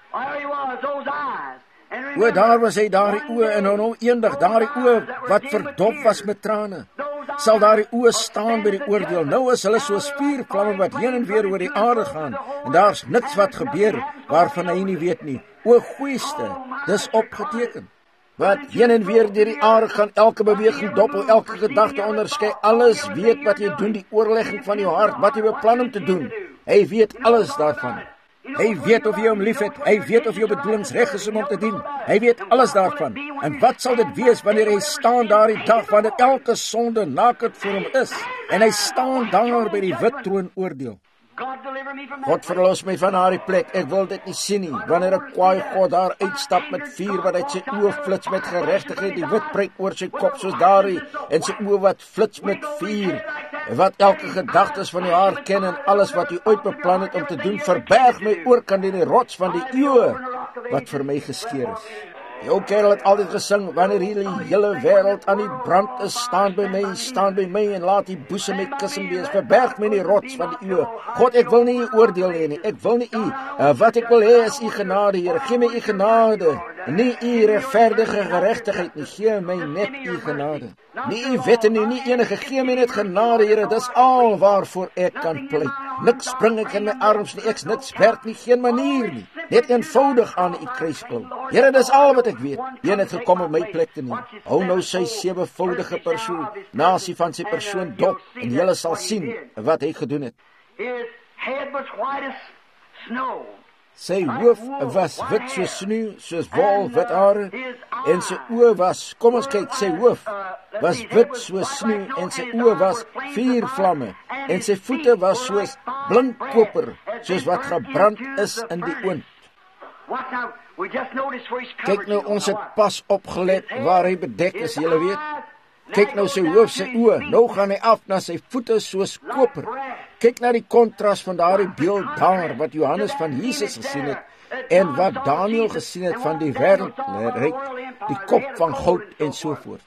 O, daar was hy, daardie oë, en nou eendag, daardie oë wat verdop was met trane, sal daardie oë staan by die oordeel. Nou is hulle soos vuurvlamme wat heen en weer oor die aarde gaan, en daar's niks wat gebeur waarvan hy nie weet nie. O, goeieste, dis opgeteken. Wat heen en weer deur die aarde gaan, elke beweging dop, elke gedagte onderskei, alles weet wat jy doen, die oorlegging van jou hart, wat jy beplan om te doen. Hy weet alles daarvan. Hy weet of jy hom lief het, hy weet of jou bedoelings reg is om te dien, hy weet alles daarvan. En wat sal dit wees wanneer hy staan daar die dag, wanneer elke sonde naked voor hom is, en hy staan daar by die wit troon oordeel. God verlos my van daardie plek, ek wil dit nie sien nie, wanneer 'n kwaai God daar uitstap met vuur, wat uit sy oë flits met geregtigheid, die wit pryk oor sy kop soos daardie, en sy oë wat flits met vuur, wat elke gedagtes van jou hart ken, en alles wat jy ooit beplan het om te doen, verberg my oorkant in die rots van die eeue, wat vir my geskeur is. Jou kerel het altyd gesing, wanneer hierdie hele wêreld aan die brand is, staan by my, en laat die boesem my kussing wees, verberg my in die rots van die eeue. God, ek wil nie u oordeel hê nie, ek wil nie u, wat ek wil hê is u genade, Here, gee my u genade, nie u regverdige geregtigheid nie, gee my net u genade. Nie u wette nie enige, gee my net genade, Here, dis al waarvoor ek kan pleit. Niks bring ek in my arms nie, ek's niks werd nie, geen manier nie, net eenvoudig aan u kruisklou. Here, dis al wat ek weet, een het gekom om my plek te neem. Hou nou sy sewevoudige persoon, nasie van sy persoon dop, en julle sal sien wat hy gedoen het. Sy hoof was wit soos sneeu, soos wol, wit hare, en sy oë was, kom ons kyk, sy hoof was wit soos sneeu, en sy oë was vuurvlamme, en sy voete was soos blink koper, soos wat gebrand is in die oond. Kyk nou, ons het pas opgelet waar hy bedek is, julle weet. Kyk nou sy hoof, sy oë, nou gaan hy af na sy voete soos koper. Kyk na die kontras van daardie beeld daar, wat Johannes van Jesus gesien het, en wat Daniel gesien het van die wêreldryk, die kop van goud en sovoort.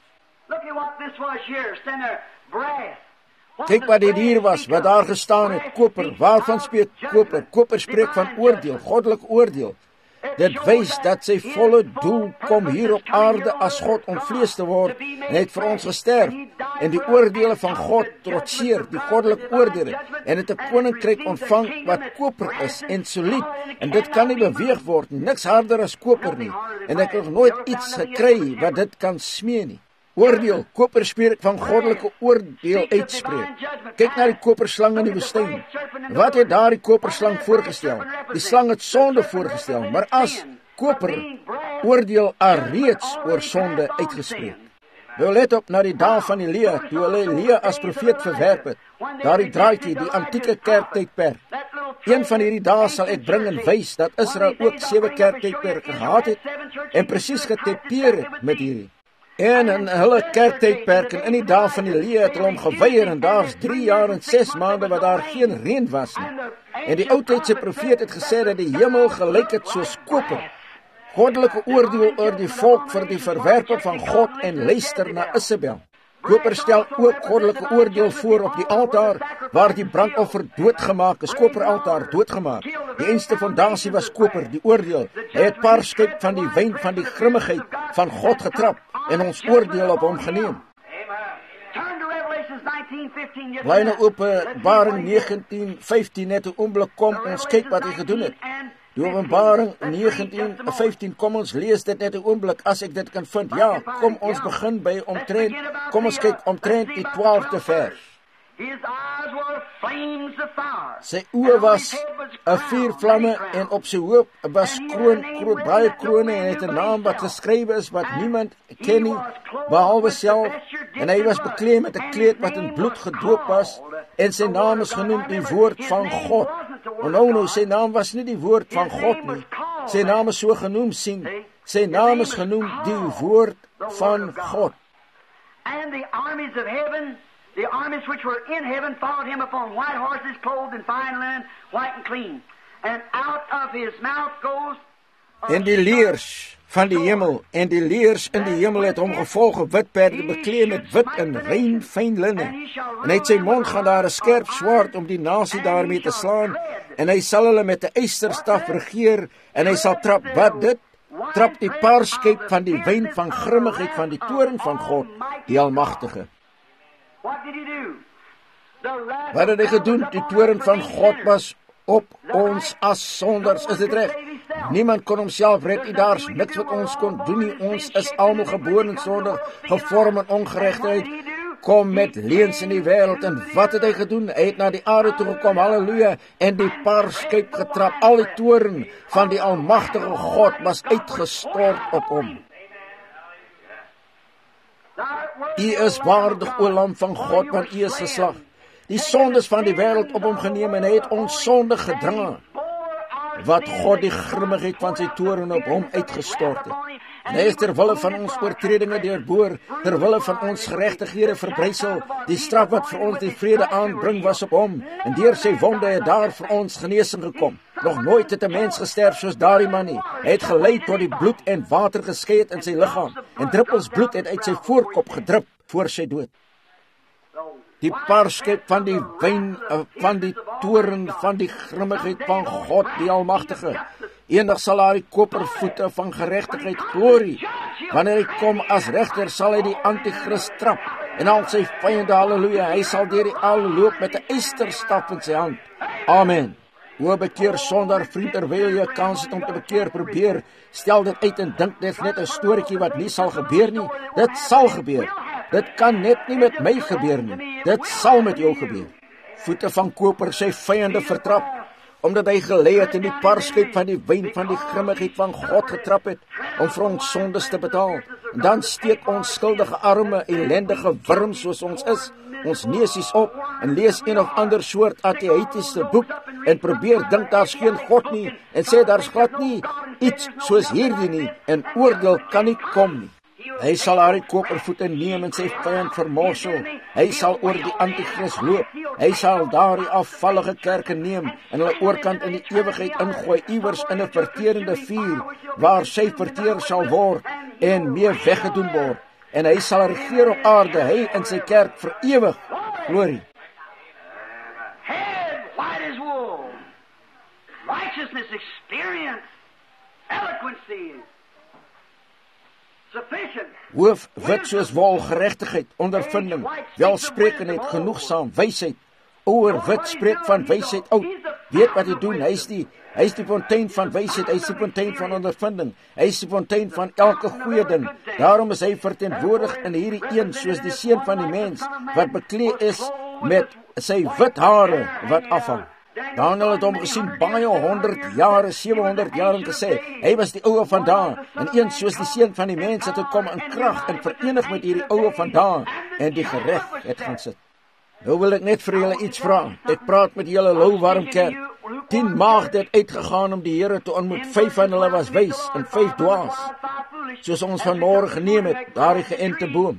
Kyk wat dit hier was, wat daar gestaan het, koper. Waarvan spreek koper? Koper spreek van oordeel, goddelik oordeel. Dit wys dat sy volle doel kom hier op aarde as God om vlees te word, en hy het vir ons gesterf, en die oordeele van God trotseer, die goddelike oordeele, en het 'n koninkryk ontvang wat koper is en solied, en dit kan nie beweeg word, niks harder as koper nie, en ek het nooit iets gekry wat dit kan smee nie. Oordeel, koper spreek van goddelike oordeel uitspreek. Kyk na die koperslang in die woestyn. Wat het daar die koperslang voorgestel? Die slang het sonde voorgestel, maar as koper oordeel alreeds oor sonde uitgespreek. Nou let op na die dae van Elia, toe hulle Elia as profeet verwerp het. Daardie draadjie, die antieke kerktydperk. Een van hierdie dae sal ek bring en wys dat Israel ook 7 kerktydperke gehad het, en presies getypeer het met hierdie. En in hulle kerktydperk en in die dae van Elia het hulle hom geweier, en daar's 3 jaar en 6 maande wat daar geen reën was nie. En die oudheidse profeet het gesê dat die hemel gelyk het soos koper. Goddelike oordeel oor die volk vir die verwerping van God en luister na Isabel. Koper stel ook goddelike oordeel voor op die altaar waar die brandoffer doodgemaak is, koperaltaar doodgemaak. Die einste fondasie was koper, die oordeel. Hy het paarskyp van die wyn van die grimmigheid van God getrap en ons oordeel op hom geneem. Bly nou Openbaring 19:15 net 'n oomblik kom, ons kyk wat hy gedoen het. Die Openbaring 19:15, kom ons lees dit net 'n oomblik as ek dit kan vind. Ja, kom ons begin by kom ons kyk omtrent die 12de vers. Sy oë was 'n vuurvlamme en op sy hoof was baie krone en het 'n naam wat geskrywe is wat niemand ken nie, behalwe self. En hy was bekleed met 'n kleed wat in bloed gedoop was en sy naam is genoem die woord van God. Nou, sy naam was nie die woord van God nie. Sy naam is so genoem sy naam is genoem die woord van God. And the armies of heaven, the armies which were in heaven, followed him upon white horses, clothed in fine linen, white and clean. And out of his mouth goes... En die leers van die hemel, en die leers in die hemel het hom gevolg op wit perde bekleed met wit en rein fyn linnen. En uit sy mond gaan daar 'n skerp swaard om die nasie daarmee te slaan, en hy sal hulle met 'n ysterstaf regeer, en hy sal trap wat dit? Trap die paarskyp van die wyn van grimmigheid van die toorn van God, die Almagtige. Wat het hy gedoen? Die toorn van God was op ons as sonders, is dit reg? Niemand kon homself red nie, daar's niks wat ons kon doen nie, ons is almal gebore in sonde, gevorm in ongeregtigheid, kom met leuns in die wêreld. En wat het hy gedoen? Hy het na die aarde toe gekom, halleluja, en die paarskyp getrap, al die toorn van die Almagtige God was uitgestort op hom. U is waardig, o Lam van God, want u is geslag. Die sondes van die wêreld op hom geneem en hy het ons sonde gedra. Wat God die grimmigheid van sy toorn op hom uitgestort het. En hy is terwille van ons oortredinge deurboor, terwille van ons geregtighede verbrysel. Die straf wat vir ons die vrede aanbring was op hom, en deur sy wonde het daar vir ons genesing gekom. Nog nooit het 'n mens gesterf soos daardie man nie. Hy het gelei tot die bloed en water geskei het in sy liggaam, en druppels bloed het uit sy voorkop gedrup voor sy dood. Die paarskyp van die wyn van die toorn van die grimmigheid van God die Almagtige. Eendag sal hy kopervoete van geregtigheid glorie. Wanneer hy kom as regter, sal hy die antichrist trap en al sy vyande, halleluja, hy sal deur die aarde loop met 'n ysterstaf in sy hand. Amen. O bekeer sondaar vriend, terwyl jy kans het om te bekeer, probeer stel dit uit en dink dit is net 'n storieetjie wat nie sal gebeur nie. Dit sal gebeur. Dit kan net nie met my gebeur nie. Dit sal met jou gebeur. Voete van koper sy vyande vertrap, omdat hy gelei het in die paarskyp van die wyn van die grimmigheid van God getrap het, om vir ons sondes te betaal. En dan steek ons skuldige arme, ellendige wurm soos ons is, ons neusies op, en lees een of ander soort ateïstiese boek, en probeer dink daar's geen God nie, en sê daar's glad nie iets soos hierdie nie, en oordeel kan nie kom nie. Hy sal haar die kopervoete neem en sy vyand vermorsel. Hy sal oor die antichrist loop. Hy sal daar die afvallige kerke neem en hulle oorkant in die ewigheid ingooi, iewers in 'n verterende vuur, waar sy verteer sal word en mee weggedoen word. En hy sal regeer op aarde, hy en sy kerk vir ewig. Glorie. Head white as wool, righteousness, experience, eloquency, hoof wit soos wol, geregtigheid, ondervinding, welsprekendheid, genoegsaam, wysheid. Ouer wit spreek van wysheid oud. Weet wat hy doen, hy is die fontein van wysheid, hy is die fontein van ondervinding, hy is die fontein van elke goeie ding. Daarom is hy verteenwoordig in hierdie een soos die seun van die mens, wat bekleed is met sy wit hare wat afhang. Daniel het hom gesien baie 100 jare, 700 jaar en gesê, hy was die ouwe van daar, en een soos die seun van die mens het gekom in krag en verenig met hierdie ouwe van daar, en die gereg het gaan sit. Nou wil ek net vir julle iets vra. Ek praat met julle louwarm kerk. 10 maagde het uitgegaan om die Here te ontmoet. 5 van hulle was wys en 5 dwaas. Soos ons vanmôre geneem het, daardie geënte boom.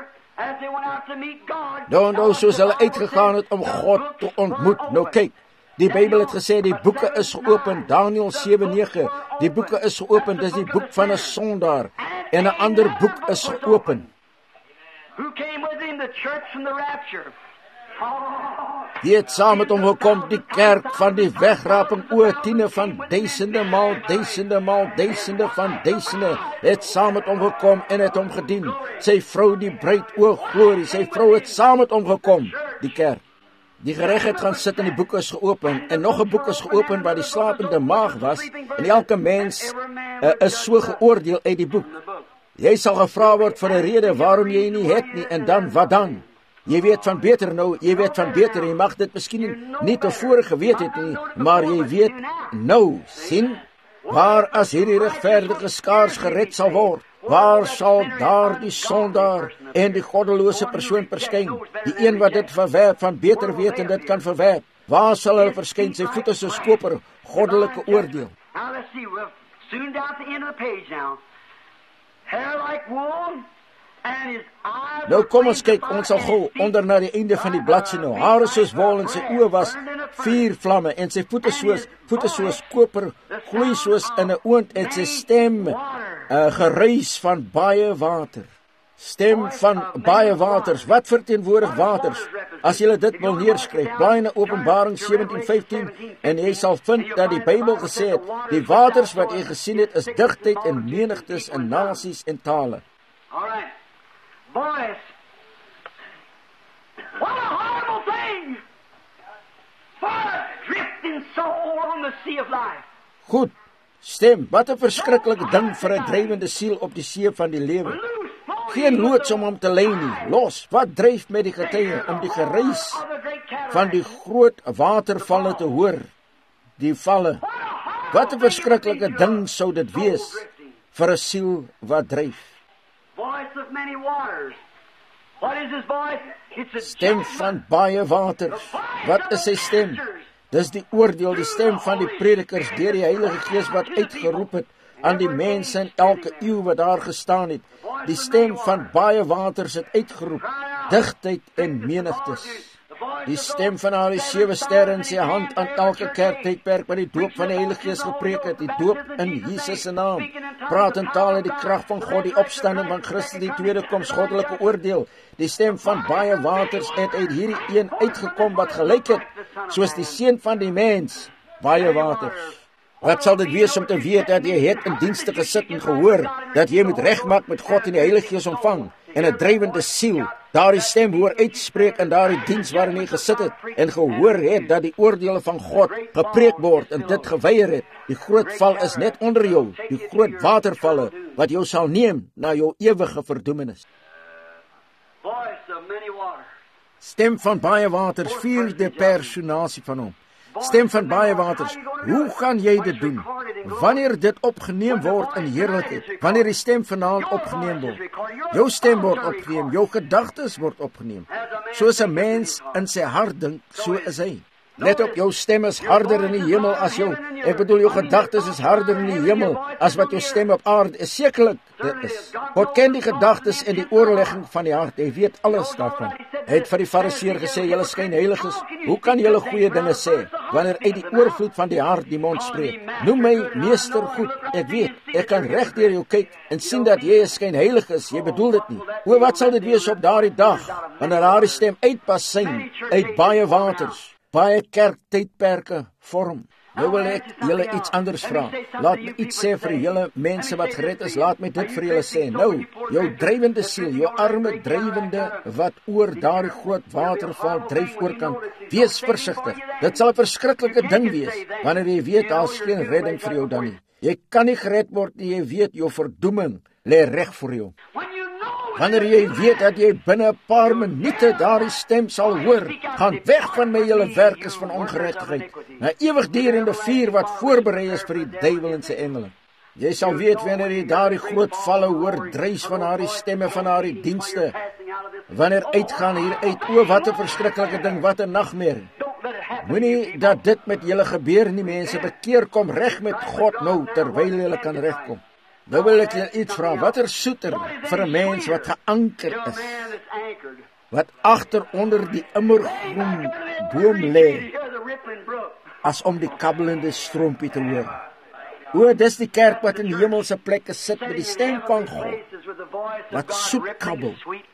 Nou soos hulle uitgegaan het om God te ontmoet. Nou kyk, Die Bybel het gesê die boeke is geopen, Daniël 7:9. Die boeke is geopen, dis die boek van 'n sondaar en 'n ander boek is geopen. Who came with him? The church from the rapture. Die het saam met hom gekom, die kerk van die wegraping, tiene van duisende maal duisende van duisende, het saam met hom gekom en het hom gedien. Sy vrou die bruid, glorie, sy vrou het saam met hom gekom, die kerk. Die geregtigheid gaan sit en die boek is geopen, en nog 'n boek is geopen waar die slapende maag was, en elke mens is so geoordeel uit die boek. Jy sal gevra word vir 'n rede waarom jy nie het nie, en dan, wat dan? Jy weet van beter nou, jy mag dit miskien nie tevore geweet het nie, maar jy weet nou, sien, waar as hierdie regverdige skaars gered sal word, waar sal daar die sondaar en die goddelose persoon verskyn, die een wat dit verwerp van beter weet en dit kan verwerp, waar sal hulle verskyn, sy voete soos koper, goddelike oordeel. Now let's see, we're soon down at the end of the page now. Hair like wool. Nou kom ons kyk, ons sal gou onder na die einde van die bladsy nou. Hare soos wol en sy oë was vuurvlamme en sy voete soos koper, gloei soos in 'n oond en sy stem geruis van baie water. Stem van baie waters. Wat verteenwoordig waters? As jy dit wil neerskryf, blaai na Openbaring 17:15 en jy sal vind dat die Bybel gesê het, die waters wat jy gesien het is digtheid en menigtes en nasies en tale. All right. Boys, what a horrible thing for a drifting soul on the sea of life. Goed, stem, wat 'n verskriklike ding vir 'n drywende siel op die see van die lewe. Geen loods om hom te lei nie, los, wat dryf met die getye om die geruis van die groot watervalle te hoor, die valle. Wat 'n verskriklike ding sou dit wees vir 'n siel wat dryf. Voice of many waters. What is his voice? It's a stem van baie waters. Wat is sy stem? Dis die oordeel, die stem van die predikers deur die Heilige Gees wat uitgeroep het aan die mense in elke eeu wat daar gestaan het. Die stem van baie waters het uitgeroep, digtheid en menigtes. Die stem van haar 7 sterre in sy hand aan elke kerktydperk wat die doop van die Heilige Gees gepreek het, die doop in Jesus se naam. Praat in tale, die krag van God, die opstanding van Christus, die tweede koms, goddelike oordeel. Die stem van baie waters het uit hierdie een uitgekom wat gelyk het, soos die seun van die mens, baie waters. Wat sal dit wees om te weet dat jy het in dienste gesit en gehoor, dat jy moet regmaak met God en die Heilige Gees ontvang, en 'n drywende siel, daardie stem hoor uitspreek in daardie diens waarin jy gesit het, en gehoor het dat die oordeele van God gepreek word, en dit geweier het. Die groot val is net onder jou, die groot watervalle, wat jou sal neem na jou ewige verdoemenis. Stem van baie waters, 4de personasie van hom. Stem van baie waters, hoe gaan jy dit doen? Wanneer dit opgeneem word in heerlikheid, wanneer die stem vanaand opgeneem word, jou stem word opgeneem, jou gedagtes word opgeneem, soos 'n mens in sy hart dink, so is hy. Let op, jou stem is harder in die hemel as jou, ek bedoel jou gedagtes is harder in die hemel as wat jou stem op aarde is. Sekerlik dit is. God ken die gedagtes en die oorlegging van die hart, hy weet alles daarvan. Hy het vir die fariseer gesê, julle skyn heiliges, hoe kan julle goeie dinge sê, wanneer uit die oorvloed van die hart die mond spreek? Noem my meester goed, ek weet, ek kan reg deur jou kyk en sien dat jy 'n skynheilig is, jy bedoel dit nie. O, wat sal dit wees op daardie dag, wanneer daardie stem uitpasyn uit baie waters, baie kerktydperke vorm. Nou wil ek julle iets anders vra. Laat my iets sê vir julle mense wat gered is, laat my dit vir julle sê. Nou, jou drywende siel, jou arme drywende wat oor daardie groot waterval dryf oorkant, wees versigtig. Dit sal 'n verskriklike ding wees, wanneer jy weet daar's geen redding vir jou dan nie. Jy kan nie gered word nie, jy weet jou verdoeming lê reg voor jou. Wanneer jy weet dat jy binne 'n paar minute daardie stem sal hoor, gaan weg van my julle werkes van ongeregtigheid, na ewigdurende vuur wat voorberei is vir die duiwel en sy engele. Jy sal weet wanneer jy daardie groot valle hoor dreis van daardie stemme van daardie dienste, wanneer uitgaan hier uit, o wat 'n verskriklike ding, wat 'n nagmerrie. Moenie dat dit met julle gebeur nie, mense, bekeer, kom reg met God nou, terwyl julle kan regkom. Nou wil ek julle iets vra, wat is soeter vir 'n mens wat geanker is, wat agter onder die immergroen boom lê, as om die kabbelende stroompie te hoor. O, dis die kerk wat in die hemelse plekke sit met die stem van God, wat soet kabbel,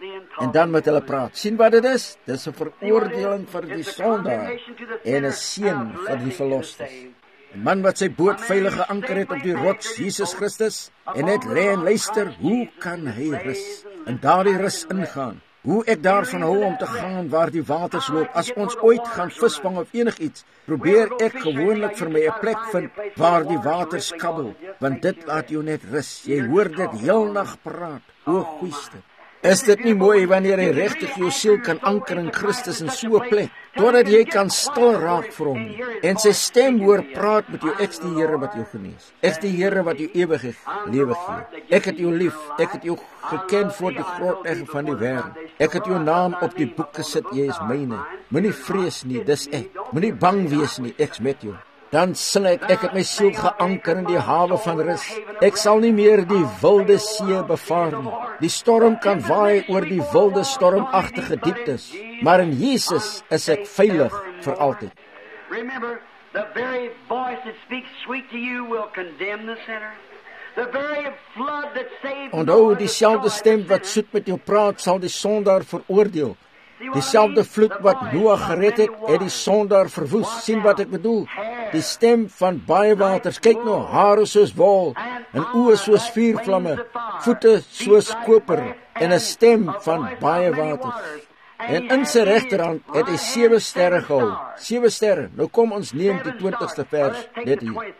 en dan met hulle praat. Sien wat dit is? Dis 'n veroordeling vir die sondaar, en 'n seën vir die verlosters. 'n Man wat sy boot veilig geanker het op die rots, Jesus Christus, en net lê en luister, hoe kan hy rus, en daardie rus ingaan? Hoe ek daarvan hou om te gaan waar die waters loop. As ons ooit gaan visvang of enigiets, probeer ek gewoonlik vir my 'n plek vind waar die waters kabbel, want dit laat jou net rus. Jy hoor dit heel nag praat. O, goeieste. Is dit nie mooi wanneer jy regtig jou siel kan anker in Christus in so 'n plek, totdat jy kan stil raak vir hom en sy stem hoor praat met jou? Ek's die Here wat jou genees. Ek's die Here wat jou ewige lewe gee. Ek het jou lief. Ek het jou geken voor die grondlegging van die wêreld. Ek het jou naam op die boek gesit. Jy is myne. Moenie vrees nie, dis ek. Moenie bang wees nie, ek's met jou. Dan sing ek het my siel geanker in die hawe van rus. Ek sal nie meer die wilde see bevaar nie. Die storm kan waai oor die wilde stormagtige dieptes, maar in Jesus is ek veilig vir altyd. Remember, the very voice that speaks sweet to you will condemn the sinner. The very flood that saved Onthou, dieselfde stem wat soet met jou praat, sal die sondaar veroordeel. Dieselfde vloed wat Noag gered het die sondaar verwoes. Sien wat ek bedoel? Die stem van baie waters. Kyk nou, hare soos wol, en oë soos vuurvlamme, voete soos koper, en 'n stem van baie waters. En in sy regterhand het hy 7 sterre gehou. 7 sterre. Nou kom ons neem die 20ste vers net hier.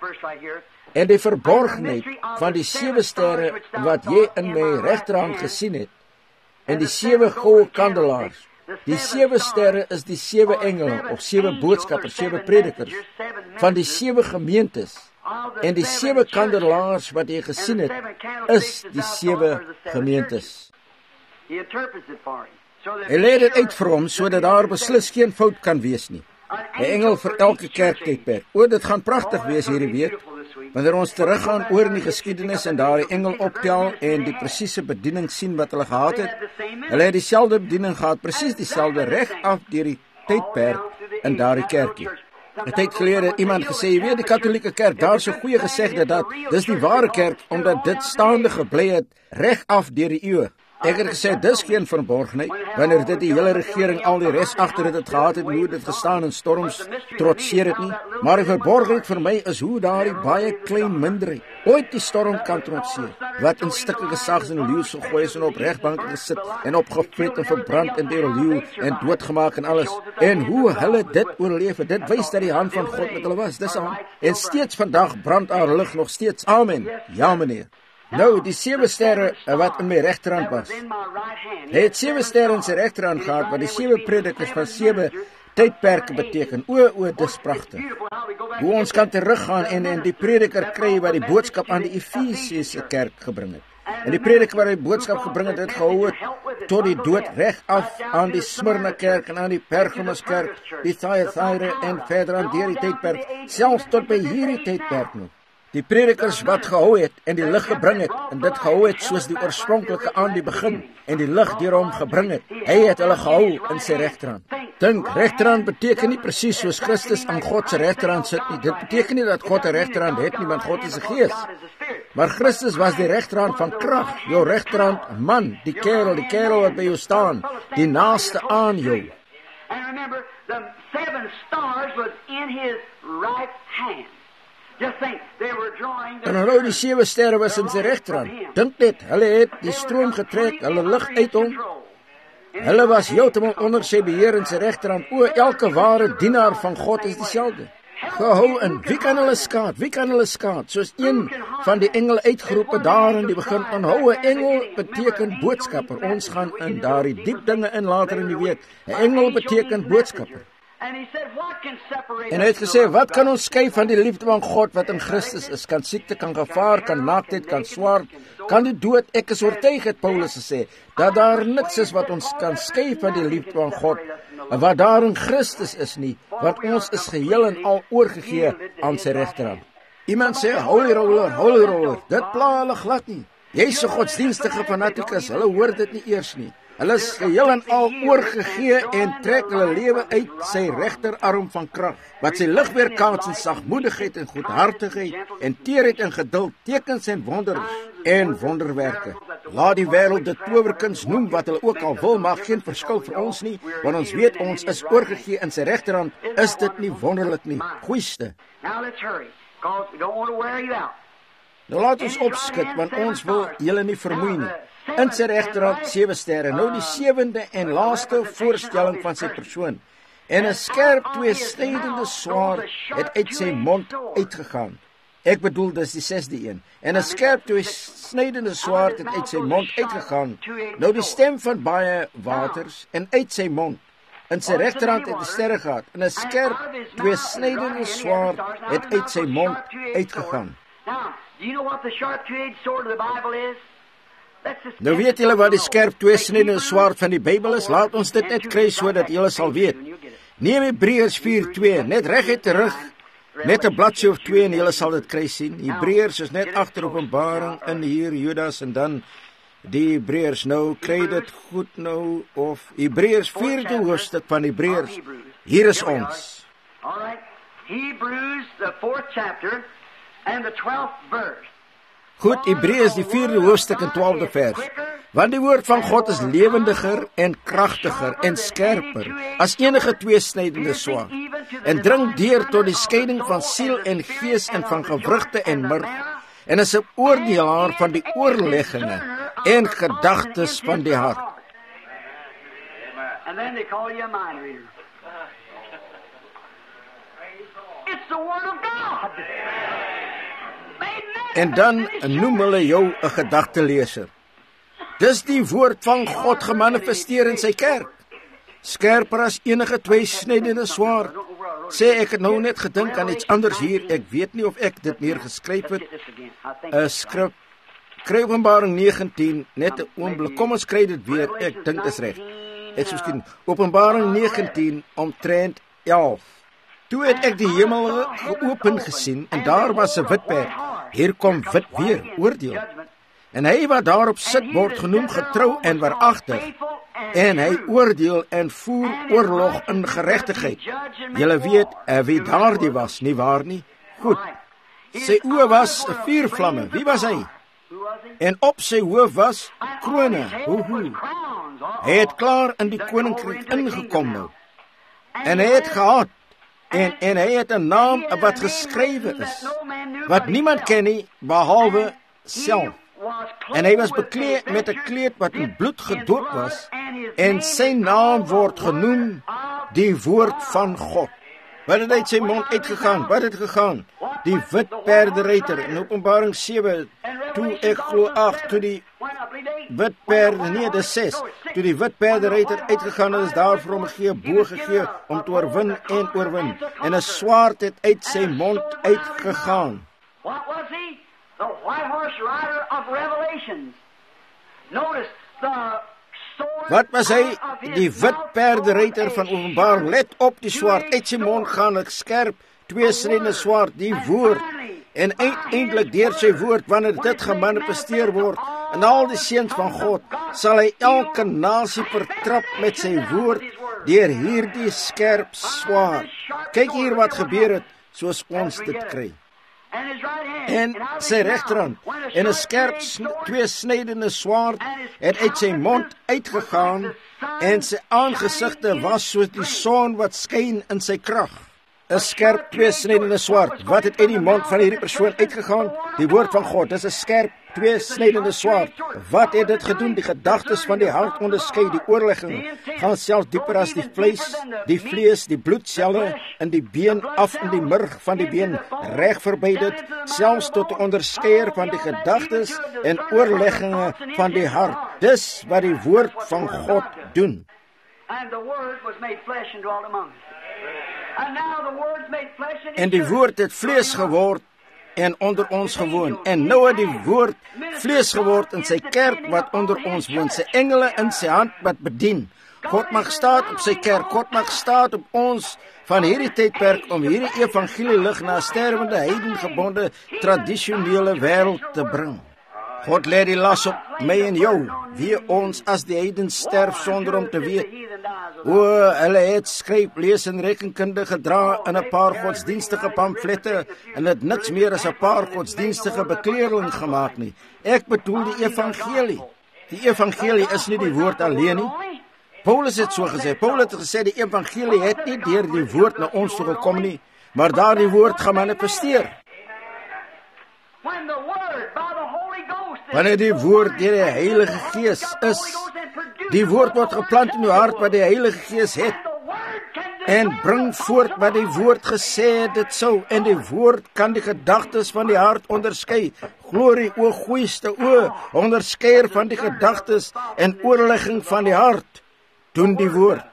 En die verborgenheid van die 7 sterre wat jy in my regterhand gesien het, en die 7 goue kandelaars. Die 7 sterre is die 7 engele, of 7 boodskappers, 7 predikers, van die 7 gemeentes. En die 7 kandelaars wat jy gesien het, is die 7 gemeentes. Hy lê dit uit vir hom, sodat daar beslis geen fout kan wees nie. 'n Engel vir elke kerktydperk. O, dit gaan pragtig wees hierdie week, wanneer ons teruggaan oor in die geskiedenis en daar die engel optel en die presiese bediening sien wat hulle gehad het. Hulle het dieselfde bediening gehad, presies dieselfde, reg af deur die tydperk in daardie kerkie. 'n Tyd gelede het iemand gesê, jy weet, die Katolieke kerk, daar is 'n goeie gesegde dat dis die ware kerk, omdat dit staande gebly het reg af deur die eeue. Ek het gesê, dis geen verborgenheid, wanneer dit die hele regering al die res agter dit gehad het, hoe dit gestaan in storms, trotseer het nie. Maar die verborgenheid vir my is hoe daardie baie klein minderheid ooit die storm kan trotseer, wat in stukke gesags en leeu's gegooi is en op regbanke gesit en opgevreet en verbrand en deur 'n leeu en doodgemaak en alles. En hoe hulle dit oorleef het, dit wys dat die hand van God met hulle was, dis al. En steeds vandag brand haar lig nog steeds. Amen. Ja, meneer. Nou, die 7 sterre wat in my regterhand was. Hy het 7 sterre in sy regterhand gehad, wat die 7 predikers van 7 tydperke beteken. O, dis pragtig. Hoe ons kan teruggaan en die prediker kry wat die boodskap aan die Efesiese kerk gebring het. En die prediker wat die boodskap gebring het, het gehou het tot die dood reg af aan die Smyrna kerk en aan die Pergamus kerk, die Thyatira en verder aan deur die tydperk, selfs tot by hierdie tydperk nog. Die predikers wat gehou het en die lig gebring het, en dit gehou het soos die oorspronklike aan die begin, en die lig deur hom gebring het, hy het hulle gehou in sy regterhand. Dink, regterhand beteken nie presies soos Christus aan God se regterhand sit nie. Dit beteken nie dat God 'n regterhand het nie, want God is 'n gees. Maar Christus was die regterhand van krag, jou regterhand man, die kerel wat by jou staan, die naaste aan jou. And remember, the 7 stars was in his right hand. En nou die 7 sterre was in sy regterhand. Dink net, hulle het die stroom getrek, hulle lig uit hom. Hulle was heeltemal onder sy beheer in sy regterhand. O, elke ware dienaar van God is dieselfde. Gehou in, wie kan hulle skaad? Wie kan hulle skaad? Soos een van die engele uitgeroepe daar in die begin. Onthou, 'n engel beteken boodskapper. Ons gaan in daardie diep dinge in later in die week. 'n Engel beteken boodskapper. En hy het gesê, wat kan ons skei van die liefde van God wat in Christus is? Kan siekte, kan gevaar, kan naaktheid, kan swaard, kan die dood? Ek is oortuig, het Paulus gesê, dat daar niks is wat ons kan skei van die liefde van God, wat daar in Christus is nie, want ons is geheel en al oorgegee aan sy regterhand. Iemand sê, holy roller, dit pla hulle glad nie. Jy's 'n godsdienstige fanatikus, hulle hoor dit nie eers nie. Hulle is geheel en al oorgegee en trek hulle lewe uit sy regterarm van krag, wat sy lig weerkaats in sagmoedigheid en goedhartigheid en teerheid en geduld, tekens en wonders en wonderwerke. Laat die wêreld dit towerkuns noem wat hulle ook al wil, maak geen verskil vir ons nie, want ons weet ons is oorgegee in sy regterhand. Is dit nie wonderlik nie? Goeieste. Nou laat ons opskit, want ons wil julle nie vermoei nie. In sy regterhand 7 sterre, nou die 7de en laaste voorstelling van sy persoon. En 'n skerp tweesnydende swaard het uit sy mond uitgegaan. Ek bedoel, dis die 6de een. En 'n skerp tweesnydende swaard het uit sy mond uitgegaan. Nou die stem van baie waters en uit sy mond. In sy regterhand het 'n sterre gehad. En 'n skerp tweesnydende swaard het uit sy mond uitgegaan. Nou weet julle wat die skerp tweesnydende swaard van die Bybel is? Laat ons dit net kry sodat julle sal weet. Neem Hebreërs 4:2, net reguit terug, net 'n bladsy of 2 en julle sal dit kry sien. Hebreërs is net agter Openbaring in hier Judas en dan die Hebreërs. Nou kry dit goed nou of Hebreërs 4de hoofstuk van Hebreërs. Hier is ons. Alright. Hebrews the 4th chapter and the 12th verse. Goed, Hebreërs die 4de hoofstuk en 12de vers. Want die woord van God is lewendiger en kragtiger en skerper as enige tweesnydende swaard en dring deur tot die skeiding van siel en gees en van gewrigte en murg en is 'n oordelaar van die oorlegginge en gedagtes van die hart. And then they call you a mind reader. It's the word of God. En dan noem hulle jou 'n gedagteleser. Dis die woord van God gemanifesteer in sy kerk. Skerper as enige tweesnydende swaard. Sê ek het nou net gedink aan iets anders hier. Ek weet nie of ek dit neergeskryf het. Skrif kry Openbaring 19, net 'n oomblik. Kom ons kry dit weer. Ek dink dit is reg. Ek sê miskien Openbaring 19 omtrent 11. Toe het ek die hemel geopen gesien en daar was 'n wit perd. Hier kom wit weer, oordeel. En hy wat daarop sit word genoem getrou en waaragtig. En hy oordeel en voer oorlog in geregtigheid. Julle weet wie daardie was, nie waar nie? Goed. Sy oë was vuurvlamme. Wie was hy? En op sy hoof was krone. Hy het klaar in die koninkryk ingekom nou. En hy het gehad. En hy het 'n naam wat geskrywe is, wat niemand ken nie, behalwe self. En hy was bekleed met 'n kleed wat in bloed gedoop was, en sy naam word genoem die woord van God. Wat het uit sy mond uitgegaan? Wat het gegaan? Die wit perderyter in Openbaring 7, toe ek glo 8, toe die wit perde, nee, dis 6, toe die wit perderyter uitgegaan is daar vir hom gegee, boog gegee, om te oorwin en oorwin. En 'n swaard het uit sy mond uitgegaan. What was he? The white horse rider of Revelations. Notice the sword. Wat was hy? Die wit perderyter van Openbaring. Let op die swaard, uit sy mond gaan 'n skerp, tweesnydende swaard, die woord. En uiteindelik deur sy woord, wanneer dit gemanifesteer word in al die seuns van God, sal hy elke nasie vertrap met sy woord deur hierdie skerp swaard. Kyk hier wat gebeur het, soos ons dit kry. En sy regterhand en 'n skerp tweesnydende swaard het uit sy mond uitgegaan en sy aangesigte was soos die son wat skyn in sy krag. 'n Skerp tweesnydende swaard. Wat het uit die mond van hierdie persoon uitgegaan? Die woord van God. Dis 'n skerp tweesnydende swaard. Wat het dit gedoen? Die gedagtes van die hart onderskei, die oorlegging gaan selfs dieper as die vlees, die bloedselle in die been af in die murg van die been, reg verby dit, selfs tot die onderskeier van die gedagtes en oorlegginge van die hart. Dis wat die woord van God doen. En die woord het vlees geword en onder ons gewoon. En nou het die woord vlees geword in sy kerk wat onder ons woon. Sy engele in sy hand wat bedien. God mag staat op sy kerk. God mag staat op ons van hierdie tydperk om hierdie evangelie lig na 'n sterwende heidengebonde tradisionele wêreld te bring. God lê die las op my en jou, wie ons as die heidens sterf sonder om te weet. Hulle het skryf, lees en rekenkunde gedra in 'n paar godsdienstige pamflette en het niks meer as 'n paar godsdienstige bekleding gemaak nie. Ek bedoel die evangelie. Die evangelie is nie die woord alleen nie. Paulus het so gesê. Paulus het gesê die evangelie het nie deur die woord na ons toe gekom nie, maar daardie woord gemanifesteer. Wanneer die woord deur die Heilige Gees is, die woord word geplant in jou hart wat die Heilige Gees het en bring voort wat die woord gesê het dit sou, en die woord kan die gedagtes van die hart onderskei. Glorie, o goeieste o, onderskeier van die gedagtes en oorlegging van die hart, doen die woord.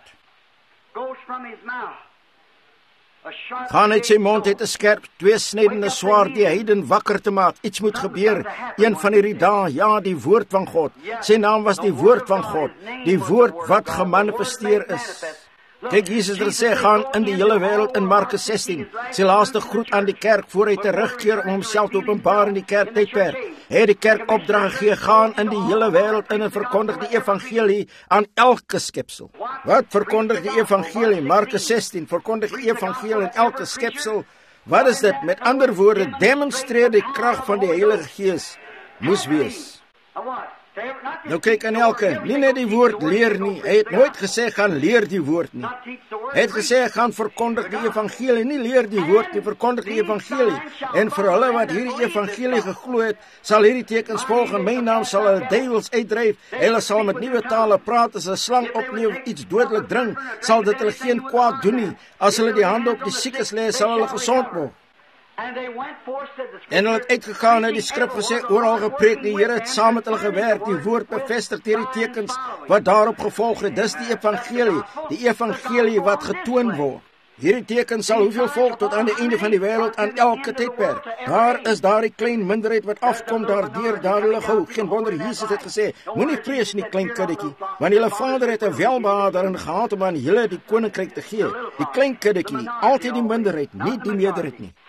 Gaan uit sy mond het 'n skerp, tweesnydende swaard die heiden wakker te maak. Iets moet gebeur, een van hierdie dae, ja, die woord van God. Sy naam was die woord van God, die woord wat gemanifesteer is. Kyk, Jesus het gesê, gaan in die hele wêreld in Markus 16. Sy laaste groet aan die kerk voor hy terugkeer om homself te openbaar in die kerktydperk. Hy het die kerk opdrag gegee, gaan in die hele wêreld in en verkondig die evangelie aan elke skepsel. Wat verkondig die evangelie? Markus 16, verkondig die evangelie aan elke skepsel. Wat is dit? Met ander woorde, demonstreer die krag van die Heilige Gees moes wees. Nou kyk aan elke, nie net die woord leer nie. Hy het nooit gesê, gaan leer die woord nie. Hy het gesê, gaan verkondig die evangelie, nie leer die woord nie, verkondig die evangelie. En vir hulle wat hierdie evangelie geglo het, sal hierdie tekens volg, in my naam sal hulle duiwels uitdryf, hulle sal met nuwe tale praat, as 'n slang opneem of iets dodelik drink, sal dit hulle geen kwaad doen nie. As hulle die hande op die siekes lê, sal hulle gesond word. En hulle het uitgegaan en die skrif gesê, oral gepreek, die Here het saam met hulle gewerk, die woord bevestig deur die tekens wat daarop gevolg het. Dis die evangelie wat getoon word. Hierdie teken sal hoeveel volg tot aan die einde van die wêreld, aan elke tydperk. Daar is daardie klein minderheid wat afkom daardeur, daar hulle gou. Geen wonder Jesus het gesê, moenie vrees nie, klein kiddetjie, want julle Vader het 'n welbehae daarin gehad om aan julle die koninkryk te gee. Die klein kiddetjie, altyd die minderheid, nie die meerderheid nie.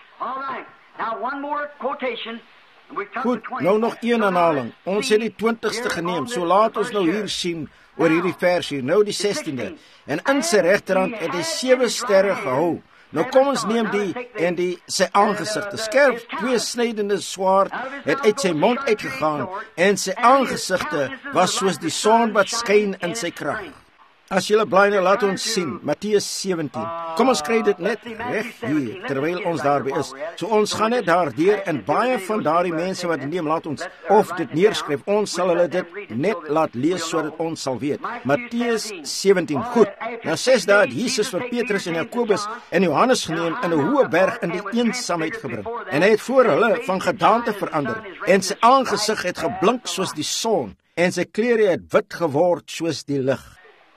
Goed, nou nog een aanhaling. Ons het die 20ste geneem, so laat ons nou hier sien oor hierdie vers hier, nou die 16de. En in sy regterhand het hy 7 sterre gehou. Nou kom ons neem sy aangesig. 'n Skerp, tweesnydende swaard het uit sy mond uitgegaan en sy aangesigte was soos die son wat skyn in sy krag. As julle blaai nou, laat ons sien, Matteus 17. Kom ons kry dit net reg hier, terwyl ons daarby is. So ons gaan net daardeur, en baie van daardie mense wat neem, laat ons, of dit neerskryf, ons sal hulle dit net laat lees, sodat ons sal weet. Matteus 17, goed. Na 6 dae het Jesus vir Petrus en Jakobus en Johannes geneem in 'n hoë berg in die eensaamheid gebring. En hy het voor hulle van gedaante verander, en sy aangesig het geblink soos die son, en sy klere het wit geword soos die lig.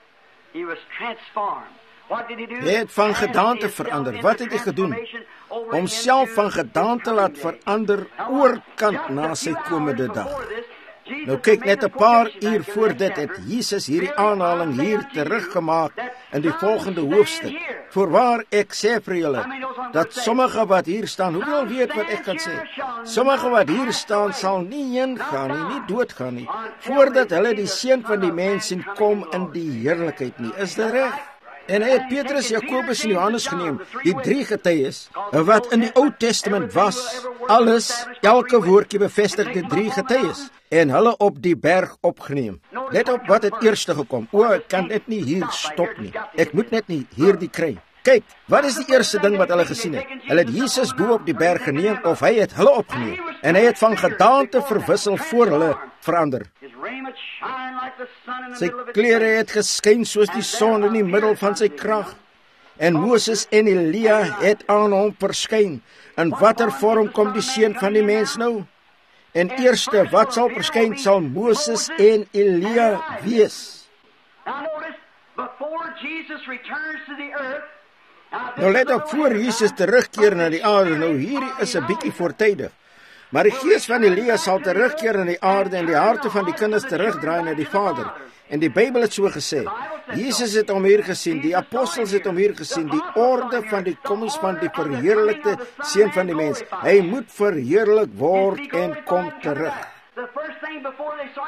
Hy het van gedaante verander. Wat het hy gedoen? Homself van gedaante laat verander oorkant na sy komende dag. Nou kyk, net 'n paar uur voor dit het Jesus hierdie aanhaling hier teruggemaak in die volgende hoofstuk. Voorwaar ek sê vir julle, dat sommige wat hier staan, hoeveel weet wat ek kan sê? Sommige wat hier staan sal nie heen gaan nie, nie doodgaan nie, voordat hulle die seun van die mens sien kom in die heerlikheid nie. Is dit reg? En hy het Petrus, Jakobus en Johannes geneem, die 3 getuies, wat in die Ou Testament was. Alles, elke woordjie bevestig die 3 getuies, en hulle op die berg opgeneem. Let op wat het eerste gekom. Ek kan dit nie hier stop nie. Ek moet net nie hierdie kry. Kyk, wat is die eerste ding wat hulle gesien het? Hulle het Jesus bo op die berg geneem, of hy het hulle opgeneem. En hy het van gedaante verwissel voor hulle verander. Sy klere het geskyn soos die son in die middel van sy krag. En Moses en Elia het aan hom verskyn. In watter vorm kom die seun van die mens nou? En eerste, wat sal verskyn, sal Moses en Elia wees. Nou let op, voor Jesus terugkeer na die aarde, nou hierdie is 'n bietjie voortydig. Maar die gees van Elia sal terugkeer in die aarde en die harte van die kinders terugdraai na die Vader. En die Bybel het so gesê, Jesus het hom hier gesien, die apostels het hom hier gesien, die orde van die koms van die verheerlikte seun van die mens. Hy moet verheerlik word en kom terug.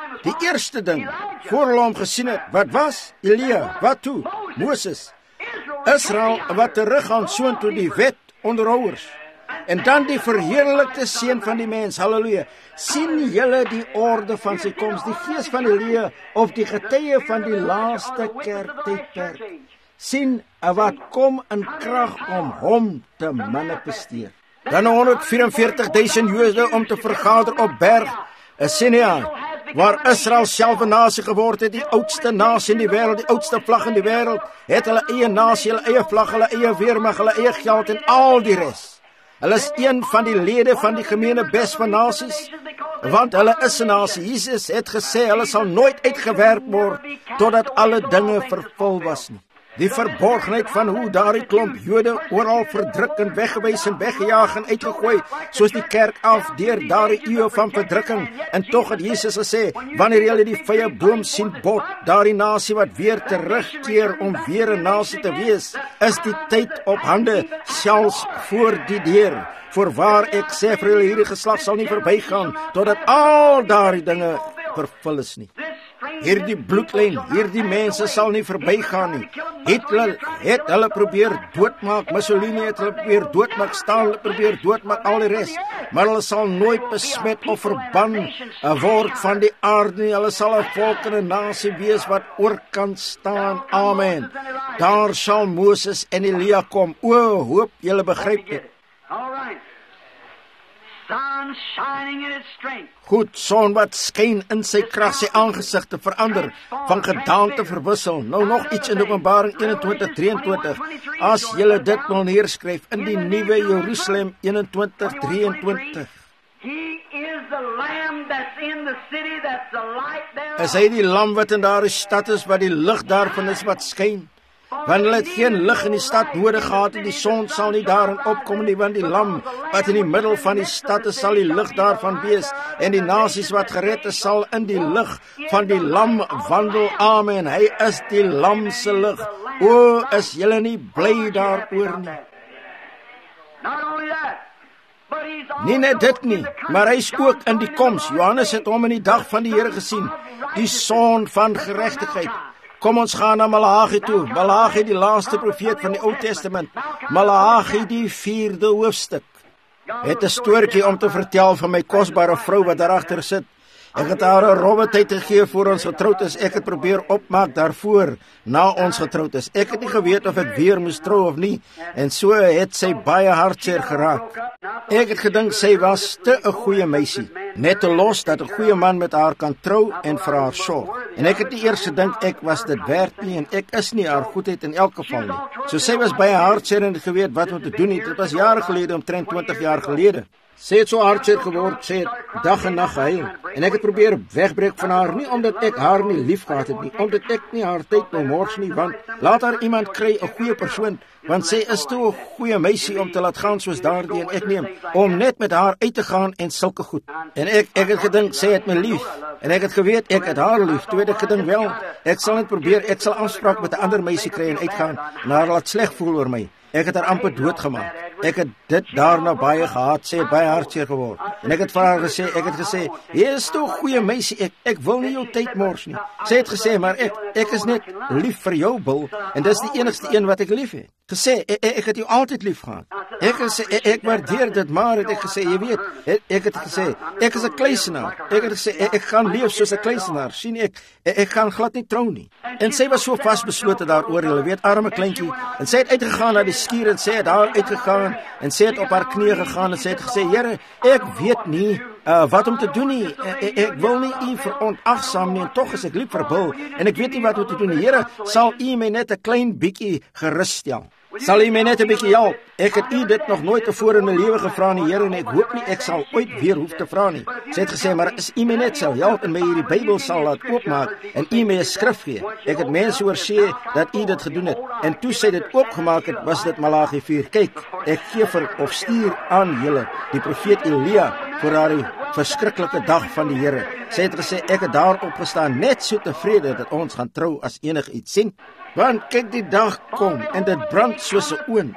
Die eerste ding, voor hulle hom gesien het, wat was? Elia, wat toe? Moses. Israel wat teruggaan soontoe die wet onderhouers. En dan die verheerlikte seun van die mens, halleluja. Sien julle die orde van sy koms, die gees van Elia, of die getuie van die laaste kerktydperk. Sien wat kom in krag om hom te manifesteer. Dan 144.000 Jode om te vergader op berg Sinai, waar Israel self 'n nasie geword het, die oudste nasie in die wêreld, die oudste vlag in die wêreld, het hulle eie nasie, hulle eie vlag, hulle eie weermag, hulle eie geld en al die res. Hulle is een van die lede van die gemene bes van nasies, want hulle is 'n nasie. Jesus het gesê, hulle sal nooit uitgewerp word, totdat alle dinge vervul was nie. Die verborgenheid van hoe daardie klomp Jode oral verdruk en weggewys en weggejaag en uitgegooi, soos die kerk af deur daardie eeu van verdrukking. En tog het Jesus gesê, wanneer julle die vrye boom sien bot, daardie nasie wat weer terugkeer om weer 'n nasie te wees, is die tyd op hande, selfs voor die deur. Voorwaar ek sê vir julle, hierdie geslag sal nie verbygaan, totdat al daardie dinge vervul is nie. Hierdie bloedlyn, hierdie mense sal nie verbygaan nie. Hitler het hulle probeer doodmaak, Mussolini het hulle probeer doodmaak, Stalin probeer doodmaak, al die res. Maar hulle sal nooit besmet of verban word van die aarde nie. Hulle sal 'n volk en 'n nasie wees wat oor kan staan. Amen. Daar sal Moses en Elia kom. O, hoop julle begryp dit. Goed, son wat skyn in sy krag, sy aangesig te verander, van gedaante verwissel. Nou nog iets in Openbaring 21:23. As julle dit wil neerskryf in die nuwe Jerusalem 21:23. Is hy die lam wat in daardie stad is, wat die lig daarvan is wat skyn? Want hulle het geen lig in die stad nodig gehad en die son sal nie daarin opkom nie, want die lam wat in die middel van die stad is, sal die lig daarvan wees, en die nasies wat gered is, sal in die lig van die lam wandel. Amen. Hy is die lam se lig. O, is julle nie bly daaroor nie? Nie net dit nie, maar hy is ook in die koms. Johannes het hom in die dag van die Here gesien, die son van geregtigheid. Kom ons gaan na Maleagi toe. Maleagi, die laaste profeet van die Ou Testament. Maleagi, die 4de hoofstuk. Het 'n stoortjie om te vertel van my kosbare vrou wat daar agter sit. Ek het haar 'n rowwe tyd gegee voor ons getroud is. Ek het probeer opmaak daarvoor na ons getroud is. Ek het nie geweet of ek weer moes trou of nie, en so het sy baie hartseer geraak. Ek het gedink sy was te 'n goeie meisie, net te los dat 'n goeie man met haar kan trou en vir haar sorg. En ek het nie eers gedink ek was dit werd nie, en ek is nie haar goedheid in elk geval nie. So sy was baie hartseer en het geweet wat om te doen nie. Dit was jare gelede, omtrent 20 jaar gelede. Sy het so hartseer geword, sy het dag en nag gehuil. En ek het probeer wegbreek van haar, nie omdat ek haar nie lief gehad het nie, omdat ek nie haar tyd nou mors nie, want laat haar iemand kry, 'n goeie persoon, want sy is toe 'n goeie meisie om te laat gaan soos daardie, en ek neem, om net met haar uit te gaan en sulke goed. En ek het gedink, sy het my lief, en ek het geweet, ek het haar lief. Toe het ek gedink, wel, ek sal net probeer, ek sal afspraak met 'n ander meisie kry en uitgaan, en haar laat sleg voel oor my. Ek het haar amper doodgemaak. Ek het dit daarna baie gehaat, sy het baie hartseer geword. En ek het vir haar gesê, jy is toch 'n goeie meisie, ek wil nie jou tyd mors nie. Sy het gesê, maar ek is net lief vir jou, Bill, en dis die enigste een wat ek lief het. Gesê, ek het jou altyd lief gehad. Ek het gesê, ek waardeer dit, maar het ek gesê, jy weet, ek het gesê, ek is 'n kluisenaar. Ek het gesê, ek gaan leef soos 'n kluisenaar. Sien ek gaan glad nie trou nie. En sy was so vasbeslote daaroor, jy weet, arme kleintjie, en sy het uitgegaan na die skuur en sy het daar uitgegaan en sy het op haar knieë gegaan en sy het gesê, Here, ek weet nie wat om te doen nie. Ek wil nie u verontagsaam nie, en tog is ek lief vir Bill en ek weet nie wat om te doen nie. Here, sal u my net 'n klein bietjie geruststel? Sal u my net 'n bietjie help? Ek het u dit nog nooit tevore in my lewe gevra nie, Here, en ek hoop nie ek sal ooit weer hoef te vra nie. Sy het gesê, maar as u my net sal help en my hierdie Bybel sal laat oopmaak en u my 'n skrif gee. Ek het mense hoor sê dat u dit gedoen het. En toe sy dit oopgemaak het, was dit Maleagi 4. Kyk, ek gee vir of stuur aan julle die profeet Elia vir daardie verskriklike dag van die Here. Sy het gesê, ek het daar opgestaan net so tevrede dat ons gaan trou as enigiets. Sien? Want kyk, die dag kom en dit brand soos 'n oond.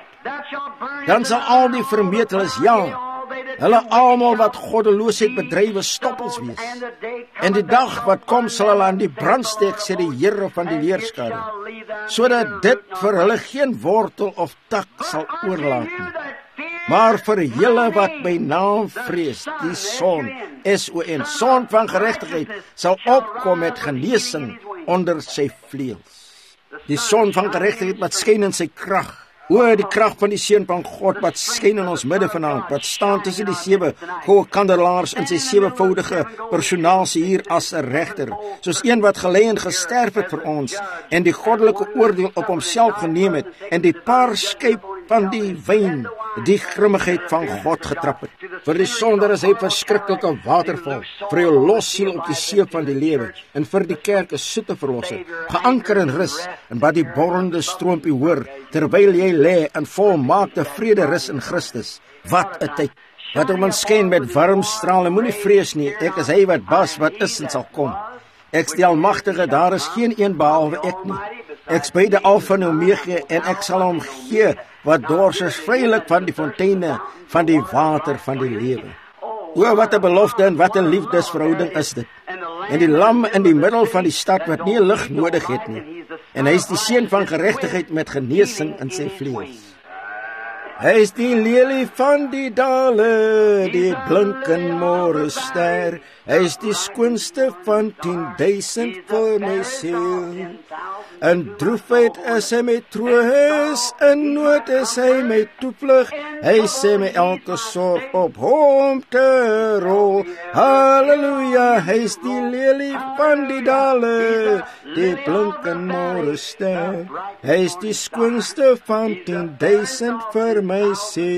Dan sal al die vermeteles, ja, hulle almal wat goddeloosheid bedrywe, stoppels wees. En die dag wat kom sal hulle aan die brand steek, sê die Here van die leerskare, sodat dit vir hulle geen wortel of tak sal oorlaat nie. Maar vir julle wat my naam vrees, die son, S-O-N, son van geregtigheid, sal opkom met genesing onder sy vleuels. Die son van geregtigheid wat skyn in sy krag. O, die krag van die Seun van God wat skyn in ons midde vanaand, wat staan tussen die 7 goue kandelaars in sy 7voudige personasie hier as 'n regter, soos een wat gelei en gesterf het vir ons, en die goddelike oordeel op homself geneem het, en die paarskyp van die wyn, die grimmigheid van God getrap het. Vir die sonder is hy verskriklike waterval, vir jou lossiel op die see van die lewe, en vir die kerk is soete verlossing, geanker in rus, en wat die borrende stroompie hoor, terwyl jy lê in volmaakte vrede rus in Christus. Wat 'n tyd! Wat om ons skyn met warm strale, moenie vrees nie, ek is hy wat was, wat is en sal kom. Ek is die Almagtige, daar is geen een behalwe ek nie. Ek is beide Alfa en Omega, en ek sal hom gee, wat dors is vrylik van die fonteine, van die water van die lewe. O, wat 'n belofte en wat 'n liefdesverhouding is dit. En die lam in die middel van die stad wat nie 'n lig nodig het nie. En hy is die seun van geregtigheid met genesing in sy vleuels. Hy is die lelie van die dale, die blinkende môrester. Hy is die skoonste van 10.000 vir my siel. In droefheid is hy my troos, in nood is hy my toevlug. Hy sê my elke sorg op hom te rol. Halleluja, hy is die lelie van die dale, die blinkende môrester. Hy is die skoonste van 10.000 vir my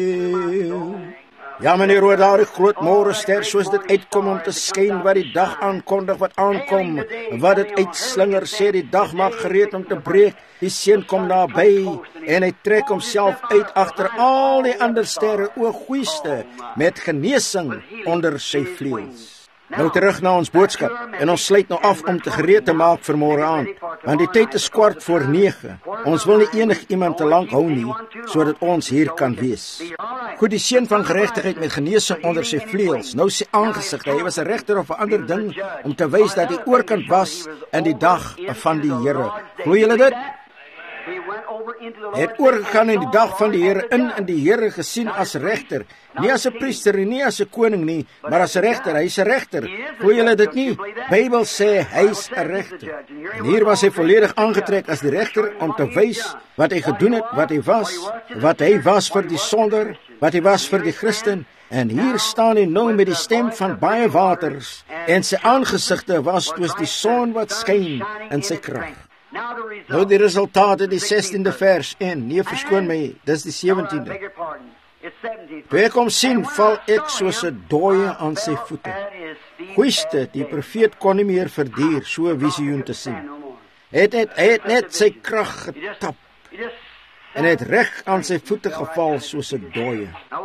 siel. Ja, meneer, oor daar die groot môrester, soos dit uitkom om te skyn, wat die dag aankondig wat aankom, wat dit uitslinger, sê die dag maak gereed om te breek, die seun kom naby, en hy trek homself uit agter al die ander sterre, o goeieste, met genesing onder sy vleuels. Nou terug na ons boodskap, en ons sluit nou af om te gereed te maak vir môre aand, want die tyd is 9:15. Ons wil nie enig iemand te lank hou nie, sodat ons hier kan wees. Goed, die seun van geregtigheid met genesing onder sy vleuels, nou sy aangesig, hy was 'n regter of 'n ander ding, om te wys dat hy oorkant was in die dag van die Here. Glo julle dit? Hy het oorgegaan in die dag van die Here in die Here gesien as regter, nie as 'n priester en nie as 'n koning nie, maar as 'n regter. Hy's 'n regter. Glo julle dit nie? Bybel sê hy's 'n regter. En hier was hy volledig aangetrek as die regter om te wys wat hy gedoen het, wat hy was vir die sonder, wat hy was vir die Christen. En hier staan hy nou met die stem van baie waters, en sy aangesigte was soos die son wat skyn in sy krag. Nou die resultate, die 16de vers, en nee, verskoon my, dis die 17de. Toe ek hom sien, val ek soos 'n dooie aan sy voete. Goeieste, die profeet kon nie meer verduur so 'n visioen te sien. Hy het net sy krag getap, en het reg aan sy voete geval soos 'n dooie.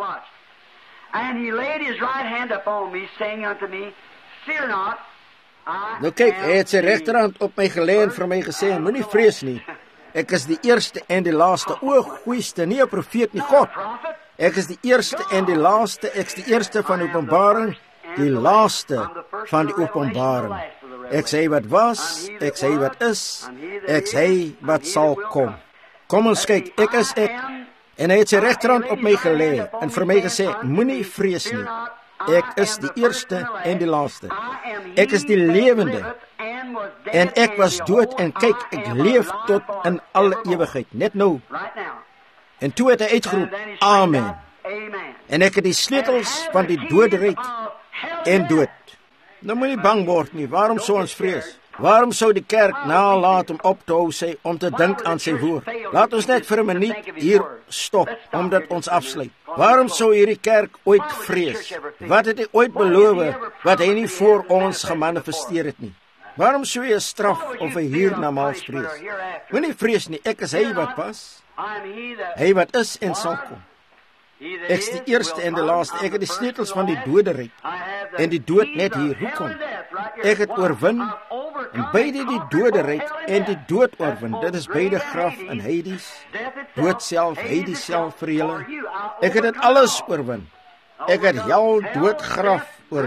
And he laid his right hand upon me, saying unto me, Fear not. Nou kyk, hy het sy regterhand op my gelê en vir my gesê, moenie vrees nie. Ek is die eerste en die laaste. O, goeieste, nie 'n profeet nie, God. Ek is die eerste en die laaste. Ek is die eerste van die openbaring, die laaste van die openbaring. Ek sê wat was, ek sê wat is, ek sê wat sal kom. Kom ons kyk, ek is ek. En hy het sy regterhand op my gelê en vir my gesê, moenie vrees nie. Ek is die eerste en die laaste. Ek is die lewende. En ek was dood en kyk, ek leef tot in alle ewigheid. Net nou. En toe het hy uitgeroep, Amen. En ek het die sleutels van die doderyk en dood. Nou moenie bang word nie. Waarom sou ons vrees? Waarom sou die kerk nalat om op te hou om te dink aan sy woord? Laat ons net vir 'n minuut hier stop, omdat ons afsluit. Waarom sou hierdie kerk ooit vrees? Wat het hy ooit beloof, wat hy nie voor ons gemanifesteer het nie? Waarom sou hy 'n straf of 'n hiernamaals vrees? Moenie vrees nie, ek is hy wat was, hy wat is en sal kom. Ek is die eerste en die laaste, ek het die sleutels van die doderyk en die dood net hier. Hoekom? Ek het oorwin, en beide die doderyk en die dood oorwin. Dit is beide graf en Hades, dood self, Hades self vir julle. Ek het dit alles oorwin. Ek het hel, dood, graf oorwin.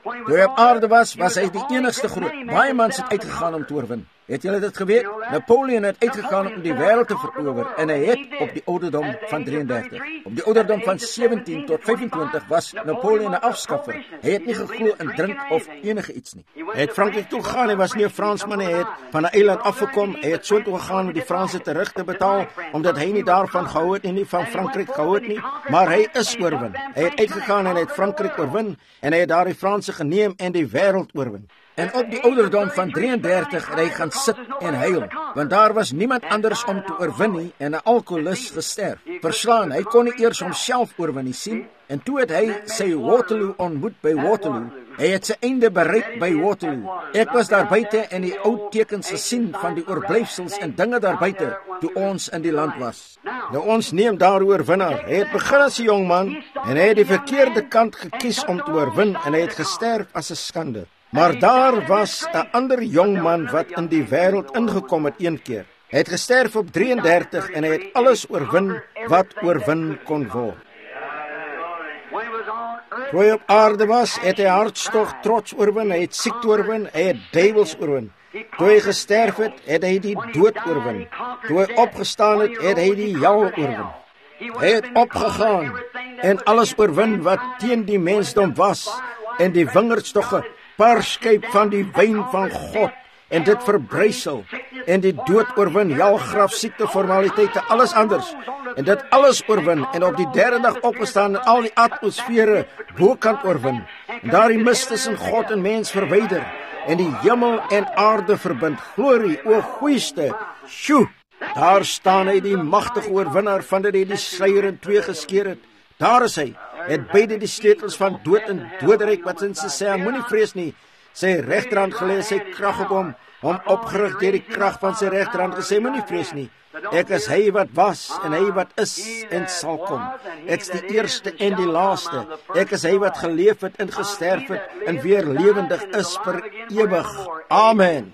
Toe hy op aarde was hy die enigste groot. Baie mans het uitgegaan om te oorwin. Het julle dit geweet? Napoleon het uitgegaan om die wêreld te verower en hy het op die ouderdom van 33. Op die ouderdom van 17 tot 25 was Napoleon 'n afskaffer. Hy het nie geglo in drink of enige iets nie. Hy het Frankryk toe gegaan, hy was nie 'n Fransman nie, hy het van 'n eiland afgekom, hy het so toe gegaan om die Franse terug te betaal, omdat hy nie daarvan gehou het en nie van Frankryk gehou het nie, maar hy is oorwin. Hy het uitgegaan en hy het Frankryk oorwin en hy het daar die Franse geneem en die wêreld oorwin. En op die ouderdom van 33 het hy gaan sit en huil, want daar was niemand anders om te oorwin nie en 'n alkoholist gesterf. Verslaan, hy kon nie eers homself oorwin nie, sien? En toe het hy sy Waterloo ontmoet by Waterloo. Hy het sy einde bereik by Waterloo. Ek was daar buite en die ou tekens gesien van die oorblyfsels en dinge daar buite toe ons in die land was. Nou ons neem daar oorwinnaar. Hy het begin as 'n jong man en hy het die verkeerde kant gekies om te oorwin en hy het gesterf as 'n skande. Maar daar was 'n ander jong man wat in die wêreld ingekom het een keer. Hy het gesterf op 33 en hy het alles oorwin wat oorwin kon word. Toe hy op aarde was, het hy hartstog, trots oorwin, hy het siekte oorwin, hy het duiwels oorwin. Toe hy gesterf het, het hy die dood oorwin. Toe hy opgestaan het, het hy die hel oorwin. Hy het opgegaan en alles oorwin wat teen die mensdom was en die wingerdstogge parskyp van die wyn van God en dit verbrysel en die dood oorwin, hel, graf, siekte, formaliteite, alles anders en dit alles oorwin en op die derde dag opgestaan en al die atmosfere bokant oorwin en daar die mis tussen God en mens verwyder en die hemel en aarde verbind. Glorie, o goeieste, sjoe, daar staan hy, die magtige oorwinnaar van dit hy die sluier in twee geskeur het. Daar is hy, het beide die sleutels van dood en doderyk wat in sy sê, moenie vrees nie, sy regterhand gelê, sy krag op hom opgerig deur die krag van sy regterhand gesê, moenie vrees nie, ek is hy wat was en hy wat is en sal kom, ek is die eerste en die laaste, ek is hy wat geleef het en gesterf het en weer lewendig is vir ewig. Amen.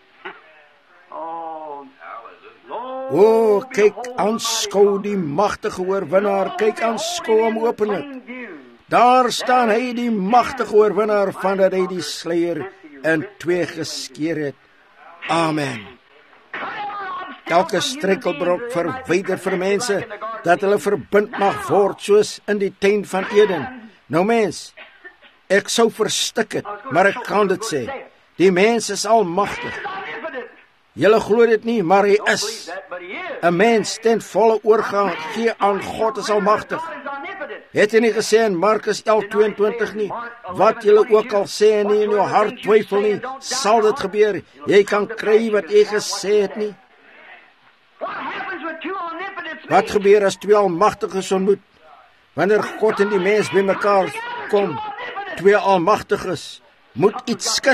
O, kyk, aanskou die magtige oorwinnaar, kyk, aanskou hom openlik. Daar staan hy, die magtige oorwinnaar, van dat hy die sluier in twee geskeur het. Amen. Elke struikelblok verwyder vir mense, dat hulle verbind mag word, soos in die tuin van Eden. Nou mens, ek sou verstik het, maar ek kan dit sê, die mens is almagtig. Julle glo dit nie, maar hy is. 'n Mens ten volle oorgaan gee aan God is almagtig. Het hy nie gesê in Markus 11:22 nie, wat julle ook al sê en nie in jou hart twyfel nie, sal dit gebeur. Jy kan kry wat jy gesê het nie. Wat gebeur as twee almagtiges ontmoet? Wanneer God en die mens bymekaar kom, twee almagtiges, moet iets skud.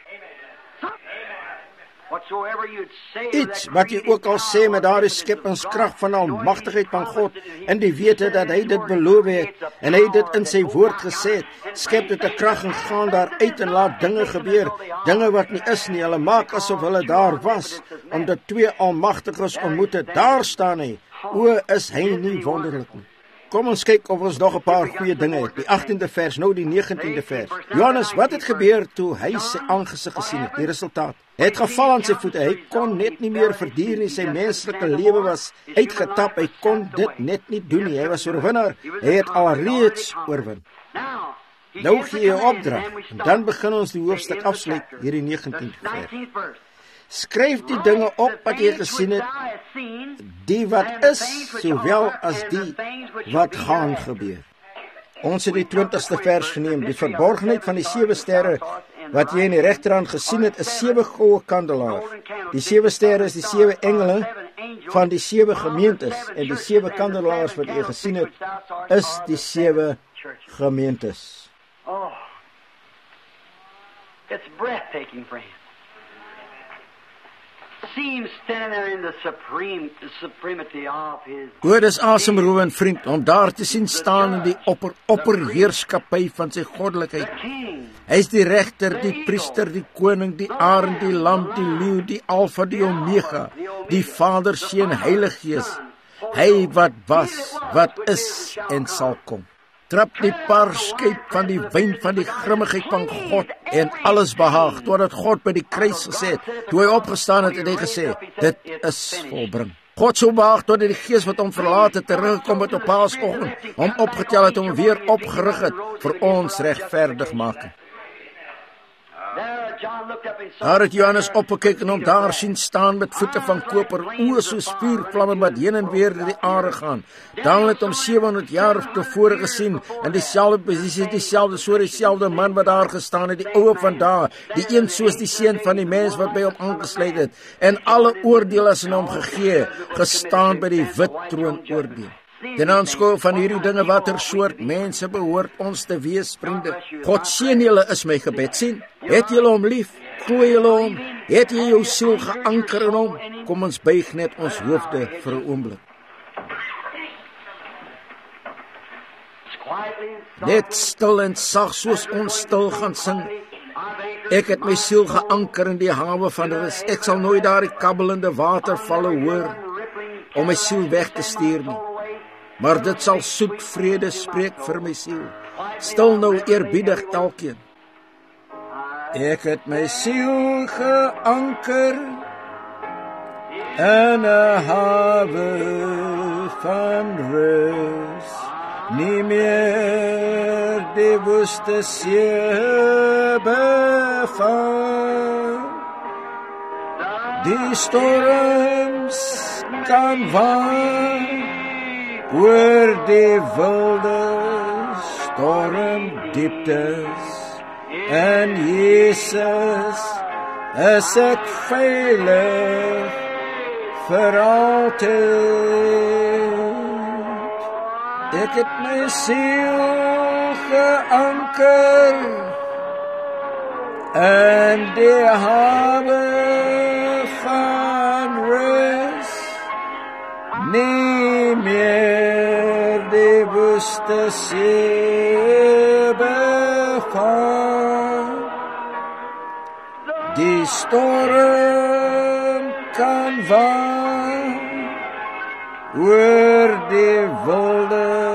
Iets wat jy ook al sê met daardie skepingskrag van almagtigheid van God en die wete dat hy dit beloof het en hy dit in sy woord gesê het, skep dit 'n krag en gaan daar uit en laat dinge gebeur, dinge wat nie is nie. Hulle maak asof hulle daar was, omdat twee almagtiges ontmoet het. Daar staan hy. O, is hy nie wonderlik nie? Kom ons kyk of ons nog 'n paar goeie dinge het. Die 18de vers, nou die 19de vers. Johannes, wat het gebeur toe hy sy aangesig gesien het? Die resultaat. Hy het geval aan sy voete. Hy kon net nie meer verduur nie. Sy menslike lewe was uitgetap. Hy kon dit net nie doen nie. Hy was oorwinnaar. Hy het alreeds oorwin. Nou gee hy 'n opdrag. En dan begin ons die hoofstuk afsluit, hierdie 19de vers. Skryf die dinge op wat jy gesien het, die wat is, sowel as die wat gaan gebeur. Ons het die 20ste vers geneem. Die verborgenheid van die 7 sterre wat jy in die regterhand gesien het, is 7 goue kandelaars. Die 7 sterre is die 7 engele van die 7 gemeentes en die 7 kandelaars wat jy gesien het, is die 7 gemeentes. Oh, it's breathtaking, friend. Seems standing there in the supremacy of his. Dit is asemrowend, vriend, om daar te sien staan in die opperheerskappy van sy goddelikheid. Hy is die regter, die priester, die koning, die arend, die lam, die leeu, die alfa, die omega, die Vader, Seun, Heilige Gees. Hy wat was, wat is en sal kom. trap die paarskyp van die wyn van die grimmigheid van God en alles behaag, totdat God by die kruis gesê het, toe hy opgestaan het, het hy gesê, dit is volbring. God so behaag totdat die gees wat hom verlaat het, teruggekom het op Paasoggend, hom opgetel het, hom weer opgerig het, vir ons regverdig maak. Daar het Johannes opgekyk en hom daar sien staan met voete van koper, oë soos vuurvlamme wat heen en weer deur die aarde gaan. Dan het hom 700 jaar tevore gesien, in dieselfde posisie, dieselfde man wat daar gestaan het, die ouwe van daar, die een soos die seun van die mens wat by hom aangesluit het, en alle oordeel is in hom gegee, gestaan by die wit troon oordeel. Ten aanskouw van hierdie dinge watter soort mense behoort ons te wees, vriende. God seën julle is my gebed. Sien, het julle hom lief? Glo julle hom? Het jy jou siel geanker in hom? Kom ons buig net ons hoofde vir 'n oomblik. Net stil en sag soos ons stil gaan sing. Ek het my siel geanker in die hawe van rus. Ek sal nooit daar die kabbelende watervalle hoor om my siel weg te stuur nie. Maar dit sal soet vrede spreek vir my siel. Stil nou eerbiedig elkeen. Ek het my siel geanker in 'n hawe van rus. Nie meer die woeste see bevaar. Die storms kan waai oor die wilde stormdieptes, en Jesus is ek veilig vir altyd. Ek het my siel geanker in die hawe van rus. Nie meer die woeste see bevaar. Die storm kan waai oor die wilde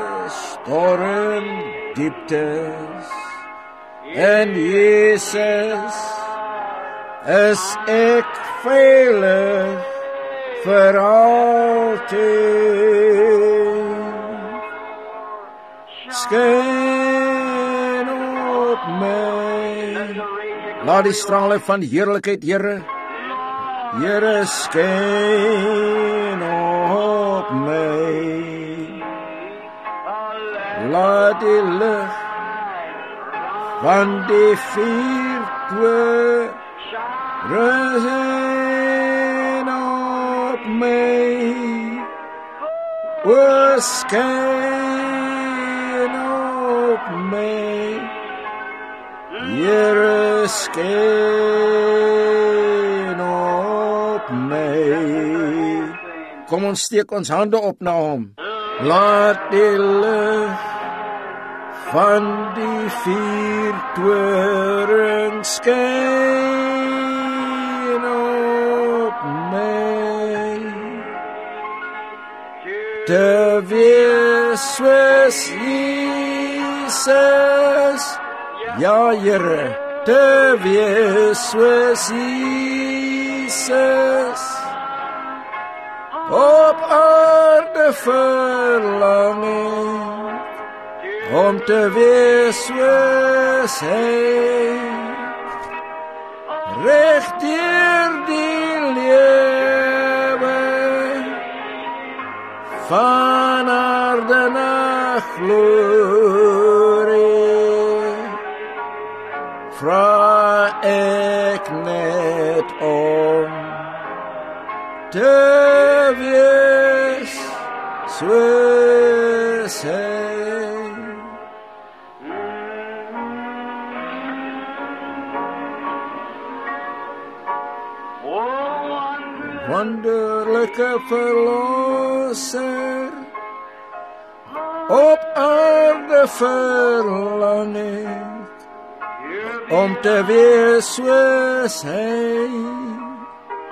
stormdieptes, en Jesus is ek veilig vir altyd. Skyn op my, laat die strale van heerlikheid, Here, Here, skyn op my. Laat die lig van die vuurtoe skyn op my. O, skyn op my. Here, skyn op my. Kom ons steek ons hande op na hom. Laat die lig van die vuurtoring skyn op my. Te wees soos Jesus, ja Here, te wees soos Jesus, op aarde verlang ek om te wees soos hy, reg deur die lewe, van aarde na glorie, vra ek net om te wees soos hy. Wonderlijke verlosser, op aarde verlang ek om te wees soos hy,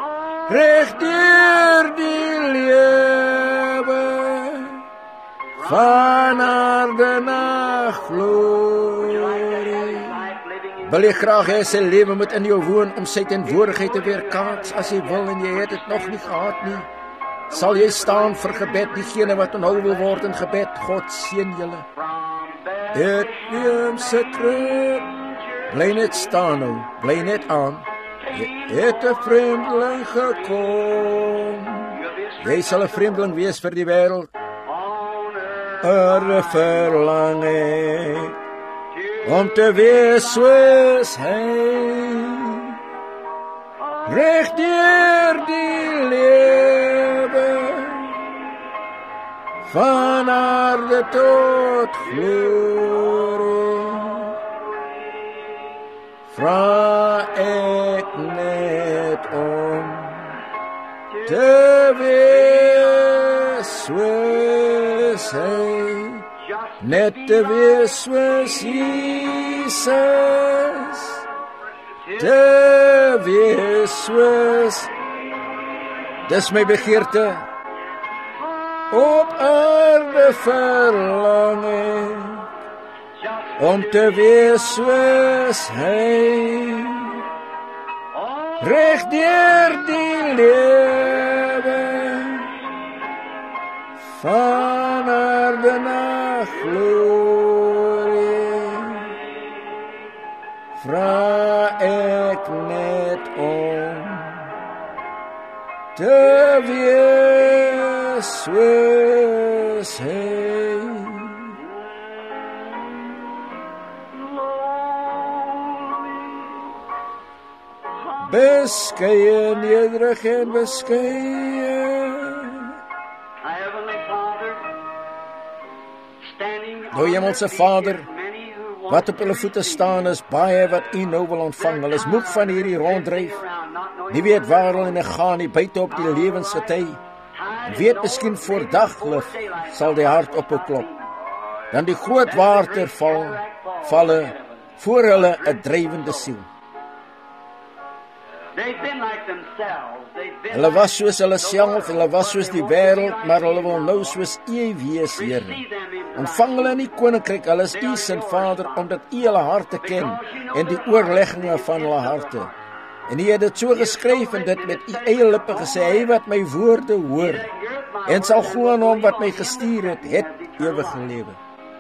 reg deur die lewe, van aarde na glorie. Wil jy graag hê sy lewe moet in jou woon om sy teenwoordigheid te weerkaats? As jy wil en jy het dit nog nie gehad nie, sal jy staan vir gebed, diegene wat onthou wil word in gebed. God seën julle. Bethlehem se krib, bly net staan nou, bly net aan. Het 'n vreemdeling gekom. Jy sal 'n vreemdeling wees vir die wêreld. 'n verlange om te wees soos hy, reg deur die lewe, van aarde tot glorie. Vra ek net om te wees soos hy, net te wees soos Jesus, te wees soos, dis my begeerte, op aarde verlange, om te wees soos hy, reg deur die lewe, van aarde na glorie. Vra ek net om te wees soos hy. Beskeie, nederig en beskeie. O Hemelse Vader, wat op hulle voete staan is baie wat U nou wil ontvang. Hulle is moeg van hierdie ronddryf, nie weet waar hulle gaan nie, buite op die lewensgety. Weet miskien voor daglig sal die hart op hulle klop. Dan die groot watervalle voor hulle 'n drywende siel. Hulle was soos hulle self, hulle was soos die wêreld, maar hulle wil nou soos U wees, Here. Ontvang hulle in die koninkryk, hulle is U se Vader, omdat U hulle harte ken en die oorlegginge van hulle harte. En U het dit so geskryf en dit met U eie lippe gesê, hy wat my woorde hoor en sal glo aan hom wat my gestuur het ewige lewe.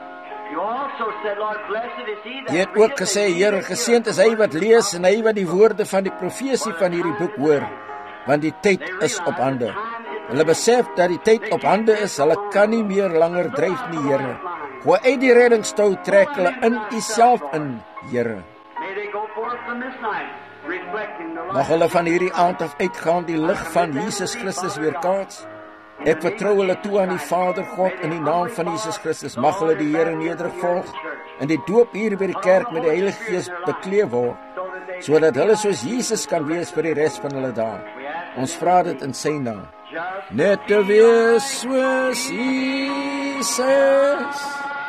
Jy het ook gesê, Here, geseënd is hy wat lees en hy wat die woorde van die profesie van hierdie boek hoor, want die tyd is op hande. Hulle besef dat die tyd op hande is, hulle kan nie meer langer dryf nie, Here. Gooi uit die reddingstou, trek hulle in U self in, Here. Mag hulle van hierdie aand af uitgaan die lig van Jesus Christus weerkaats. Ek vertrou hulle toe aan die Vader God in die naam van Jesus Christus. Mag hulle die Here nederig volg en die doop hier by die kerk met die Heilige Gees bekleed word, sodat hulle soos Jesus kan wees vir die res van hulle dae. Ons vra dit in sy naam. Net te wees soos Jesus,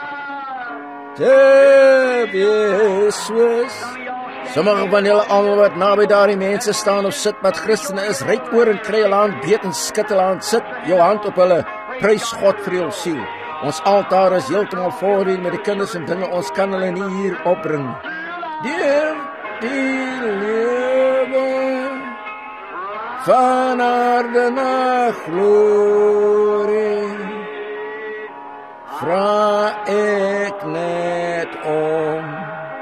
te wees soos. Sommige van julle almal wat naby daardie mense staan of sit wat Christene is, ryk oor en kry hulle hand beet en skud hulle hand, sit jou hand op hulle, prys God vir jou siel. Ons altaar is heeltemal vol hier met die kinders en dinge, ons kan hulle nie hier opbring. Deur die lewe, van aarde na glorie, vra ek net om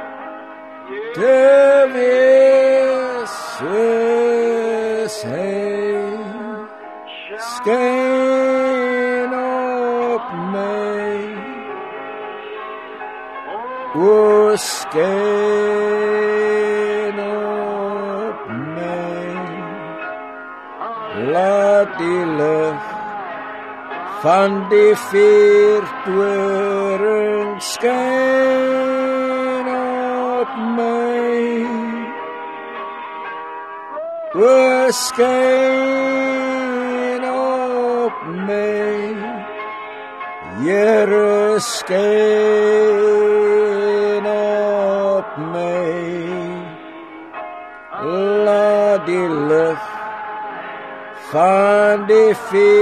te wees soos hy. Skyn op my, o skyn op my, laat die lig van die vuurtoring skyn op my, o skyn op my, Here skyn op my, laat die lig van die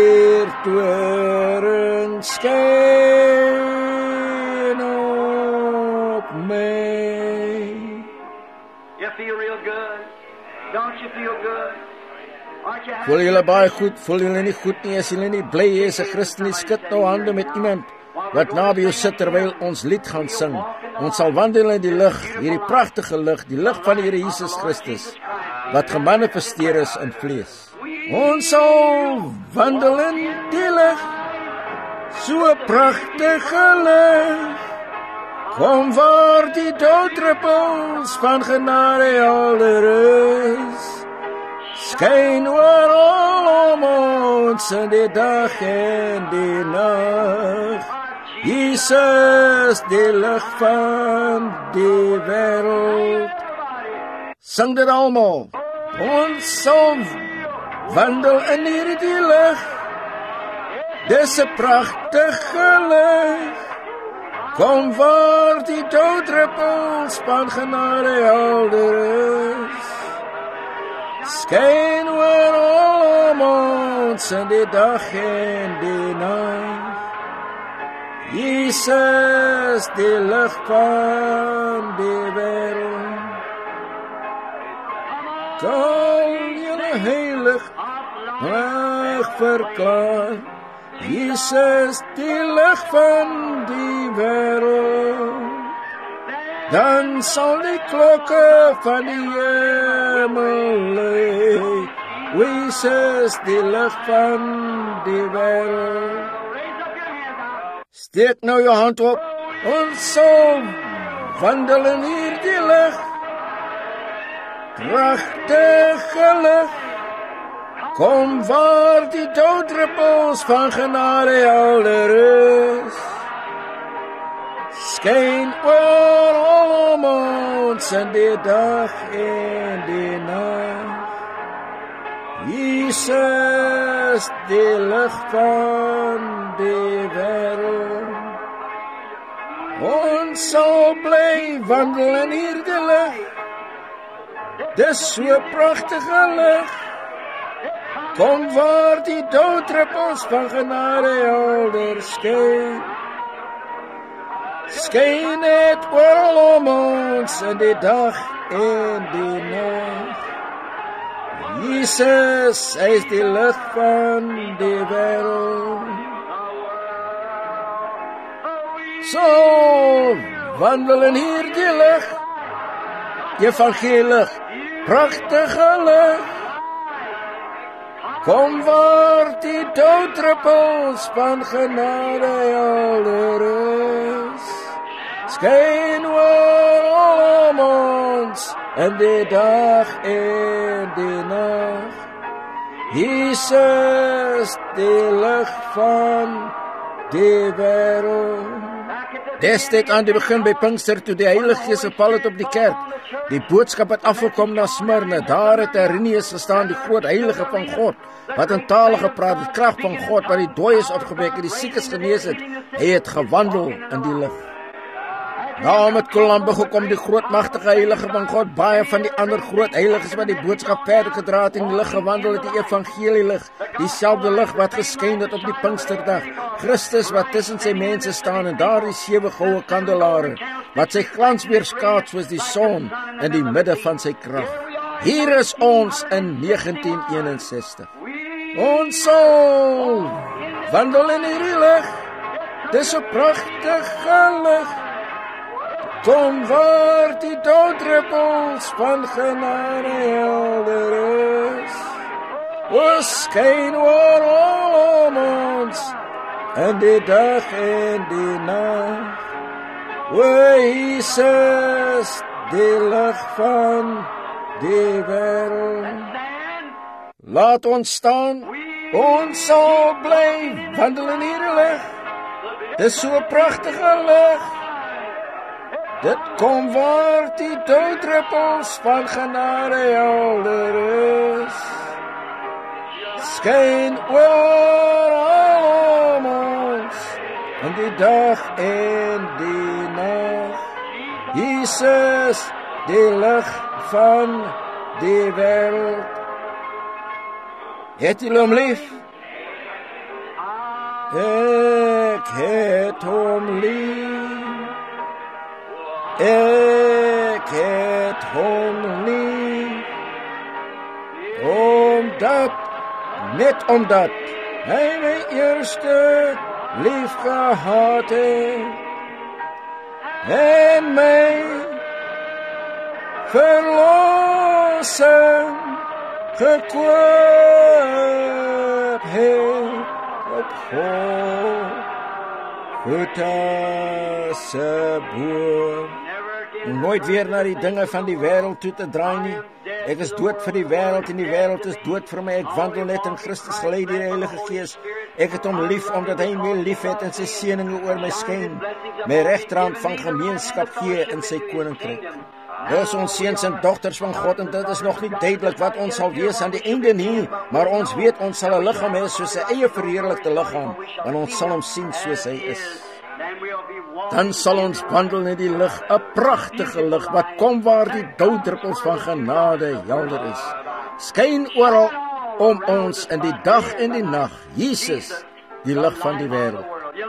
vuurtoren skyn op my. You feel real good? Don't you feel good? Aren't you happy? Voel julle baie goed, voel julle nie goed nie, as julle nie bly is 'n Christen nie, skud nou hande met iemand wat naby jou sit terwyl ons lied gaan sing. Ons sal wandel in die lig, hierdie pragtige lig, die lig van die Here Jesus Christus, wat gemanifesteer is in vlees. Ons sal wandel in die lig, so pragtige lig, kom waar die dauwdruppels van genade helder is, skyn oor om ons in die dag en die nag. Jesus, die lig van die wêreld. Sing dit almal. Ons sal wandel in hierdie lig. Dis 'n pragtige lig. Kom waar die dauwdruppels van genade helder is, skyn oor om ons in die dag en die nag. Jesus, die lig van die wêreld. Sal julle heilig mag verklaar, Jesus, die lig van die wêreld. Dan sal die klokke van die hemel lui, Jesus, die lig van die wêreld. Steek nou jou hand op, ons sal wandel in hierdie lig, pragtige lig, kom waar die dauwdruppels van genade helder is, skyn oor om ons in die dag en die nag. Jesus, die lig van die wêreld. Ons sal bly wandel in hierdie lig, dis so pragtige lig, kom waar die dauwdruppels van genade helder skyn, skyn het oor om ons in die dag en die nag. Jesus, hy is die lig van die wêreld. So wandel in hierdie lig, evangelie, pragtige lig, kom waar die dauwdruppels van genade helder is, skyn oor om ons in die dag en die nag. Jesus, die lig van die wêreld. Destyds aan die begin by Pinkster, toe die Heilige Gees geval het op die kerk, die boodskap het afgekom na Smyrne. Daar het Irenaeus gestaan, die groot heilige van God, wat in tale gepraat het, krag van God, wat die dooies opgewek het, die siekes genees het. Hy het gewandel in die lig. Nou met Columbus gekom, die groot magtige heilige van God, baie van die ander groot heiliges wat die boodskap verder gedra het en die lig gewandel het, die evangelie lig, dieselfde lig wat geskyn het op die Pinksterdag. Christus wat tussen sy mense staan en daar die 7 goue kandelare, wat sy glans weerskaats soos die son in die midde van sy krag. Hier is ons in 1961. Ons sal wandel in hierdie lig, dis 'n pragtige lig, kom waar die dauwdruppels van genade helder is, o skyn oor om ons in die dag en die nag. O Jesus, die lig van die wêreld. Laat ons staan, ons sal bly wandel in hierdie lig, dis so 'n pragtige lig. Dit kom waar die dauwdruppels van genade helder is, skyn oor om ons in die dag en die nag. Jesus, die lig van die wêreld. Het julle hom lief? Ek het hom lief. Ek het hom lief. Net omdat hy my eerste lief gehad het en my verlossing gekoop het op Golgotha se boom. Nooit weer na die dinge van die wêreld toe te draai nie. Ek is dood vir die wêreld en die wêreld is dood vir my. Ek wandel net in Christus gelei deur die Heilige Gees. Ek het hom lief omdat hy my lief het en sy seëninge oor my skyn. My regterhand van gemeenskap gee in sy koninkryk. Dis ons seuns en dogters van God en dit is nog nie duidelik wat ons sal wees aan die einde nie, maar ons weet ons sal 'n liggaam hê soos sy eie verheerlikte liggaam, want ons sal hom sien soos hy is. Dan sal ons wandel in die lig, 'n pragtige lig wat kom waar die doudruppels van genade helder is. Skyn oral om ons in die dag en die nag. Jesus, die lig van die wêreld.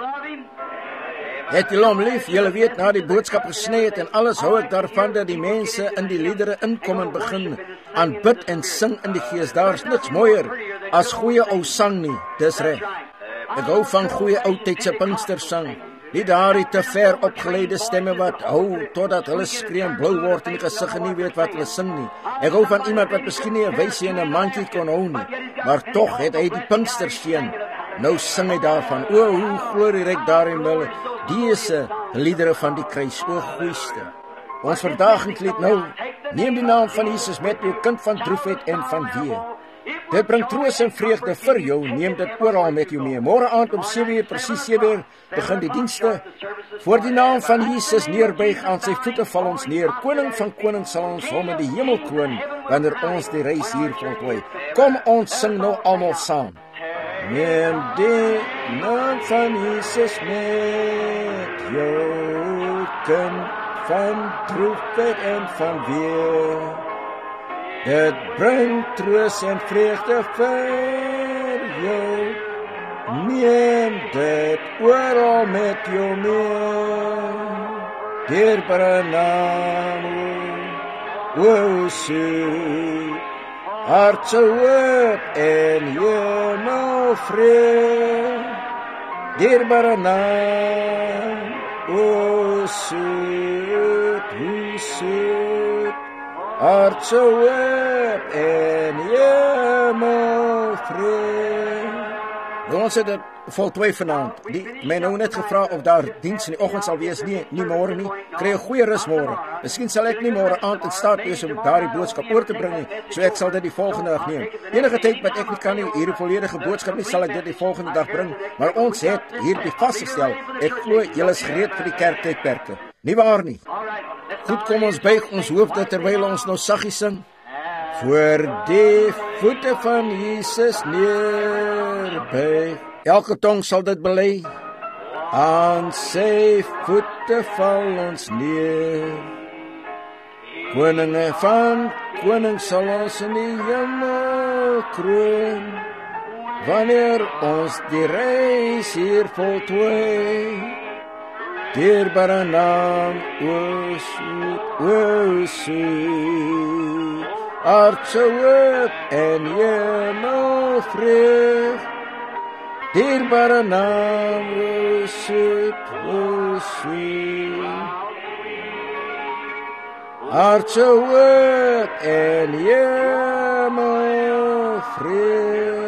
Het julle hom lief? Julle weet, na die boodskap gesny het en alles, hou ek daarvan dat die mense in die liedere inkom en begin aanbid en sing in die gees. Daar's niks mooier as goeie ou sang nie, dis reg. Ek hou van goeie oudtydse Pinkstersang. Nie daardie te ver opgeleide stemme wat hou totdat hulle skree en blou word en die gesig nie weet wat hulle sing nie. Ek hou van iemand wat miskien nie 'n wysie en 'n mandjie kon hou nie, maar tog het hy die Pinksterseën. Nou sing hy daarvan. O, hoe glorieryk daarin wel dese liedere van die kruis, o goeiste. Ons verdaginglied nou, neem die naam van Jesus met jou, kind van droefheid en van wee. Dit bring troos en vreugde vir jou, neem dit oral met jou mee. Môre aand om 7:00, presies 7:00, begin die dienste. Voor die naam van Jesus neerbuig, aan sy voete val ons neer. Koning van konings sal ons hom in die hemel kroon, wanneer ons die reis hier voltooi. Kom ons sing nou almal saam. Neem die naam van Jesus met jou, kind van droefheid en van wee. Dit bring troos en vreugde vir jou. Neem dit oral met jou mee. Dierbare naam, o soet, hartse hoop en hemelvrede. Dierbare naam, o soet, hoe soet, hartse hoop en hemelvrede. Ons het dit voltooi vanaand. My nou net gevra of daar diens in die oggend sal wees. Nee, nie môre nie. Kry 'n goeie rus môre. Miskien sal ek nie môre aand in staat wees om daardie boodskap oor te bring nie. So ek sal dit die volgende dag neem. Enige tyd wat ek nie kan nie hierdie volledige boodskap nie, sal ek dit die volgende dag bring. Maar ons het hierdie vasgestel. Ek glo julle is gereed vir die kerktydperke. Nie waar nie? Goed, kom ons buig ons hoofde terwyl ons nou saggies sing. Voor die voete van Jesus neerbuig. Elke tong sal dit bely. Aan sy voete val ons neer. Koninge van konings sal ons in die hemel kroon, wanneer ons die reis hier voltooi. Dierbare naam, o soet, hartse hoop en hemelvrede. Dierbare naam, o soet, hartse hoop en hemelvrede.